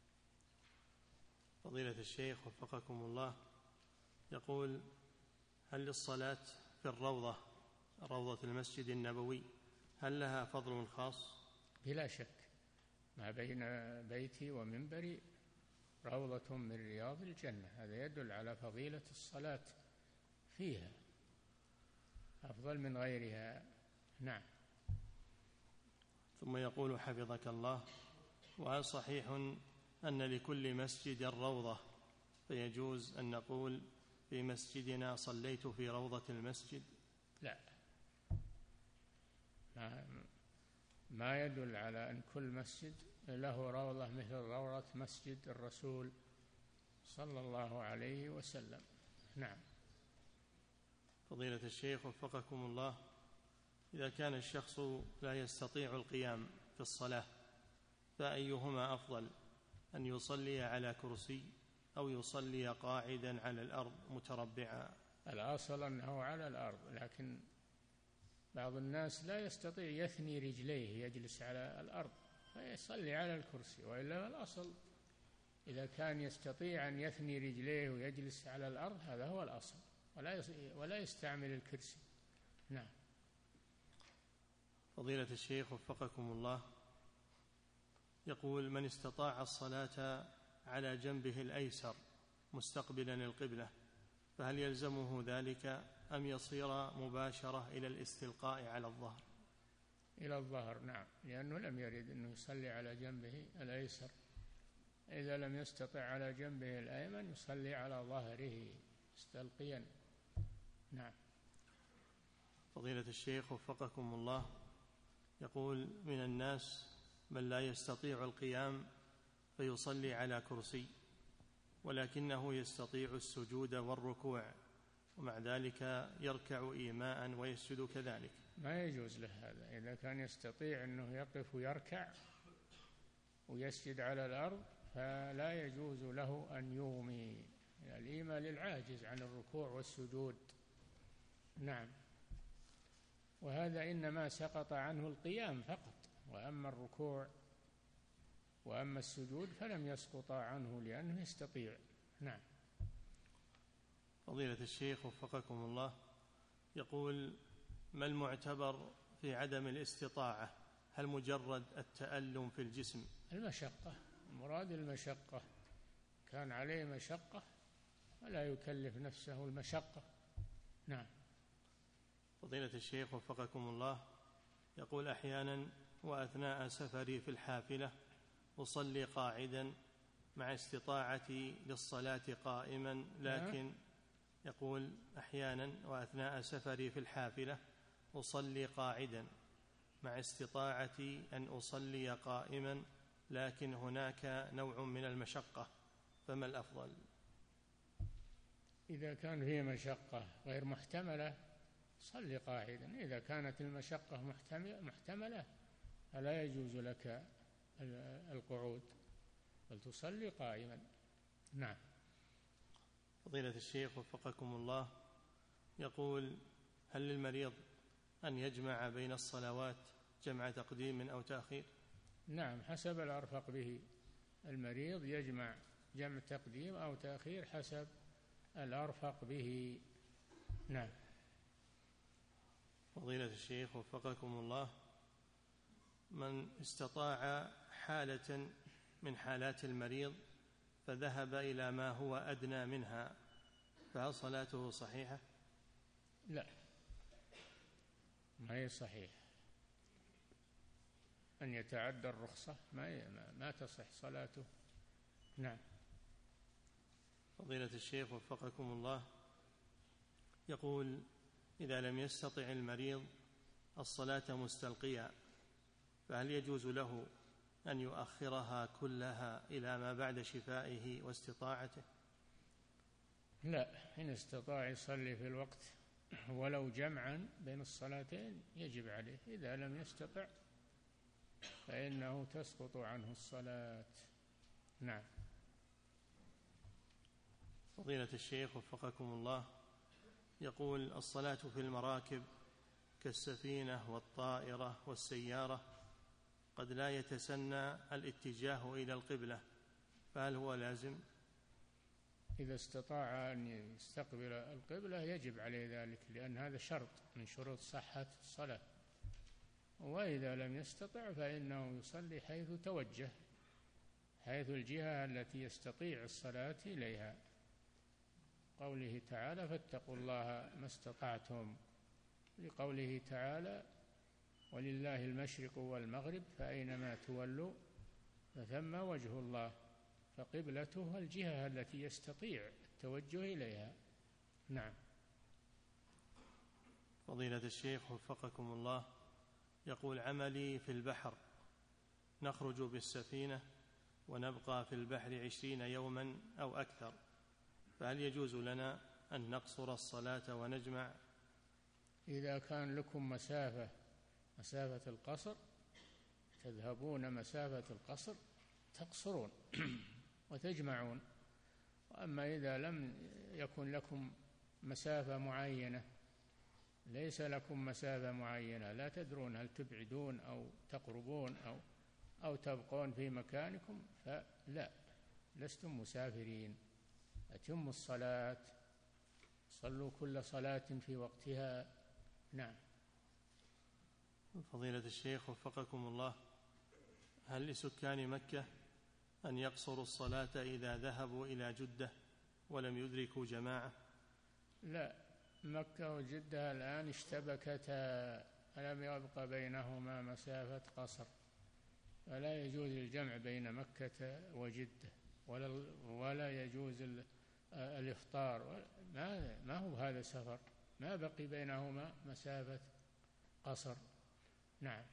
فضيلة الشيخ وفقكم الله، يقول: هل للصلاة في روضة المسجد النبوي هل لها فضل خاص؟ بلا شك، ما بين بيتي ومنبري روضة من رياض الجنة، هذا يدل على فضيلة الصلاة فيها، أفضل من غيرها. نعم. ثم يقول حفظك الله: وهل صحيح أن لكل مسجد روضة فيجوز أن نقول في مسجدنا صليت في روضة المسجد؟ لا، ما يدل على أن كل مسجد له روضة مثل روضة مسجد الرسول صلى الله عليه وسلم. نعم. فضيلة الشيخ وفقكم الله، إذا كان الشخص لا يستطيع القيام في الصلاة فأيهما أفضل، أن يصلي على كرسي أو يصلي قاعدا على الأرض متربعا؟ الأصل أنه على الأرض، لكن بعض الناس لا يستطيع يثني رجليه يجلس على الأرض فيصلي على الكرسي، وإلا الأصل إذا كان يستطيع أن يثني رجليه ويجلس على الأرض هذا هو الأصل، ولا يستعمل الكرسي. نعم. فضيلة الشيخ وفقكم الله، يقول: من استطاع الصلاة على جنبه الأيسر مستقبلا القبلة فهل يلزمه ذلك أم يصير مباشرة إلى الاستلقاء على الظهر؟ إلى الظهر، نعم، لأنه لم يرد أنه يصلي على جنبه الأيسر. إذا لم يستطع على جنبه الأيمن يصلي على ظهره مستلقيا. نعم. فضيلة الشيخ وفقكم الله، يقول: من الناس من لا يستطيع القيام فيصلي على كرسي ولكنه يستطيع السجود والركوع، ومع ذلك يركع إيماء ويسجد كذلك. ما يجوز له هذا. إذا كان يستطيع أنه يقف ويركع ويسجد على الأرض فلا يجوز له أن يومي. الإيماء للعاجز عن الركوع والسجود. نعم. وهذا إنما سقط عنه القيام فقط، وأما الركوع وأما السجود فلم يسقط عنه لأنه يستطيع. نعم. فضيلة الشيخ وفقكم الله، يقول: ما المعتبر في عدم الاستطاعة؟ هل مجرد التألم في الجسم؟ المشقة، المراد المشقة. كان عليه مشقة ولا يكلف نفسه المشقة. نعم. فضيلة الشيخ وفقكم الله، يقول: أحيانا وأثناء سفري في الحافلة أصلي قاعدا مع استطاعتي للصلاة قائما، لكن يقول: أحيانا وأثناء سفري في الحافلة أصلي قاعدا مع استطاعتي أن أصلي قائما، لكن هناك نوع من المشقة، فما الأفضل؟ إذا كان فيه مشقة غير محتملة صلي قاعدا. إذا كانت المشقة محتملة فلا يجوز لك القعود بل تصلي قائما. نعم. فضيلة الشيخ وفقكم الله، يقول: هل للمريض أن يجمع بين الصلوات جمع تقديم أو تأخير؟ نعم، حسب الأرفق به. المريض يجمع جمع تقديم أو تأخير حسب الأرفق به. نعم. فضيلة الشيخ وفقكم الله، من استطاع حالة من حالات المريض فذهب إلى ما هو أدنى منها فهل صلاته صحيحة؟ لا، ما هي صحيح. أن يتعدى الرخصة ما تصح صلاته. نعم. فضيلة الشيخ وفقكم الله، يقول: إذا لم يستطع المريض الصلاة مستلقيا فهل يجوز له أن يؤخرها كلها إلى ما بعد شفائه واستطاعته؟ لا، إن استطاع يصلي في الوقت ولو جمعا بين الصلاتين يجب عليه. إذا لم يستطع فإنه تسقط عنه الصلاة. نعم. فضيلة الشيخ وفقكم الله، يقول: الصلاة في المراكب كالسفينة والطائرة والسيارة قد لا يتسنى الاتجاه إلى القبلة، فهل هو لازم؟ إذا استطاع أن يستقبل القبلة يجب عليه ذلك، لأن هذا شرط من شروط صحة الصلاة. وإذا لم يستطع فإنه يصلي حيث توجه، حيث الجهة التي يستطيع الصلاة إليها. قوله تعالى: فاتقوا الله ما استطعتم، لقوله تعالى: ولله المشرق والمغرب فأينما تولوا فثم وجه الله، فقبلته الجهة التي يستطيع التوجه إليها. نعم. فضيلة الشيخ وفقكم الله، يقول: عملي في البحر، نخرج بالسفينة ونبقى في البحر 20 يوما أو أكثر، فهل يجوز لنا أن نقصر الصلاة ونجمع؟ إذا كان لكم مسافة القصر، تذهبون مسافة القصر تقصرون وتجمعون، وأما إذا لم يكن لكم مسافة معينة، ليس لكم مسافة معينة، لا تدرون هل تبعدون أو تقربون أو تبقون في مكانكم، فلا، لستم مسافرين. أتموا الصلاة، صلوا كل صلاة في وقتها. نعم. فضيلة الشيخ وفقكم الله، هل لسكان مكة أن يقصروا الصلاة إذا ذهبوا إلى جدة ولم يدركوا جماعة؟ لا، مكة وجدة الآن اشتبكتا، ألم يبق بينهما مسافة قصر، فلا يجوز الجمع بين مكة وجدة، ولا يجوز الإفطار، ما هو هذا سفر، ما بقي بينهما مسافة قصر. نعم.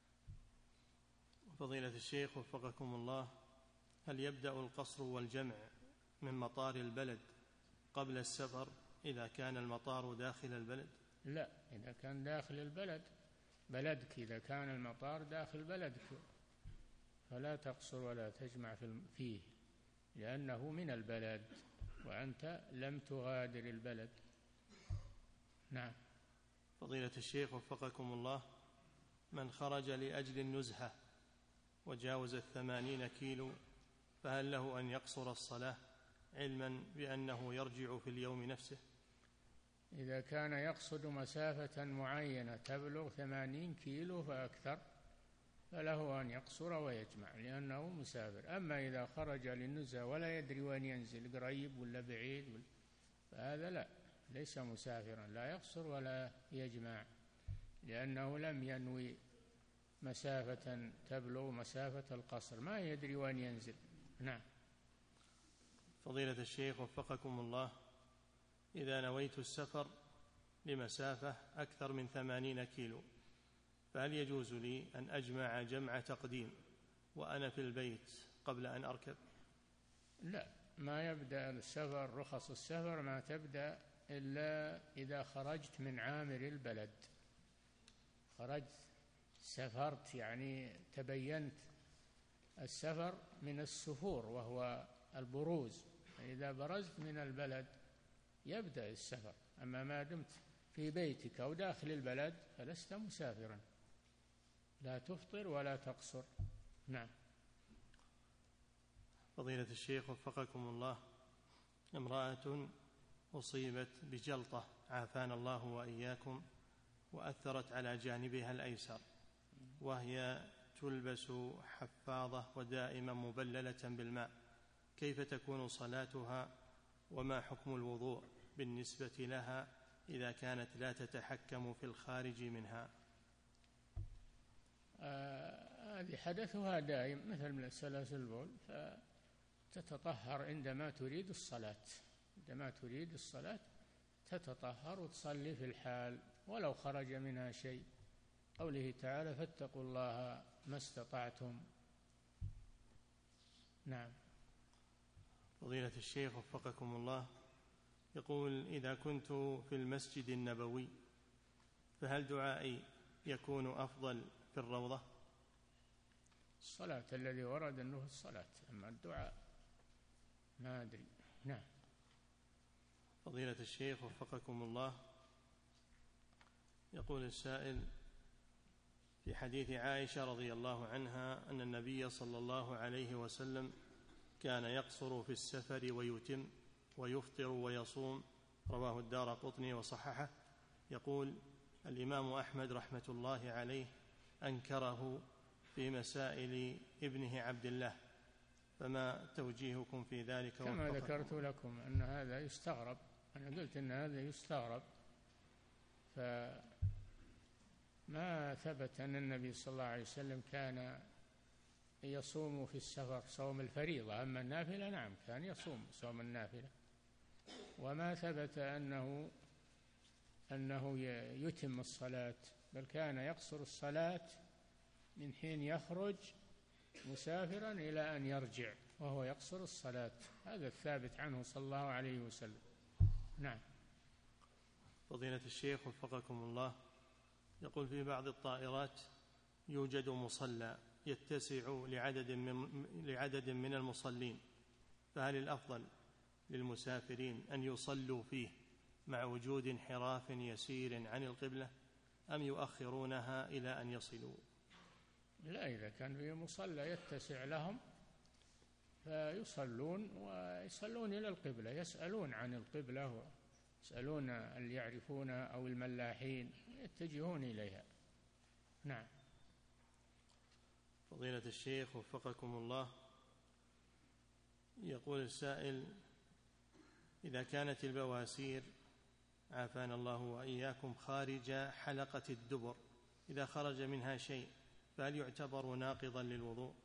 فضيلة الشيخ وفقكم الله، هل يبدأ القصر والجمع من مطار البلد قبل السفر إذا كان المطار داخل البلد؟ لا، إذا كان داخل البلد بلدك، إذا كان المطار داخل بلدك فلا تقصر ولا تجمع فيه، لأنه من البلد وأنت لم تغادر البلد. نعم. فضيلة الشيخ وفقكم الله، من خرج لأجل النزهة وجاوز 80 كيلو فهل له أن يقصر الصلاة علما بأنه يرجع في اليوم نفسه؟ إذا كان يقصد مسافة معينة تبلغ 80 كيلو فأكثر فله أن يقصر ويجمع لأنه مسافر. أما إذا خرج للنزهة ولا يدري وين ينزل، قريب ولا بعيد، فهذا لا، ليس مسافرا، لا يقصر ولا يجمع، لأنه لم ينوي مسافة تبلغ مسافة القصر، ما يدري وين ينزل. نعم. فضيلة الشيخ وفقكم الله، إذا نويت السفر لمسافة أكثر من 80 كيلو فهل يجوز لي أن أجمع جمع تقديم وأنا في البيت قبل أن أركب؟ لا، ما يبدأ السفر، رخص السفر ما تبدأ إلا إذا خرجت من عامر البلد، خرجت سافرت، يعني تبينت السفر من السفور وهو البروز، إذا برزت من البلد يبدأ السفر. أما ما دمت في بيتك أو داخل البلد فلست مسافرا، لا تفطر ولا تقصر. نعم. فضيلة الشيخ وفقكم الله، امرأة أصيبت بجلطة عافانا الله وإياكم وأثرت على جانبها الأيسر، وهي تلبس حفاضة ودائما مبللة بالماء، كيف تكون صلاتها وما حكم الوضوء بالنسبة لها إذا كانت لا تتحكم في الخارج منها؟ هذه حدثها دائم مثل من سلاسل البول، فتتطهر عندما تريد الصلاة، عندما تريد الصلاة تتطهر وتصلي في الحال ولو خرج منها شيء، قوله تعالى فاتقوا الله ما استطعتم. نعم. فضيلة الشيخ وفقكم الله، يقول إذا كنت في المسجد النبوي فهل دعائي يكون أفضل في الروضة؟ الصلاة الذي ورد أنه الصلاة، أما الدعاء ما أدري. نعم. فضيلة الشيخ وفقكم الله، يقول السائل في حديث عائشة رضي الله عنها أن النبي صلى الله عليه وسلم كان يقصر في السفر ويتم ويفطر ويصوم، رواه الدارقطني وصححه. يقول الإمام أحمد رحمة الله عليه أنكره في مسائل ابنه عبد الله، فما توجيهكم في ذلك؟ كما ذكرت لكم أن هذا يستغرب، أنا قلت أن هذا يستغرب، فما ثبت أن النبي صلى الله عليه وسلم كان يصوم في السفر صوم الفريضة، أما النافلة نعم كان يصوم صوم النافلة، وما ثبت أنه يتم الصلاة، بل كان يقصر الصلاة من حين يخرج مسافرا إلى أن يرجع وهو يقصر الصلاة، هذا الثابت عنه صلى الله عليه وسلم. نعم. فضيلة الشيخ وفقكم الله، يقول في بعض الطائرات يوجد مصلى يتسع لعدد من المصلين، فهل الأفضل للمسافرين أن يصلوا فيه مع وجود انحراف يسير عن القبلة، أم يؤخرونها إلى أن يصلوا؟ لا، إذا كان في مصلى يتسع لهم فيصلون، ويصلون إلى القبلة، يسألون عن القبلة، يسألون اللي يعرفون أو الملاحين يتجهون إليها. نعم. فضيلة الشيخ وفقكم الله، يقول السائل: إذا كانت البواسير عافانا الله وإياكم خارج حلقة الدبر، إذا خرج منها شيء فهل يعتبر ناقضا للوضوء؟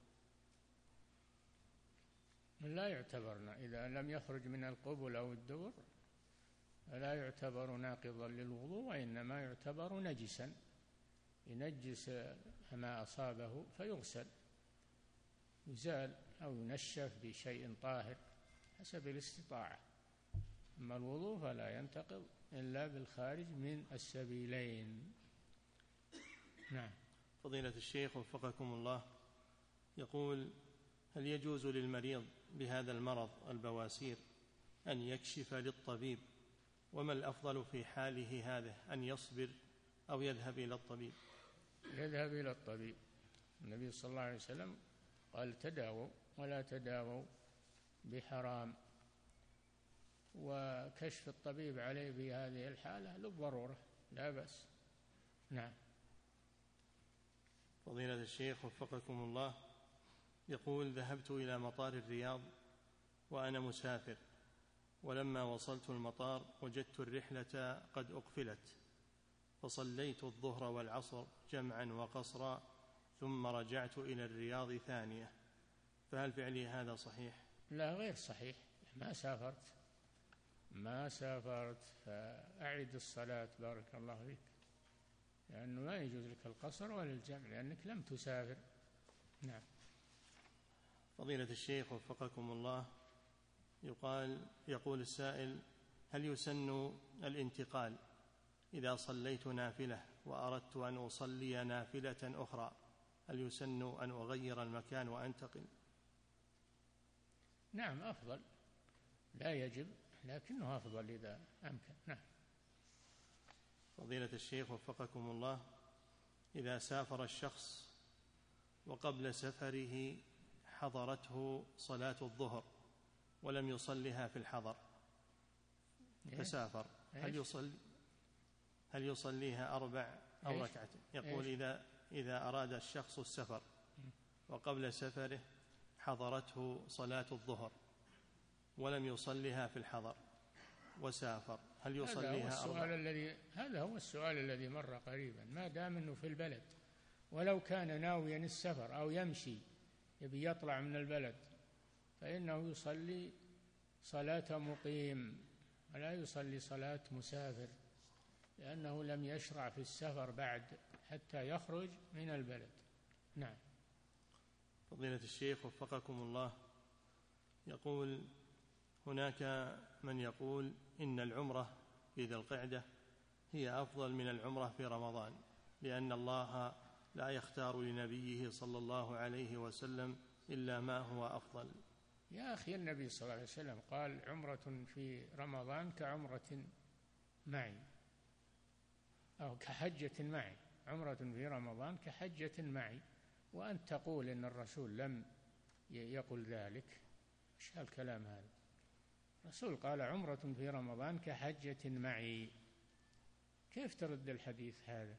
لا يعتبر، إذا لم يخرج من القبل أو الدبر لا يعتبر ناقضا للوضوء، وإنما يعتبر نجسا، ينجس ما أصابه فيغسل، يزال أو ينشف بشيء طاهر حسب الاستطاعة. أما الوضوء فلا ينتقض إلا بالخارج من السبيلين. نعم. فضيلة الشيخ وفقكم الله، يقول: هل يجوز للمريض بهذا المرض البواسير أن يكشف للطبيب؟ وما الأفضل في حاله هذه، أن يصبر أو يذهب إلى الطبيب؟ يذهب إلى الطبيب. النبي صلى الله عليه وسلم قال: تداووا ولا تداووا بحرام. وكشف الطبيب عليه في هذه الحالة للضرورة لا بأس. نعم. فضيلة الشيخ وفقكم الله، يقول: ذهبت إلى مطار الرياض وأنا مسافر، ولما وصلت المطار وجدت الرحلة قد أقفلت، فصليت الظهر والعصر جمعا وقصرا، ثم رجعت إلى الرياض ثانية، فهل فعلي هذا صحيح؟ لا، غير صحيح. ما سافرت فأعد الصلاة بارك الله فيك، لأنه لا يجوز لك القصر ولا الجمع لأنك لم تسافر. نعم. فضيلة الشيخ وفقكم الله، يقول السائل: هل يسن الانتقال إذا صليت نافلة وأردت أن أصلي نافلة أخرى؟ هل يسن أن أغير المكان وأنتقل؟ نعم، أفضل، لا يجب لكنه أفضل إذا أمكن. نعم. فضيلة الشيخ وفقكم الله، إذا سافر الشخص وقبل سفره حضرته صلاة الظهر ولم يصلها في الحضر فسافر، هل يصليها 4 أو ركعتين؟ يقول: إذا أراد الشخص السفر وقبل سفره حضرته صلاة الظهر ولم يصلها في الحضر وسافر، هل يصليها 4؟ هذا هو السؤال الذي مر قريبا. ما دام أنه في البلد، ولو كان ناويا السفر أو يمشي يبي يطلع من البلد، فإنه يصلي صلاة مقيم ولا يصلي صلاة مسافر، لأنه لم يشرع في السفر بعد حتى يخرج من البلد. نعم. فضيلة الشيخ وفقكم الله، يقول: هناك من يقول إن العمرة في ذي القعدة هي أفضل من العمرة في رمضان، لأن الله لا يختار لنبيه صلى الله عليه وسلم إلا ما هو أفضل. يا أخي، النبي صلى الله عليه وسلم قال: عمرة في رمضان كعمرة معي، أو كحجة معي. عمرة في رمضان كحجة معي، وأن تقول إن الرسول لم يقل ذلك، إيش هالكلام هذا؟ الرسول قال: عمرة في رمضان كحجة معي. كيف ترد الحديث هذا؟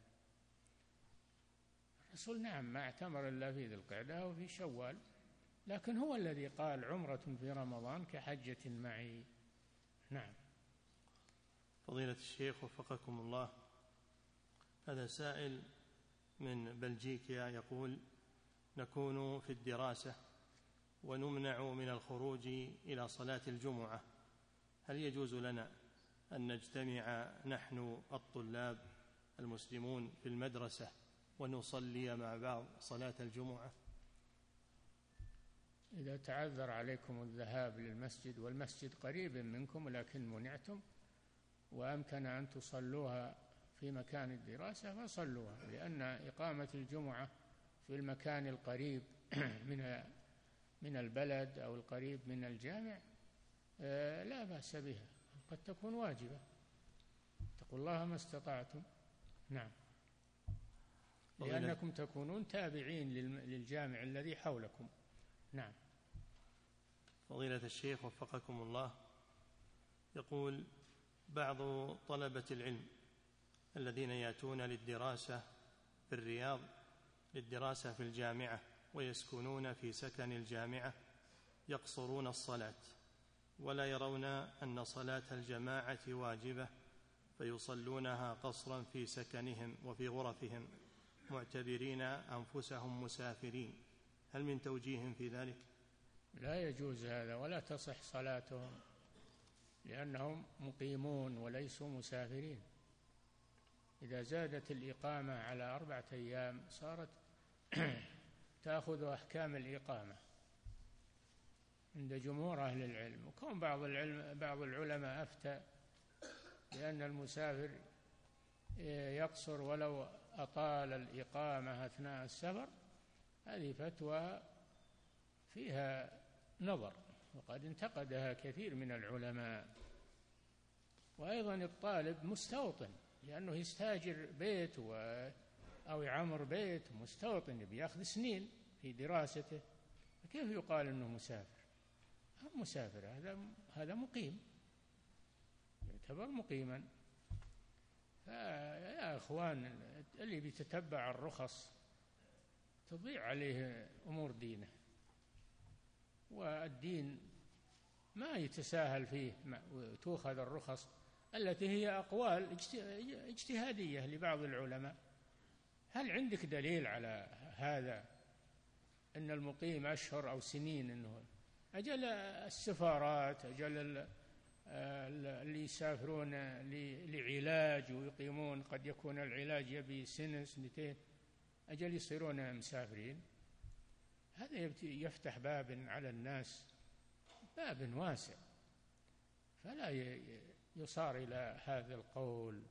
الرسول نعم ما اعتمر إلا في ذي القعدة وفي شوال، لكن هو الذي قال: عمرة في رمضان كحجة معي. نعم. فضيلة الشيخ وفقكم الله، هذا سائل من بلجيكا يقول: نكون في الدراسة ونمنع من الخروج إلى صلاة الجمعة، هل يجوز لنا أن نجتمع نحن الطلاب المسلمون في المدرسة ونصلي مع بعض صلاة الجمعة؟ إذا تعذر عليكم الذهاب للمسجد والمسجد قريب منكم لكن منعتم، وأمكن أن تصلوها في مكان الدراسة فصلوها، لأن إقامة الجمعة في المكان القريب من البلد أو القريب من الجامع لا بأس بها، قد تكون واجبة، اتقوا الله ما استطعتم. نعم، لأنكم تكونون تابعين للجامع الذي حولكم. نعم. فضيلة الشيخ وفقكم الله، يقول بعض طلبة العلم الذين يأتون للدراسة في الرياض للدراسة في الجامعة ويسكنون في سكن الجامعة يقصرون الصلاة ولا يرون أن صلاة الجماعة واجبة، فيصلونها قصرا في سكنهم وفي غرفهم معتبرين أنفسهم مسافرين، هل من توجيه في ذلك؟ لا يجوز هذا، ولا تصح صلاتهم، لأنهم مقيمون وليسوا مسافرين. إذا زادت الإقامة على 4 أيام صارت تأخذ أحكام الإقامة عند جمهور أهل العلم. وكون بعض العلماء أفتى بأن المسافر يقصر ولو أطال الإقامة أثناء السفر، هذه فتوى فيها نظر، وقد انتقدها كثير من العلماء. وأيضا الطالب مستوطن، لأنه يستاجر بيت أو يعمر بيت، مستوطن بيأخذ سنين في دراسته، فكيف يقال أنه مسافر؟ مسافر هذا مقيم، يعتبر مقيما. فيا أخوان، اللي بيتتبع الرخص تضيع عليه أمور دينه، والدين ما يتساهل فيه، وتؤخذ الرخص التي هي أقوال اجتهادية لبعض العلماء. هل عندك دليل على هذا، أن المقيم أشهر أو سنين؟ أنه أجل السفارات، أجل اللي يسافرون لعلاج ويقيمون، قد يكون العلاج يبي سنة 2 أجل يصيرون مسافرين. هذا يفتح باب على الناس، باب واسع، فلا يصار إلى هذا القول.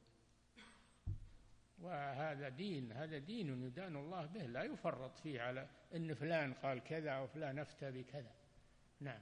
وهذا دين، هذا دين يدان الله به، لا يفرط فيه على أن فلان قال كذا أو فلان أفتى بكذا. نعم.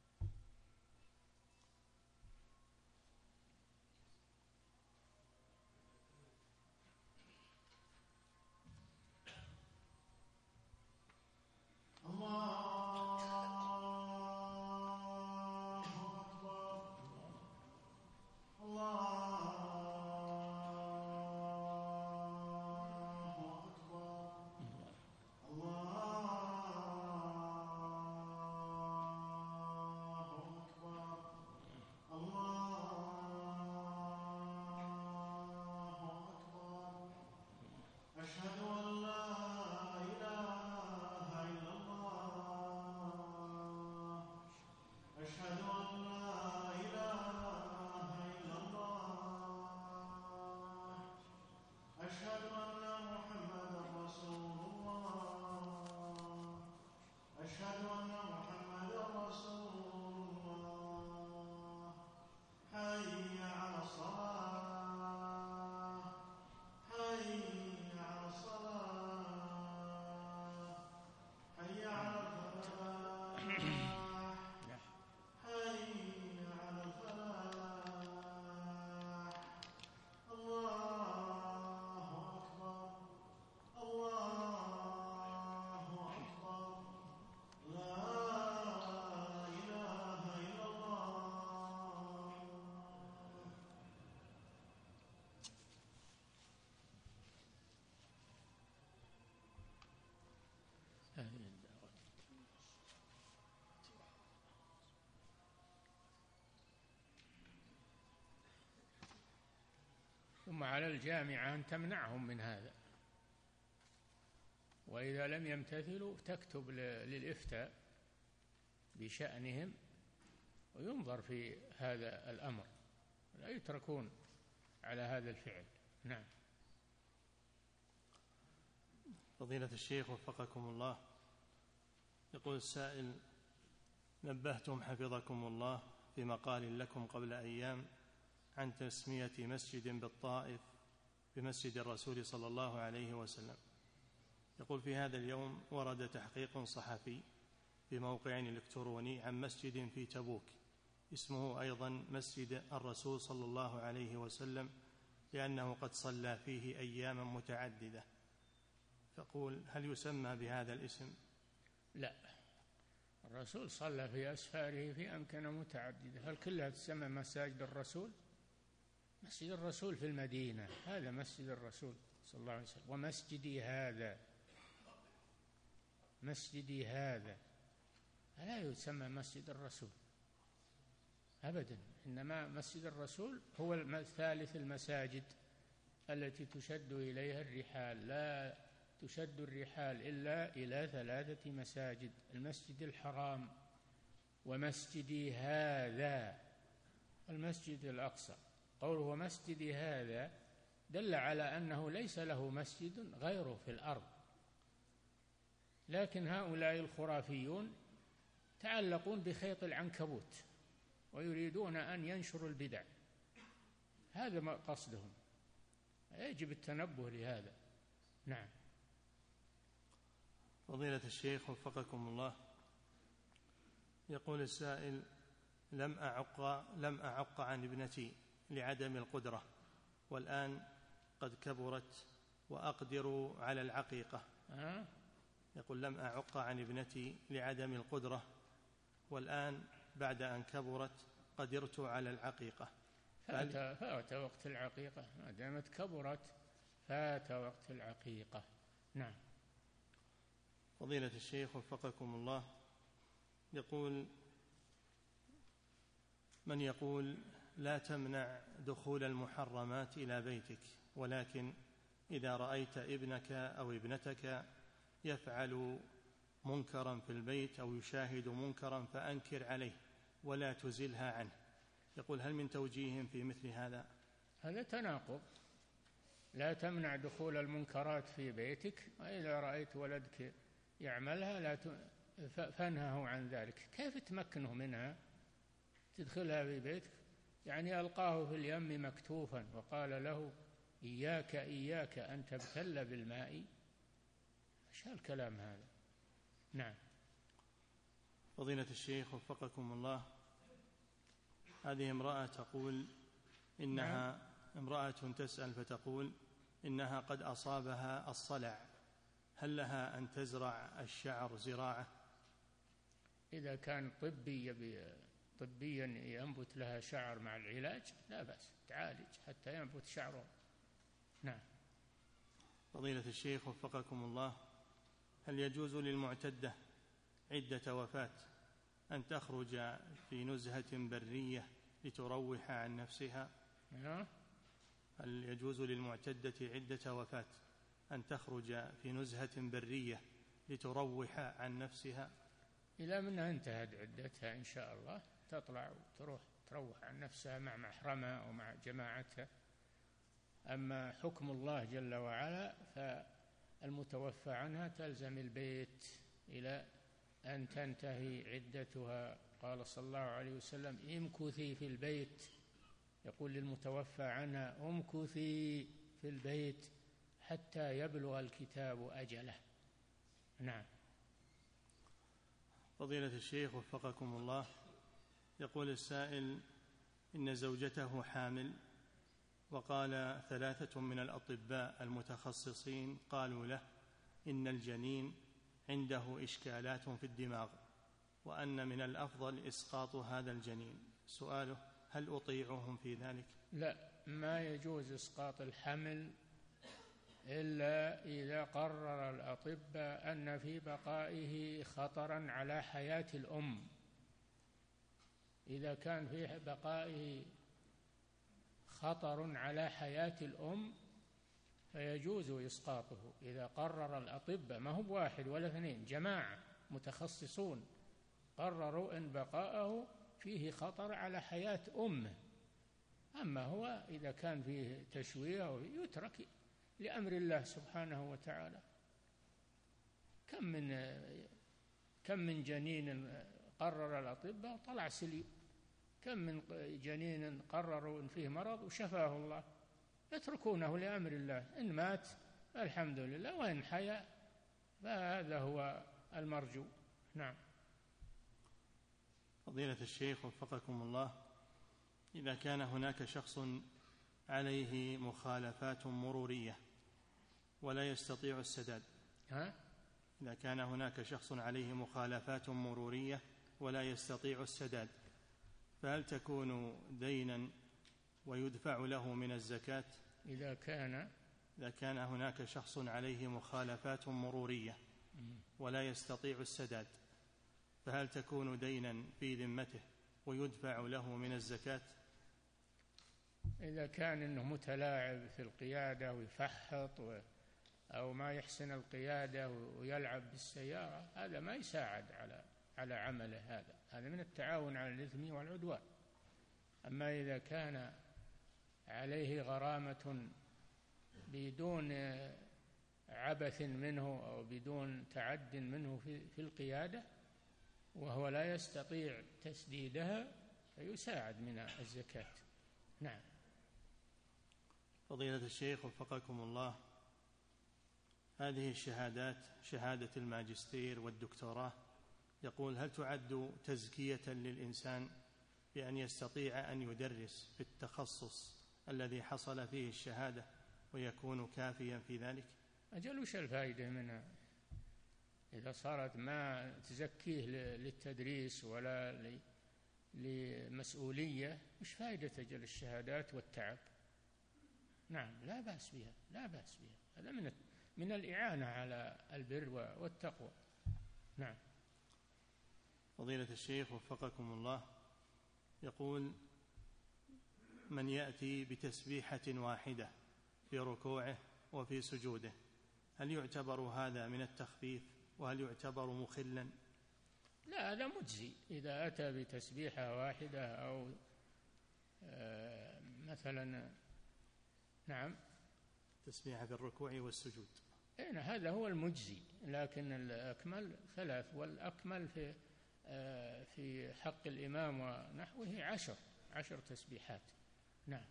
ثم على الجامعة أن تمنعهم من هذا، وإذا لم يمتثلوا تكتب للإفتاء بشأنهم وينظر في هذا الأمر، لا يتركون على هذا الفعل. نعم. فضيلة الشيخ وفقكم الله، يقول السائل: نبهتم حفظكم الله في مقال لكم قبل أيام عن تسمية مسجد بالطائف بمسجد الرسول صلى الله عليه وسلم. يقول: في هذا اليوم ورد تحقيق صحفي في موقع إلكتروني عن مسجد في تبوك اسمه أيضا مسجد الرسول صلى الله عليه وسلم لأنه قد صلى فيه أياما متعددة، فقول هل يسمى بهذا الاسم؟ لا، الرسول صلى في أسفاره في أمكنة متعددة، هل كلها تسمى مساجد الرسول؟ مسجد الرسول في المدينة هذا مسجد الرسول صلى الله عليه وسلم، ومسجدي هذا، مسجدي هذا لا يسمى مسجد الرسول أبدا، إنما مسجد الرسول هو ثالث المساجد التي تشد إليها الرحال، لا تشد الرحال إلا إلى 3 مساجد: المسجد الحرام، ومسجدي هذا، المسجد الأقصى. قوله ومسجدي هذا دل على أنه ليس له مسجد غيره في الأرض، لكن هؤلاء الخرافيون تعلقون بخيط العنكبوت ويريدون أن ينشروا البدع، هذا ما قصدهم، يجب التنبه لهذا. نعم. فضيلة الشيخ وفقكم الله، يقول السائل: لم أعق عن ابنتي لعدم القدرة، والآن قد كبرت وأقدر على العقيقة. يقول: لم أعق عن ابنتي لعدم القدرة، والآن بعد أن كبرت قدرت على العقيقة. فات وقت العقيقة، ما دامت كبرت فات وقت العقيقة. نعم. فضيلة الشيخ وفقكم الله، يقول: من يقول لا تمنع دخول المحرمات إلى بيتك، ولكن إذا رأيت ابنك أو ابنتك يفعل منكرا في البيت أو يشاهد منكرا فأنكر عليه ولا تزلها عنه، يقول هل من توجيه في مثل هذا؟ هذا تناقض، لا تمنع دخول المنكرات في بيتك، وإذا رأيت ولدك يعملها فانهه عن ذلك. كيف تمكنه منها تدخلها في بيتك؟ يعني ألقاه في اليم مكتوفا وقال له إياك إياك أن تبتل بالماء؟ ايش الكلام هذا؟ نعم. فضيلة الشيخ وفقكم الله، هذه امرأة تقول إنها امرأة تسأل فتقول إنها قد أصابها الصلع، هل لها أن تزرع الشعر زراعة؟ إذا كان طبيا ينبت لها شعر مع العلاج لا بأس، تعالج حتى ينبت شعره. نعم. فضيلة الشيخ وفقكم الله، هل يجوز للمعتدة عدة وفاة أن تخرج في نزهة برية لتروح عن نفسها؟ هل يجوز للمعتدة عدة وفاة أن تخرج في نزهة برية لتروح عن نفسها؟ إلى من انتهت عدتها إن شاء الله تطلع تروح عن نفسها مع محرمها أو مع جماعتها. أما حكم الله جل وعلا فالمتوفى عنها تلزم البيت إلى أن تنتهي عدتها. قال صلى الله عليه وسلم: امكثي في البيت، يقول للمتوفى عنها: امكثي في البيت حتى يبلغ الكتاب أجله. نعم. فضيلة الشيخ وفقكم الله، يقول السائل: إن زوجته حامل، وقال 3 من الأطباء المتخصصين قالوا له إن الجنين عنده إشكالات في الدماغ، وأن من الأفضل إسقاط هذا الجنين. سؤاله: هل أطيعهم في ذلك؟ لا، ما يجوز إسقاط الحمل إلا إذا قرر الأطباء أن في بقائه خطرا على حياة الأم. إذا كان في بقائه خطر على حياة الأم فيجوز إسقاطه إذا قرر الأطباء، ما هو واحد ولا 2، جماعة متخصصون قرروا أن بقاءه فيه خطر على حياة أمه. أما هو إذا كان فيه تشويه يترك لأمر الله سبحانه وتعالى. كم من جنين قرر الأطباء طلع سليم، كم من جنين قرروا أن فيه مرض وشفاه الله. يتركونه لأمر الله، إن مات الحمد لله، وإن حيا فهذا هو المرجو. نعم. فضيلة الشيخ وفقكم الله، إذا كان هناك شخص عليه مخالفات مرورية ولا يستطيع السداد، إذا كان هناك شخص عليه مخالفات مرورية ولا يستطيع السداد، فهل تكون دينا ويدفع له من الزكاة؟ إذا كان هناك شخص عليه مخالفات مرورية ولا يستطيع السداد، فهل تكون دينا في ذمته ويدفع له من الزكاة؟ إذا كان إنه متلاعب في القيادة ويفحط أو ما يحسن القيادة ويلعب بالسيارة، هذا ما يساعد على عمله، هذا من التعاون على الإثم والعدوان. أما إذا كان عليه غرامة بدون عبث منه أو بدون تعد منه في القيادة وهو لا يستطيع تسديدها، فيساعد من الزكاة. نعم. فضيلة الشيخ وفقكم الله، هذه الشهادات، شهادة الماجستير والدكتوراه، يقول هل تعد تزكية للإنسان بأن يستطيع أن يدرس في التخصص الذي حصل فيه الشهادة ويكون كافيا في ذلك؟ أجل وش الفائدة منها إذا صارت ما تزكيه للتدريس ولا لمسؤولية؟ وش فائدة أجل الشهادات والتعب؟ نعم، لا بأس بها، هذا من الإعانة على البر والتقوى. نعم. فضيلة الشيخ وفقكم الله، يقول من يأتي بتسبيحة واحدة في ركوعه وفي سجوده، هل يعتبر هذا من التخفيف وهل يعتبر مخلا؟ لا، هذا مجزي إذا أتى بتسبيحة واحدة أو مثلا. نعم، تسبيحة في الركوع والسجود، هذا هو المجزي، لكن الأكمل 3، والأكمل في حق الإمام ونحوه 10 تسبيحات. نعم.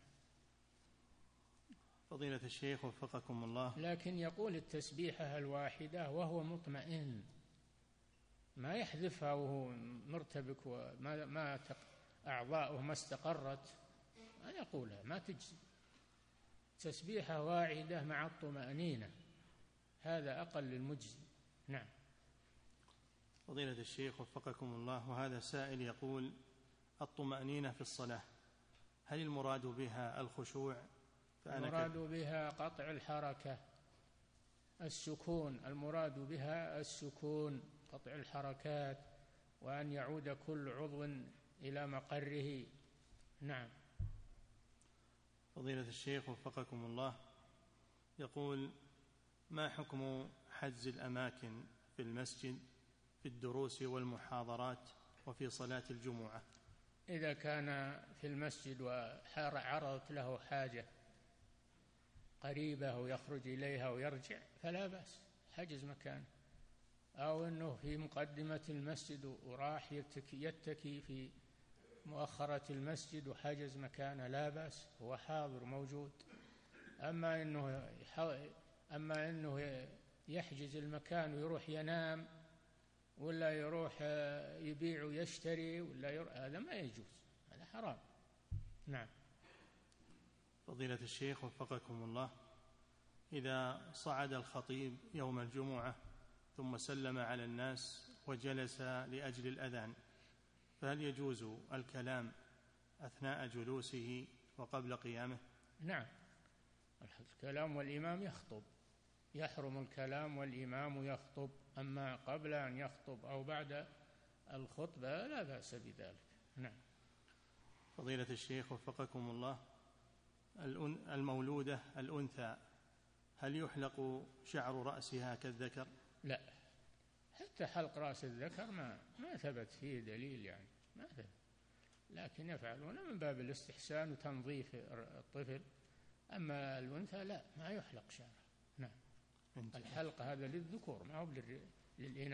فضيلة الشيخ وفقكم الله، لكن يقول التسبيحة الواحدة وهو مطمئن، ما يحذفها وهو مرتبك وما أعضاؤه ما استقرت، ما يقولها، ما تجزي. تسبيحة واحدة مع الطمأنينة، هذا أقل المجزي. نعم. فضيلة الشيخ وفقكم الله، وهذا سائل يقول الطمأنينة في الصلاة هل المراد بها الخشوع؟ المراد بها قطع الحركة، السكون، المراد بها السكون، قطع الحركات، وأن يعود كل عضو إلى مقره. نعم. فضيلة الشيخ وفقكم الله، يقول ما حكم حجز الأماكن في المسجد في الدروس والمحاضرات وفي صلاة الجمعة؟ إذا كان في المسجد وعرضت له حاجة قريبة ويخرج إليها ويرجع فلا بأس، حجز مكان، أو أنه في مقدمة المسجد وراح يتكي في مؤخرة المسجد وحجز مكانه لا بأس، هو حاضر موجود. أما أنه يحجز المكان ويروح ينام ولا يروح يبيع ويشتري هذا ما يجوز، هذا حرام. نعم. فضيلة الشيخ وفقكم الله، إذا صعد الخطيب يوم الجمعة ثم سلم على الناس وجلس لأجل الأذان، فهل يجوز الكلام أثناء جلوسه وقبل قيامه؟ نعم، الكلام والإمام يخطب، يحرم الكلام والإمام يخطب، أما قبل أن يخطب أو بعد الخطبة لا بأس بذلك. نعم. فضيلة الشيخ وفقكم الله، المولودة الأنثى هل يحلق شعر رأسها كالذكر؟ لا، حتى حلق رأس الذكر ما ثبت فيه دليل، يعني ما ثبت، لكن يفعلون من باب الاستحسان وتنظيف الطفل. أما الأنثى لا، ما يحلق شعرها. نعم. الحلق هذا للذكور ما هو للإناث.